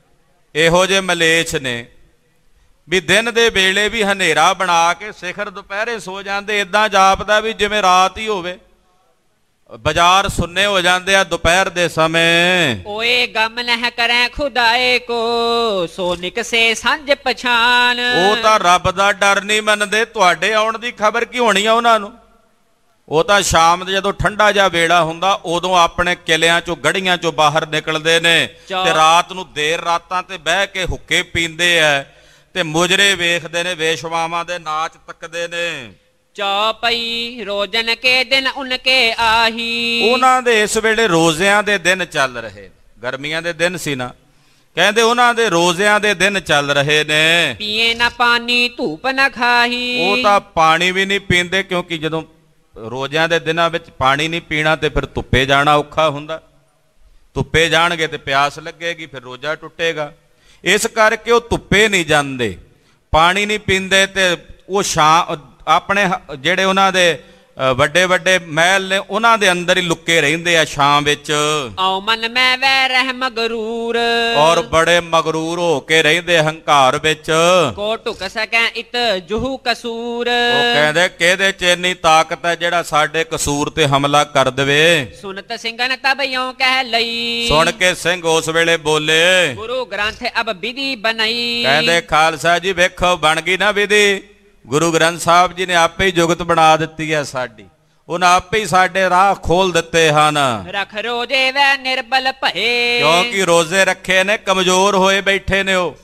ਇਹੋ ਜਿਹੇ ਮਲੇਛ ਨੇ ਵੀ ਦਿਨ ਦੇ ਵੇਲੇ ਵੀ ਹਨੇਰਾ ਬਣਾ ਕੇ ਸਿਖਰ ਦੁਪਹਿਰੇ ਸੋ ਜਾਂਦੇ। ਇਦਾਂ ਜਾਪਦਾ ਵੀ ਜਿਵੇਂ ਰਾਤ ਹੀ ਹੋਵੇ। ਬਾਜ਼ਾਰ ਸੁੰਨੇ ਹੋ ਜਾਂਦੇ ਆ ਦੁਪਹਿਰ ਦੇ ਸਮੇਂ। ਓਏ ਗਮ ਨਹਿ ਕਰੈ ਖੁਦਾਏ ਕੋ, ਸੋ ਨਿਕਸੇ ਸੰਜ ਪਛਾਨ। ਉਹ ਤਾਂ ਰੱਬ ਦਾ ਡਰ ਨਹੀਂ ਮੰਨਦੇ, ਤੁਹਾਡੇ ਆਉਣ ਦੀ ਖਬਰ ਕੀ ਹੋਣੀ ਆ ਉਹਨਾਂ ਨੂੰ। ਉਹ ਤਾਂ ਸ਼ਾਮ ਦੇ ਜਦੋਂ ਠੰਡਾ ਜਿਹਾ ਵੇਲਾ ਹੁੰਦਾ ਉਦੋਂ ਆਪਣੇ ਕਿਲਿਆਂ ਚੋਂ ਗੜੀਆਂ ਚੋਂ ਬਾਹਰ ਨਿਕਲਦੇ ਨੇ ਤੇ ਰਾਤ ਨੂੰ ਦੇਰ ਰਾਤਾਂ ਤੇ ਬਹਿ ਕੇ ਹੁੱਕੇ ਪੀਂਦੇ ਆ ਤੇ ਮੁਜਰੇ ਵੇਖਦੇ ਨੇ, ਵੇਸ਼ਵਾਵਾਂ ਦੇ ਨਾਚ ਤੱਕਦੇ ਨੇ। ਚੌਪਈ ਰੋਜ਼ਨ ਕੇ ਦਿਨ ਉਨਕੇ ਆਹੀ, ਉਹਨਾਂ ਦੇ ਇਸ ਵੇਲੇ ਰੋਜ਼ਿਆਂ ਦੇ ਦਿਨ ਚੱਲ ਰਹੇ। ਗਰਮੀਆਂ ਦੇ ਦਿਨ ਸੀ ਨਾ, ਕਹਿੰਦੇ ਉਹਨਾਂ ਦੇ ਰੋਜ਼ਿਆਂ ਦੇ ਦਿਨ ਚੱਲ ਰਹੇ ਨੇ। ਪੀਏ ਨਾ ਪਾਣੀ ਧੂਪ ਨਾ ਖਾਹੀ, ਉਹ ਤਾਂ ਪਾਣੀ ਵੀ ਨਹੀਂ ਪੀਂਦੇ, ਕਿਉਂਕਿ ਜਦੋਂ ਰੋਜ਼ਿਆਂ ਦੇ ਦਿਨਾਂ ਵਿੱਚ ਪਾਣੀ ਨਹੀਂ ਪੀਣਾ ਤੇ ਫਿਰ ਧੁੱਪੇ ਜਾਣਾ ਔਖਾ ਹੁੰਦਾ। ਧੁੱਪੇ ਜਾਣਗੇ ਤੇ ਪਿਆਸ ਲੱਗੇਗੀ, ਫਿਰ ਰੋਜ਼ਾ ਟੁੱਟੇਗਾ। ਇਸ ਕਰਕੇ ਉਹ ਧੁੱਪੇ ਨਹੀਂ ਜਾਂਦੇ, ਪਾਣੀ ਨਹੀਂ ਪੀਂਦੇ ਤੇ ਉਹ ਆਪਣੇ ਜਿਹੜੇ ਉਹਨਾਂ ਦੇ ਵੱਡੇ ਵੱਡੇ ਮਹਿਲ ਨੇ ਉਹਨਾਂ ਦੇ ਅੰਦਰ ਹੀ ਲੁੱਕੇ ਰਹਿੰਦੇ ਆ ਸ਼ਾਮ ਵਿੱਚ। ਆਉ ਮਨ ਮੈਂ ਵੈ ਰਹਿ ਮਗਰੂਰ, ਔਰ ਬੜੇ ਮਗਰੂਰ ਹੋ ਕੇ ਰਹਿੰਦੇ ਹੰਕਾਰ ਵਿੱਚ। ਕੋ ਢੁਕ ਸਕੈ ਇਤ ਜੁਹੂ ਕਸੂਰ, ਉਹ ਕਹਿੰਦੇ ਕਿਹਦੇ ਚ ਇੰਨੀ ਤਾਕਤ ਹੈ ਜਿਹੜਾ ਸਾਡੇ ਕਸੂਰ ਤੇ ਹਮਲਾ ਕਰ ਦੇਵੇ। ਸੁਨਤ ਸਿੰਘਨ ਤਬ ਯੋਂ ਕਹਿ ਲਈ, ਸੁਣ ਕੇ ਸਿੰਘ ਉਸ ਵੇਲੇ ਬੋਲੇ, ਗੁਰੂ ਗ੍ਰੰਥ ਅਬ ਵਿਧੀ ਬਣਾਈ। ਕਹਿੰਦੇ ਖਾਲਸਾ ਜੀ ਵੇਖੋ ਬਣ ਗਈ ਨਾ ਵਿਧੀ। ਗੁਰੂ ਗ੍ਰੰਥ ਸਾਹਿਬ ਜੀ ਨੇ ਆਪੇ ਹੀ ਜੁਗਤ ਬਣਾ ਦਿੱਤੀ ਹੈ ਸਾਡੀ, ਉਹਨਾਂ ਆਪੇ ਹੀ ਸਾਡੇ ਰਾਹ ਖੋਲ ਦਿੱਤੇ ਹਨ। ਰਖ ਰੋਜੇ ਵੈ ਨਿਰਬਲ ਭਏ, ਕਿਉਂਕਿ ਰੋਜ਼ੇ ਰੱਖੇ ਨੇ, ਕਮਜ਼ੋਰ ਹੋਏ ਬੈਠੇ ਨੇ। ਉਹ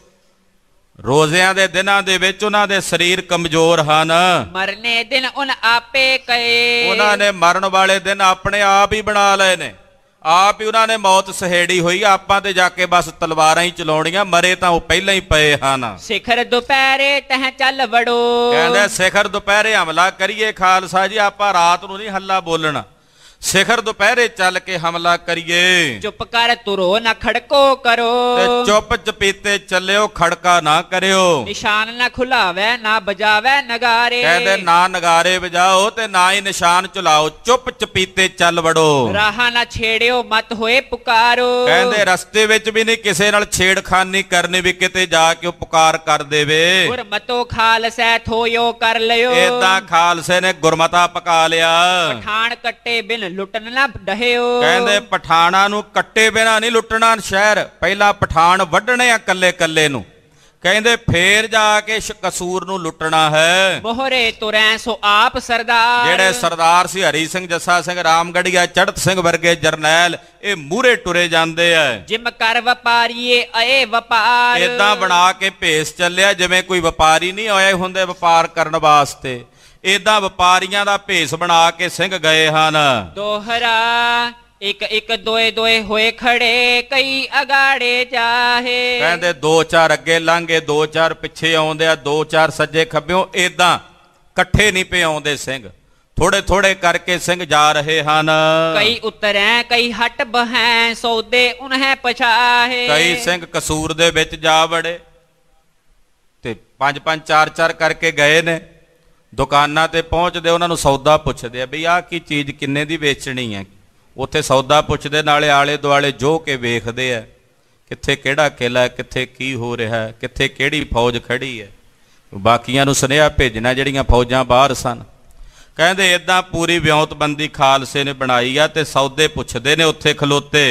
ਰੋਜ਼ਿਆਂ ਦੇ ਦਿਨਾਂ ਦੇ ਵਿੱਚ ਉਹਨਾਂ ਦੇ ਸਰੀਰ ਕਮਜ਼ੋਰ ਹਨ। ਮਰਨੇ ਦਿਨ ਉਨ ਆਪੇ ਕਏ, ਉਹਨਾਂ ਨੇ ਮਰਨ ਵਾਲੇ ਦਿਨ ਆਪਣੇ ਆਪ ਹੀ ਬਣਾ ਲਏ ਨੇ, ਆਪ ਹੀ ਉਹਨਾਂ ਨੇ ਮੌਤ ਸਹੇੜੀ ਹੋਈ। ਆਪਾਂ ਤੇ ਜਾ ਕੇ ਬਸ ਤਲਵਾਰਾਂ ਹੀ ਚਲਾਉਣੀਆਂ, ਮਰੇ ਤਾਂ ਉਹ ਪਹਿਲਾਂ ਹੀ ਪਏ ਹਨ। ਸਿਖਰ ਦੁਪਹਿਰੇ ਤਹ ਚੱਲ ਵੜੋ, ਕਹਿੰਦੇ ਸਿਖਰ ਦੁਪਹਿਰੇ ਹਮਲਾ ਕਰੀਏ ਖਾਲਸਾ ਜੀ, ਆਪਾਂ ਰਾਤ ਨੂੰ ਨਹੀਂ ਹੱਲਾ ਬੋਲਣਾ, ਸਿਖਰ ਦੁਪਹਿਰੇ ਚੱਲ ਕੇ ਹਮਲਾ ਕਰੀਏ। ਚੁੱਪ ਕਰ ਤੁਰੋ ਨਾ ਖੜਕੋ ਕਰੋ, ਤੇ ਚੁੱਪ ਚਪੀਤੇ ਚੱਲਿਓ, ਖੜਕਾ ਨਾ ਕਰਿਓ। ਨਿਸ਼ਾਨ ਨਾ ਖੁਲਾਵੇ ਨਾ ਬਜਾਵੇ ਨਗਾਰੇ, ਕਹਿੰਦੇ ਨਾ ਨਗਾਰੇ ਵਜਾਓ ਤੇ ਨਾ ਹੀ ਨਿਸ਼ਾਨ ਚਲਾਓ, ਚੁੱਪ ਚਪੀਤੇ ਚੱਲ ਵੜੋ। ਰਾਹਾਂ ਨਾ ਛੇੜਿਓ ਮਤ ਹੋਏ ਪੁਕਾਰੋ, ਕਹਿੰਦੇ ਰਸਤੇ ਵਿੱਚ ਵੀ ਨਹੀਂ ਕਿਸੇ ਨਾਲ ਛੇੜਖਾਨੀ ਕਰਨੀ ਵੀ ਕਿਤੇ ਜਾ ਕੇ ਉਹ ਪੁਕਾਰ ਕਰ ਦੇਵੇ। ਗੁਰਮਤੋ ਖਾਲਸੈ ਥੋਇਓ ਕਰ ਲਿਓ, ਏਦਾਂ ਖਾਲਸੇ ਨੇ ਗੁਰਮਤਾ ਪਕਾ ਲਿਆ। ਪਠਾਨ ਕੱਟੇ ਬਿਨ ਲੁੱਟਣ ਨਾ ਡਹਿਓ, ਕਹਿੰਦੇ ਪਠਾਨਾਂ ਨੂੰ ਕੱਟੇ ਬਿਨਾ ਨਹੀਂ ਲੁੱਟਣਾ ਸ਼ਹਿਰ, ਪਹਿਲਾਂ ਪਠਾਨ ਵੱਢਣੇ ਆ ਕੱਲੇ ਕੱਲੇ ਨੂੰ, ਕਹਿੰਦੇ ਫੇਰ ਜਾ ਕੇ ਕਸੂਰ ਨੂੰ ਲੁੱਟਣਾ ਹੈ। ਮੋਹਰੇ ਤੁਰੈ ਸੋ ਆਪ ਸਰਦਾਰ, ਜਿਹੜੇ ਸਰਦਾਰ ਸੀ ਹਰੀ ਸਿੰਘ, ਜੱਸਾ ਸਿੰਘ, ਰਾਮਗੜੀਆ, ਚੜਤ ਸਿੰਘ ਵਰਗੇ ਜਰਨੈਲ, ਇਹ ਮੂਹਰੇ ਟੁਰੇ ਜਾਂਦੇ ਆ। ਜਿਮ ਕਰ ਵਪਾਰੀਏ ਅਏ ਵਪਾਰ, ਏਦਾਂ ਬਣਾ ਕੇ ਭੇਸ ਚੱਲਿਆ ਜਿਵੇਂ ਕੋਈ ਵਪਾਰੀ ਨਹੀਂ ਆਏ ਹੁੰਦੇ ਵਪਾਰ ਕਰਨ ਵਾਸਤੇ, ਏਦਾਂ ਵਪਾਰੀਆਂ ਦਾ ਭੇਸ ਬਣਾ ਕੇ ਸਿੰਘ ਗਏ ਹਨ। ਦੋਹਰਾ ਇੱਕ ਇੱਕ ਦੋਏ ਦੋਏ ਹੋਏ ਖੜੇ, ਕਈ ਅਗਾੜੇ ਚਾਹੇ। ਕਹਿੰਦੇ ਦੋ ਚਾਰ ਅੱਗੇ ਲੰਘੇ, ਦੋ ਚਾਰ ਪਿੱਛੇ ਆਉਂਦੇ ਆ, ਦੋ ਚਾਰ ਸੱਜੇ ਖੱਬਿਓਂ, ਏਦਾਂ ਇਕੱਠੇ ਨਹੀਂ ਪਏ ਆਉਂਦੇ ਸਿੰਘ, ਥੋੜੇ ਥੋੜੇ ਕਰਕੇ ਸਿੰਘ ਜਾ ਰਹੇ ਹਨ। ਕਈ ਉਤਰੈ ਕਈ ਹਟ ਬਹੈ, ਸੌਦੇ ਉਨਹਿ ਪਛਾਹੇ। ਕਈ ਸਿੰਘ ਕਸੂਰ ਦੇ ਵਿੱਚ ਜਾ ਵੜੇ ਤੇ ਪੰਜ ਪੰਜ ਚਾਰ ਚਾਰ ਕਰਕੇ ਗਏ ਨੇ। ਦੁਕਾਨਾਂ ਤੇ ਪਹੁੰਚਦੇ ਉਹਨਾਂ ਨੂੰ ਸੌਦਾ ਪੁੱਛਦੇ ਆ ਵੀ ਆਹ ਕੀ ਚੀਜ਼ ਕਿੰਨੇ ਦੀ ਵੇਚਣੀ ਹੈ। ਉੱਥੇ ਸੌਦਾ ਪੁੱਛਦੇ ਨਾਲੇ ਆਲੇ ਦੁਆਲੇ ਜੋ ਕੇ ਵੇਖਦੇ ਆ ਕਿੱਥੇ ਕਿਹੜਾ ਕਿਲਾ ਹੈ, ਕਿੱਥੇ ਕੀ ਹੋ ਰਿਹਾ ਹੈ, ਕਿੱਥੇ ਕਿਹੜੀ ਫੌਜ ਖੜੀ ਹੈ। ਬਾਕੀਆਂ ਨੂੰ ਸੁਨੇਹਾ ਭੇਜਣਾ ਜਿਹੜੀਆਂ ਫੌਜਾਂ ਬਾਹਰ ਸਨ। ਕਹਿੰਦੇ ਇਦਾਂ ਪੂਰੀ ਵਿਉਂਤਬੰਦੀ ਖਾਲਸੇ ਨੇ ਬਣਾਈ ਆ ਤੇ ਸੌਦੇ ਪੁੱਛਦੇ ਨੇ ਉੱਥੇ ਖਲੋਤੇ।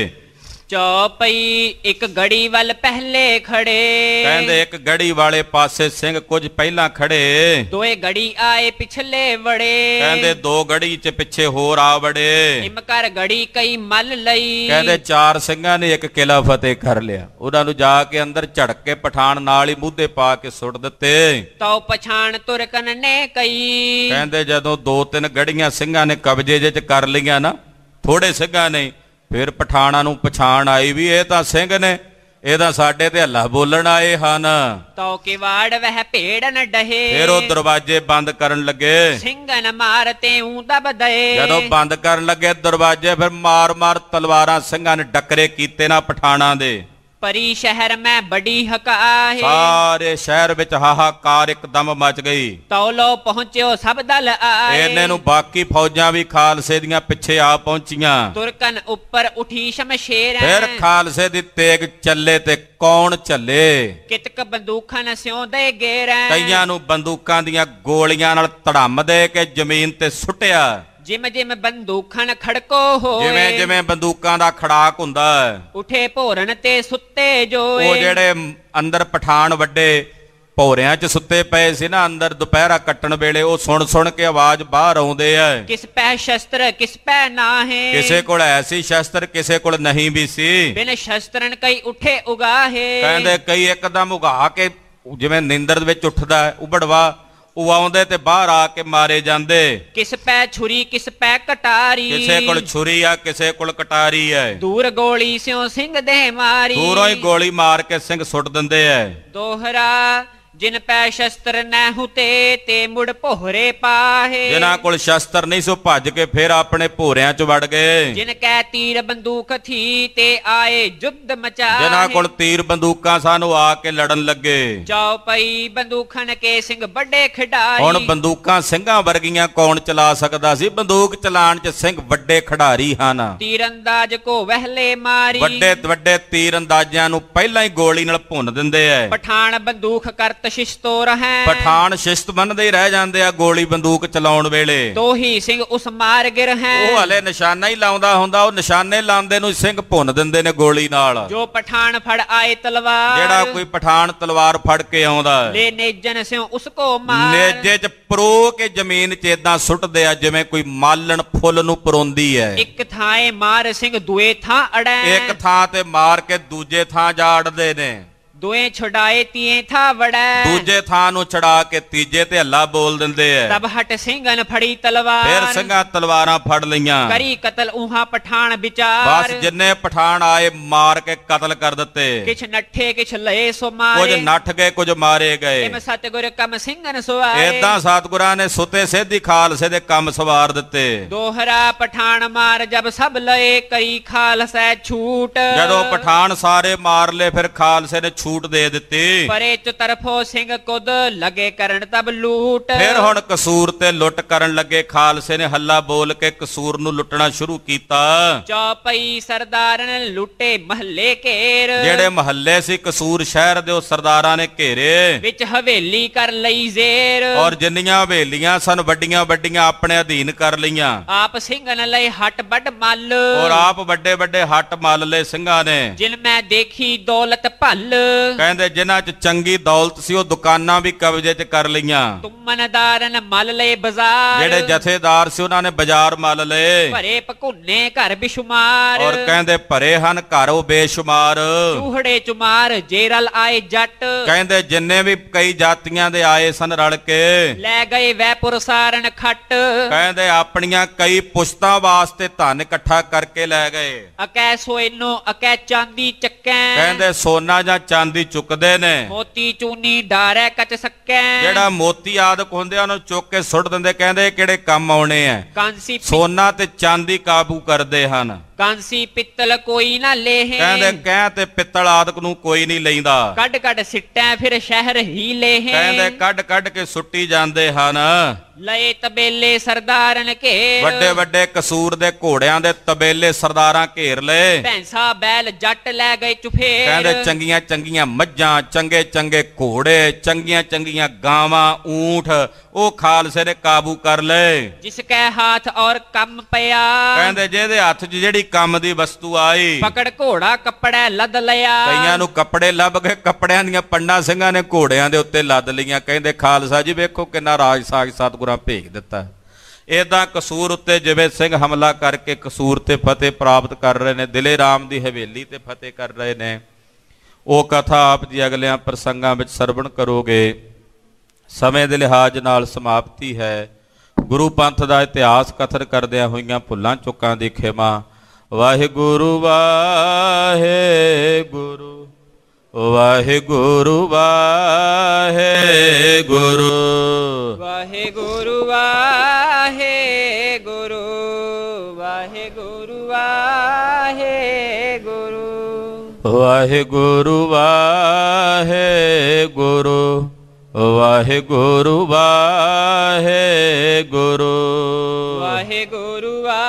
ਚੌਪਈ ਇੱਕ ਗੜੀ ਵੱਲ ਪਹਿਲੇ ਖੜੇ, ਕਹਿੰਦੇ ਇੱਕ ਗੜੀ ਵਾਲੇ ਪਾਸੇ ਸਿੰਘ ਕੁਝ ਪਹਿਲਾਂ ਖੜੇ, ਦੋਏ ਗੜੀ ਆਏ ਪਿਛਲੇ ਵੜੇ। ਕਹਿੰਦੇ ਦੋ ਗੜੀ ਚ ਪਿੱਛੇ ਹੋਰ ਆ ਵੜੇ, ਹਿਮ ਕਰ ਗੜੀ ਕਈ ਮੱਲ ਲਈ। ਕਹਿੰਦੇ ਚਾਰ ਸਿੰਘਾਂ ਨੇ ਇੱਕ ਕਿਲਾ ਫਤਿਹ ਕਰ ਲਿਆ। ਉਹਨਾਂ ਨੂੰ ਜਾ ਕੇ ਅੰਦਰ ਝੜਕ ਕੇ ਪਠਾਨ ਨਾਲ ਹੀ ਮੂਧੇ ਪਾ ਕੇ ਸੁੱਟ ਦਿੱਤੇ। ਤਉ ਪਛਾਣ ਤੁਰਕਨ ਨੇ ਕਈ। ਕਹਿੰਦੇ ਜਦੋਂ ਦੋ ਤਿੰਨ ਗੜੀਆਂ ਸਿੰਘਾਂ ਨੇ ਕਬਜ਼ੇ ਜਿਹੇ ਚ ਕਰ ਲਈਆਂ ਨਾ, ਥੋੜੇ ਸਿੰਘਾਂ ਨੇ, ਫਿਰ ਪਠਾਣਾ ਨੂੰ ਪਛਾਣ ਆਈ ਵੀ ਇਹ ਤਾਂ ਸਿੰਘ ਨੇ, ਇਹ ਤਾਂ ਸਾਡੇ ਤੇ ਹੱਲਾ ਬੋਲਣ ਆਏ ਹਨ। ਤਉ ਕਿਵਾੜ ਵਹਿ ਭੇੜਨ ਡਹੇ। ਫਿਰ ਉਹ ਦਰਵਾਜ਼ੇ ਬੰਦ ਕਰਨ ਲੱਗੇ। ਸਿੰਘਨ ਮਾਰਤੇ ਊਂ ਦਬ ਦਏ। ਜਦੋਂ ਬੰਦ ਕਰਨ ਲੱਗੇ ਦਰਵਾਜ਼ੇ, ਫਿਰ ਮਾਰ ਮਾਰ ਤਲਵਾਰਾਂ ਸਿੰਘਾਂ ਨੇ ਡੱਕਰੇ ਕੀਤੇ ਨਾ ਪਠਾਣਾ ਦੇ। ਪਰੀ ਸ਼ਹਿਰ ਮੈਂ ਬੜੀ ਹਕਾਹੇ। ਸਾਰੇ ਸ਼ਹਿਰ ਵਿੱਚ ਹਾਹਾਕਾਰ ਇੱਕਦਮ ਮਚ ਗਈ। ਤਉ ਲੋ ਪਹੁੰਚਿਓ ਸਭ ਦਲ ਆਏ। ਇਹਨੇ ਨੂੰ ਬਾਕੀ ਫੌਜਾਂ ਵੀ ਖਾਲਸੇ ਦੀਆਂ ਪਿੱਛੇ ਆ ਪਹੁੰਚੀਆਂ। ਤੁਰਕਨ ਉੱਪਰ ਉਠੀ ਸ਼ਮਸ਼ੇਰ। ਫਿਰ ਖਾਲਸੇ ਦੀ ਤੇਗ ਚੱਲੇ ਤੇ ਕੌਣ ਝੱਲੇ। ਕਿਤਕ ਬੰਦੂਖਾਂ ਸਿਉਂ ਦੇ ਗੇਰੈ। ਕਈਆਂ ਨੂੰ ਬੰਦੂਕਾਂ ਦੀਆਂ ਗੋਲੀਆਂ ਨਾਲ ਧੜਮ ਦੇ ਕੇ ਜ਼ਮੀਨ ਤੇ ਸੁੱਟਿਆ। ਜਿਮ ਜਿਮ ਬੰਦੂਖਾਂ ਖੜਕੋ ਹੋਏ। ਜਿਵੇਂ ਜਿਵੇਂ ਬੰਦੂਕਾਂ ਦਾ ਖੜਾਕ ਹੁੰਦਾ ਹੈ, ਉਠੇ ਭੋਰਨ ਤੇ ਸੁੱਤੇ ਜੋਏ। ਉਹ ਜਿਹੜੇ ਅੰਦਰ ਪਠਾਨ ਵੱਡੇ ਭੋਰਿਆਂ 'ਚ ਸੁੱਤੇ ਪਏ ਸੀ ਨਾ ਅੰਦਰ ਦੁਪਹਿਰਾ ਕੱਟਣ ਵੇਲੇ, ਉਹ ਸੁਣ ਸੁਣ ਕੇ ਆਵਾਜ਼ ਬਾਹਰ ਆਉਂਦੇ ਆ। ਕਿਸ ਪੈ ਸ਼ਸਤਰ ਕਿਸ ਪੈ ਨਾਹੇ। ਕਿਸੇ ਕੋਲ ਐਸੀ ਸ਼ਸਤਰ, ਕਿਸੇ ਕੋਲ ਨਹੀਂ ਵੀ ਸੀ। ਬਿਨ ਸ਼ਸਤਰਨ ਕਈ ਉਠੇ ਉਗਾਹੇ। ਕਹਿੰਦੇ ਕਈ ਇੱਕਦਮ ਉਗਾ ਕੇ ਜਿਵੇਂ ਨੀਂਦਰ ਵਿੱਚ ਉੱਠਦਾ ਉਬੜਵਾ, ਉਹ ਆਉਂਦੇ ਤੇ ਬਾਹਰ ਆ ਕੇ ਮਾਰੇ ਜਾਂਦੇ। ਕਿਸ ਪੈ ਛੁਰੀ ਕਿਸ ਪੈ ਕਟਾਰੀ। ਕਿਸੇ ਕੋਲ ਛੁਰੀ ਆ, ਕਿਸੇ ਕੋਲ ਕਟਾਰੀ ਹੈ। ਦੂਰ ਗੋਲੀ ਸਿਉ ਸਿੰਘ ਦੇ ਮਾਰੀ। ਦੂਰੋਂ ਹੀ ਗੋਲੀ ਮਾਰ ਕੇ ਸਿੰਘ ਸੁੱਟ ਦਿੰਦੇ ਐ। ਦੋਹਰਾ ਜਿਨ ਪੈ ਸ਼ਸਤਰ ਨਹਿ ਹੁਤੇ ਤੇ ਮੁੜ ਭੋਰੇ ਪਾਹੇ। ਜਿਨ੍ਹਾਂ ਕੋਲ ਸ਼ਸਤਰ ਨਹੀਂ ਸੋ ਭੱਜ ਕੇ ਫਿਰ ਆਪਣੇ ਭੋਰਿਆਂ 'ਚ ਵੜ ਗਏ। ਜਿਨ ਕੈ ਤੀਰ ਬੰਦੂਕ ਥੀ ਤੇ ਆਏ ਜੁੱਧ ਮਚਾਹੇ। ਜਿਨ੍ਹਾਂ ਕੋਲ ਤੀਰ ਬੰਦੂਕਾਂ ਸਨ ਉਹ ਆ ਕੇ ਲੜਨ ਲੱਗੇ। ਚੌਪਈ ਬੰਦੂਖਨ ਕੇ ਸਿੰਘ ਵੱਡੇ ਖਿਡਾਰੀ। ਹੁਣ ਬੰਦੂਕਾਂ ਸਿੰਘਾਂ ਵਰਗੀਆਂ ਕੌਣ ਚਲਾ ਸਕਦਾ ਸੀ। ਬੰਦੂਕ ਚਲਾਣ 'ਚ ਸਿੰਘ ਵੱਡੇ ਖਿਡਾਰੀ ਹਨ। ਤੀਰੰਦਾਜ਼ ਕੋ ਵਹਿਲੇ ਮਾਰੀ। ਵੱਡੇ ਵੱਡੇ ਤੀਰ ਅੰਦਾਜ਼ਿਆਂ ਨੂੰ ਪਹਿਲਾਂ ਹੀ ਗੋਲੀ ਨਾਲ ਭੁੰਨ ਦਿੰਦੇ ਐ। ਪਠਾਨ ਬੰਦੂਕ ਕਰਤ ਸ਼ਿਸ਼ਤੋ ਰਹੈ। ਪਠਾਨ ਸ਼ਿਸ਼ਤ ਬੰਨਦੇ ਹੀ ਰਹਿ ਜਾਂਦੇ ਆ ਗੋਲੀ ਬੰਦੂਕ ਚਲਾਉਣ ਵੇਲੇ। ਤੋਹੀ ਸਿੰਘ ਉਸ ਮਾਰ ਗਿਰ ਹੈ। ਉਹ ਹਲੇ ਨਿਸ਼ਾਨਾ ਹੀ ਲਾਉਂਦਾ ਹੁੰਦਾ, ਉਹ ਨਿਸ਼ਾਨੇ ਲਾਉਂਦੇ ਨੂੰ ਸਿੰਘ ਭੁੰਨ ਦਿੰਦੇ ਨੇ ਗੋਲੀ ਨਾਲ। ਜੋ ਪਠਾਨ ਫੜ ਆਏ ਤਲਵਾਰ। ਜਿਹੜਾ ਕੋਈ ਪਠਾਨ ਤਲਵਾਰ ਫੜ ਕੇ ਆਉਂਦਾ ਲੈ ਨੇਜਨ ਸਿਉ ਉਸ ਕੋ ਮਾਰ। ਨੇਜੇ 'ਚ ਪਰੋ ਕੇ ਜ਼ਮੀਨ 'ਚ ਏਦਾਂ ਸੁੱਟਦੇ ਆ ਜਿਵੇਂ ਕੋਈ ਮਾਲਣ ਫੁੱਲ ਨੂੰ ਪਰੋਂਦੀ ਹੈ। ਇੱਕ ਥਾਂ ਮਾਰ ਸਿੰਘ ਦੂਏ ਥਾਂ ਅੜੈ। ਇੱਕ ਥਾਂ ਤੇ ਮਾਰ ਕੇ ਦੂਜੇ ਥਾਂ ਜਾ ਅੜਦੇ ਨੇ। ਦੋਏ ਛੁਡਾਏ ਤੀਏ ਥਾਂ ਵੜੈ। ਦੂਜੇ ਥਾਂ ਨੂੰ ਛੜਾ ਕੇ ਤੀਜੇ ਤੇ ਹੱਲਾ ਬੋਲ ਦਿੰਦੇ ਐ। ਤਬ ਹਟ ਸਿੰਘਨ ਫੜੀ ਤਲਵਾਰ। ਫਿਰ ਸਿੰਘਾਂ ਤਲਵਾਰਾਂ ਫੜ ਲਈਆਂ। ਕਰੀ ਕਤਲ ਉਹਾਂ ਪਠਾਨ ਵਿਚਾਰ। ਬਸ ਜਿੰਨੇ ਪਠਾਨ ਆਏ ਮਾਰ ਕੇ ਕਤਲ ਕਰ ਦਿੱਤੇ। ਕਿਛ ਨੱਠੇ ਕਿਛ ਲਏ ਸੋ ਕੁਝ ਮਾਰੇ। ਨੱਠ ਗਏ, ਕੁਝ ਮਾਰੇ ਗਏ। ਇਮ ਸਤਿਗੁਰ ਕਮ ਸਿੰਘਨ ਸੁਆਏ। ਏਦਾਂ ਸਤਿਗੁਰਾਂ ਨੇ ਸੁੱਤੇ ਸਿੱਧੀ ਖਾਲਸੇ ਦੇ ਕੰਮ ਸਵਾਰ ਦਿੱਤੇ। ਦੋਹਰਾ ਪਠਾਨ ਮਾਰ ਜਬ ਸਭ ਲਏ ਕਰੀ ਖਾਲਸਾ ਛੂਟ। ਜਦੋਂ ਪਠਾਨ ਸਾਰੇ ਮਾਰ ਲਏ ਫਿਰ ਖਾਲਸੇ ਨੇ ਛੂਟ ਦੇ ਦਿੱਤੀ। ਪਰੇ ਚ ਤਰਫੋ ਸਿੰਘ ਕੁਦ ਲਗੇ ਕਰਨ ਤਬ ਲੂਟ। ਫਿਰ ਹੁਣ ਕਸੂਰ ਤੇ ਲੁੱਟ ਕਰਨ ਲੱਗੇ। ਖਾਲਸੇ ਨੇ ਹੱਲਾ ਬੋਲ ਕੇ ਕਸੂਰ ਨੂੰ ਲੁੱਟਣਾ ਸ਼ੁਰੂ ਕੀਤਾ। ਚੌਪਈ ਸਰਦਾਰਨ ਲੁੱਟੇ ਮਹੱਲੇ ਘੇਰ। ਜਿਹੜੇ ਮਹੱਲੇ ਸੀ ਕਸੂਰ ਸ਼ਹਿਰ ਦੇ ਉਹ ਸਰਦਾਰਾਂ ਨੇ ਘੇਰੇ। ਵਿੱਚ ਹਵੇਲੀ ਕਰ ਲਈ ਜ਼ੇਰ। ਔਰ ਜਿੰਨੀਆਂ ਹਵੇਲੀਆਂ ਸਨ ਵੱਡੀਆਂ ਵੱਡੀਆਂ ਆਪਣੇ ਅਧੀਨ ਕਰ ਲਈਆਂ। ਆਪ ਸਿੰਘਨ ਲਈ ਹੱਟ ਵੱਡ ਮੱਲ। ਔਰ ਆਪ ਵੱਡੇ ਵੱਡੇ ਹੱਟ ਮੱਲ ਲਏ ਸਿੰਘਾਂ ਨੇ। ਜਿਨ ਮੈਂ ਦੇਖੀ ਦੌਲਤ ਭੱਲ। ਕਹਿੰਦੇ ਜਿਨ੍ਹਾਂ 'ਚ ਚੰਗੀ ਦੌਲਤ ਸੀ ਉਹ ਦੁਕਾਨਾਂ ਵੀ ਕਬਜ਼ੇ 'ਚ ਕਰ ਲਈਆਂ। ਤੁਮਨਦਾਰਨ ਮੱਲ ਲਏ ਬਾਜ਼ਾਰ। ਜਿਹੜੇ ਜਥੇਦਾਰ ਸੀ ਉਹਨਾਂ ਨੇ ਬਾਜ਼ਾਰ ਮੱਲ ਲਏ। ਭਰੇ ਭਕੁੰਨੇ ਘਰ ਬਿਸ਼ੁਮਾਰ। ਔਰ ਕਹਿੰਦੇ ਭਰੇ ਹਨ ਘਰ ਉਹ ਬੇਸ਼ੁਮਾਰ। ਚੂਹੜੇ ਚੁਮਾਰ ਜੇ ਰਲ ਆਏ ਜੱਟ। ਕਹਿੰਦੇ ਜਿੰਨੇ ਵੀ ਕਈ ਜਾਤੀਆਂ ਦੇ ਆਏ ਸਨ ਰਲ ਕੇ ਲੈ ਗਏ ਵੈਪੁਰ ਸਾਰਨ ਖੱਟ। ਕਹਿੰਦੇ ਆਪਣੀਆਂ ਕਈ ਪੁਸ਼ਤਾਂ ਵਾਸਤੇ ਧਨ ਇਕੱਠਾ ਕਰਕੇ ਲੈ ਗਏ। ਅਕੈ ਸੋਇਨੋ ਅਕੈ ਚਾਂਦੀ ਚੱਕੈ। ਕਹਿੰਦੇ ਸੋਨਾ ਜਾਂ ਚਾਂਦੀ ਚੁੱਕਦੇ ਨੇ। ਮੋਤੀ ਚੂਨੀ ਡਾਰੈ ਕਚ ਸਕੈ। ਜਿਹੜਾ ਮੋਤੀ ਆਦਿਕ ਹੁੰਦੇ ਉਹਨੂੰ ਚੁੱਕ ਕੇ ਸੁੱਟ ਦਿੰਦੇ। ਕਹਿੰਦੇ ਕਿਹੜੇ ਕੰਮ ਆਉਣੇ ਆ। ਕਾਂਸੀ ਸੋਨਾ ਤੇ ਚਾਂਦੀ ਕਾਬੂ ਕਰਦੇ ਹਨ। ਕਾਂਸੀ ਪਿੱਤਲ ਕੋਈ ਨਾ ਲੇਹੇ ਕਹਿੰਦੇ ਕਹਿ ਤੇ ਪਿੱਤਲ ਆਦਿਕ ਨੂੰ ਕੋਈ ਨਹੀਂ ਲੈਂਦਾ ਕੱਢ ਕੱਢ ਸਿੱਟੈ ਫਿਰ ਸ਼ਹਿਰ ਹੀ ਲੇਹੇ ਕਹਿੰਦੇ ਕੱਢ ਕੱਢ ਕੇ ਸੁੱਟੀ ਜਾਂਦੇ ਹਨ ਲਏ ਤਬੇਲੇ ਸਰਦਾਰਨ ਘੇਰ ਵੱਡੇ ਵੱਡੇ ਕਸੂਰ ਦੇ ਘੋੜਿਆਂ ਦੇ ਤਬੇਲੇ ਸਰਦਾਰਾਂ ਘੇਰ ਲਏ ਭੈਂਸਾ ਬੈਲ ਜੱਟ ਲੈ ਗਏ ਚੁਫੇਰ ਕਹਿੰਦੇ ਚੰਗੀਆਂ ਚੰਗੀਆਂ ਮੱਝਾਂ ਚੰਗੇ ਚੰਗੇ ਘੋੜੇ ਚੰਗੀਆਂ ਚੰਗੀਆਂ ਗਾਵਾਂ ਊਂਠ ਉਹ ਖਾਲਸੇ ਨੇ ਕਾਬੂ ਕਰ ਲਏ ਜਿਸ ਕੈ ਹਾਥ ਔਰ ਕੰਮ ਪਿਆ ਕਹਿੰਦੇ ਜਿਹਦੇ ਹੱਥ 'ਚ ਜਿਹੜੀ ਕੰਮ ਦੀ ਵਸਤੂ ਆਈ ਪਕੜ ਘੋੜਾ ਕੱਪੜਾ ਲੱਦ ਲਿਆ ਕਈਆਂ ਨੂੰ ਕੱਪੜੇ ਲੱਭ ਗਏ ਕੱਪੜਿਆਂ ਦੀਆਂ ਪੰਡਾਂ ਸਿੰਘਾਂ ਨੇ ਘੋੜਿਆਂ ਦੇ ਉੱਤੇ ਲੱਦ ਲਈਆਂ ਕਹਿੰਦੇ ਖਾਲਸਾ ਜੀ ਵੇਖੋ ਕਿੰਨਾ ਰਾਜ ਸਾਜ ਸਤਿਗੁਰਾਂ ਭੇਜ ਦਿੱਤਾ ਏਦਾਂ ਕਸੂਰ ਉੱਤੇ ਜਿਵੇਂ ਸਿੰਘ ਹਮਲਾ ਕਰਕੇ ਕਸੂਰ ਤੇ ਫਤਿਹ ਪ੍ਰਾਪਤ ਕਰ ਰਹੇ ਨੇ ਦਿਲੇ ਰਾਮ ਦੀ ਹਵੇਲੀ ਤੇ ਫਤਿਹ ਕਰ ਰਹੇ ਨੇ ਉਹ ਕਥਾ ਆਪ ਜੀ ਅਗਲਿਆਂ ਪ੍ਰਸੰਗਾਂ ਵਿੱਚ ਸਰਵਣ ਕਰੋਗੇ ਸਮੇਂ ਦੇ ਲਿਹਾਜ਼ ਨਾਲ ਸਮਾਪਤੀ ਹੈ ਗੁਰੂ ਪੰਥ ਦਾ ਇਤਿਹਾਸ ਕਥਨ ਕਰਦਿਆਂ ਹੋਈਆਂ ਭੁੱਲਾਂ ਚੁੱਕਾਂ ਦੀ ਖਿਮਾ ਵਾਹਿਗੁਰੂ ਵਾਹਿਗੁਰੂ ਵਾਹਿਗੁਰੂ ਵਾਹਿਗੁਰੂ ਵਾਹਿਗੁਰੂ ਵਾਹਿਗੁਰੂ ਵਾਹਿਗੁਰੂ ਵਾਹਿਗੁਰੂ ਵਾਹਿਗੁਰੂ ਵਾਹਿਗੁਰੂ ਵਾਹਿਗੁਰੂ ਵਾਹਿਗੁਰੂ ਵਾਹਿਗੁਰੂ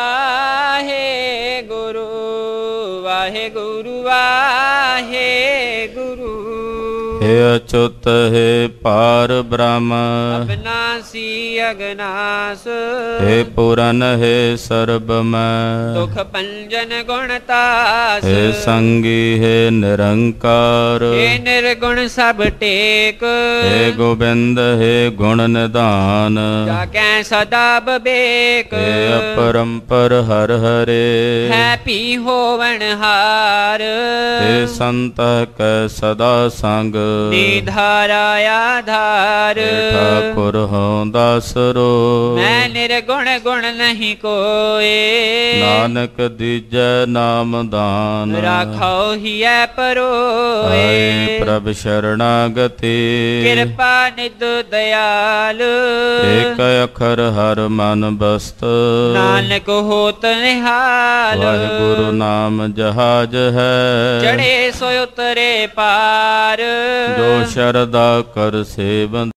ਵਾਹਿਗੁਰੂ ਵਾਹਿਗੁਰੂ ਵਾਹਿਗੁਰੂ हे अच्युत हे पार ब्रह्म अविनाशी अगनास हे पूरन हे सर्वमय दुख पंजन गुणतास हे संगी हे निरंकार हे निर्गुण सब टेक हे गोविंद हे गुण निधान जाकै सदा बबेक हे अपरंपर हर हरे है पी होवन हार हे संत कै सदा संग निधारा आधार ठाकुर हों दासरो मैं निर्गुण गुण नहीं कोय नानक दीजै नाम दान राखो हिय परोए आए प्रभ शरणागति कृपा निध दयाल एक अखर हर मन बस्त नानक होत निहाल वाहिगुरु नाम जहाज है चढ़े सो उतरे पार जो शरदा कर सेवन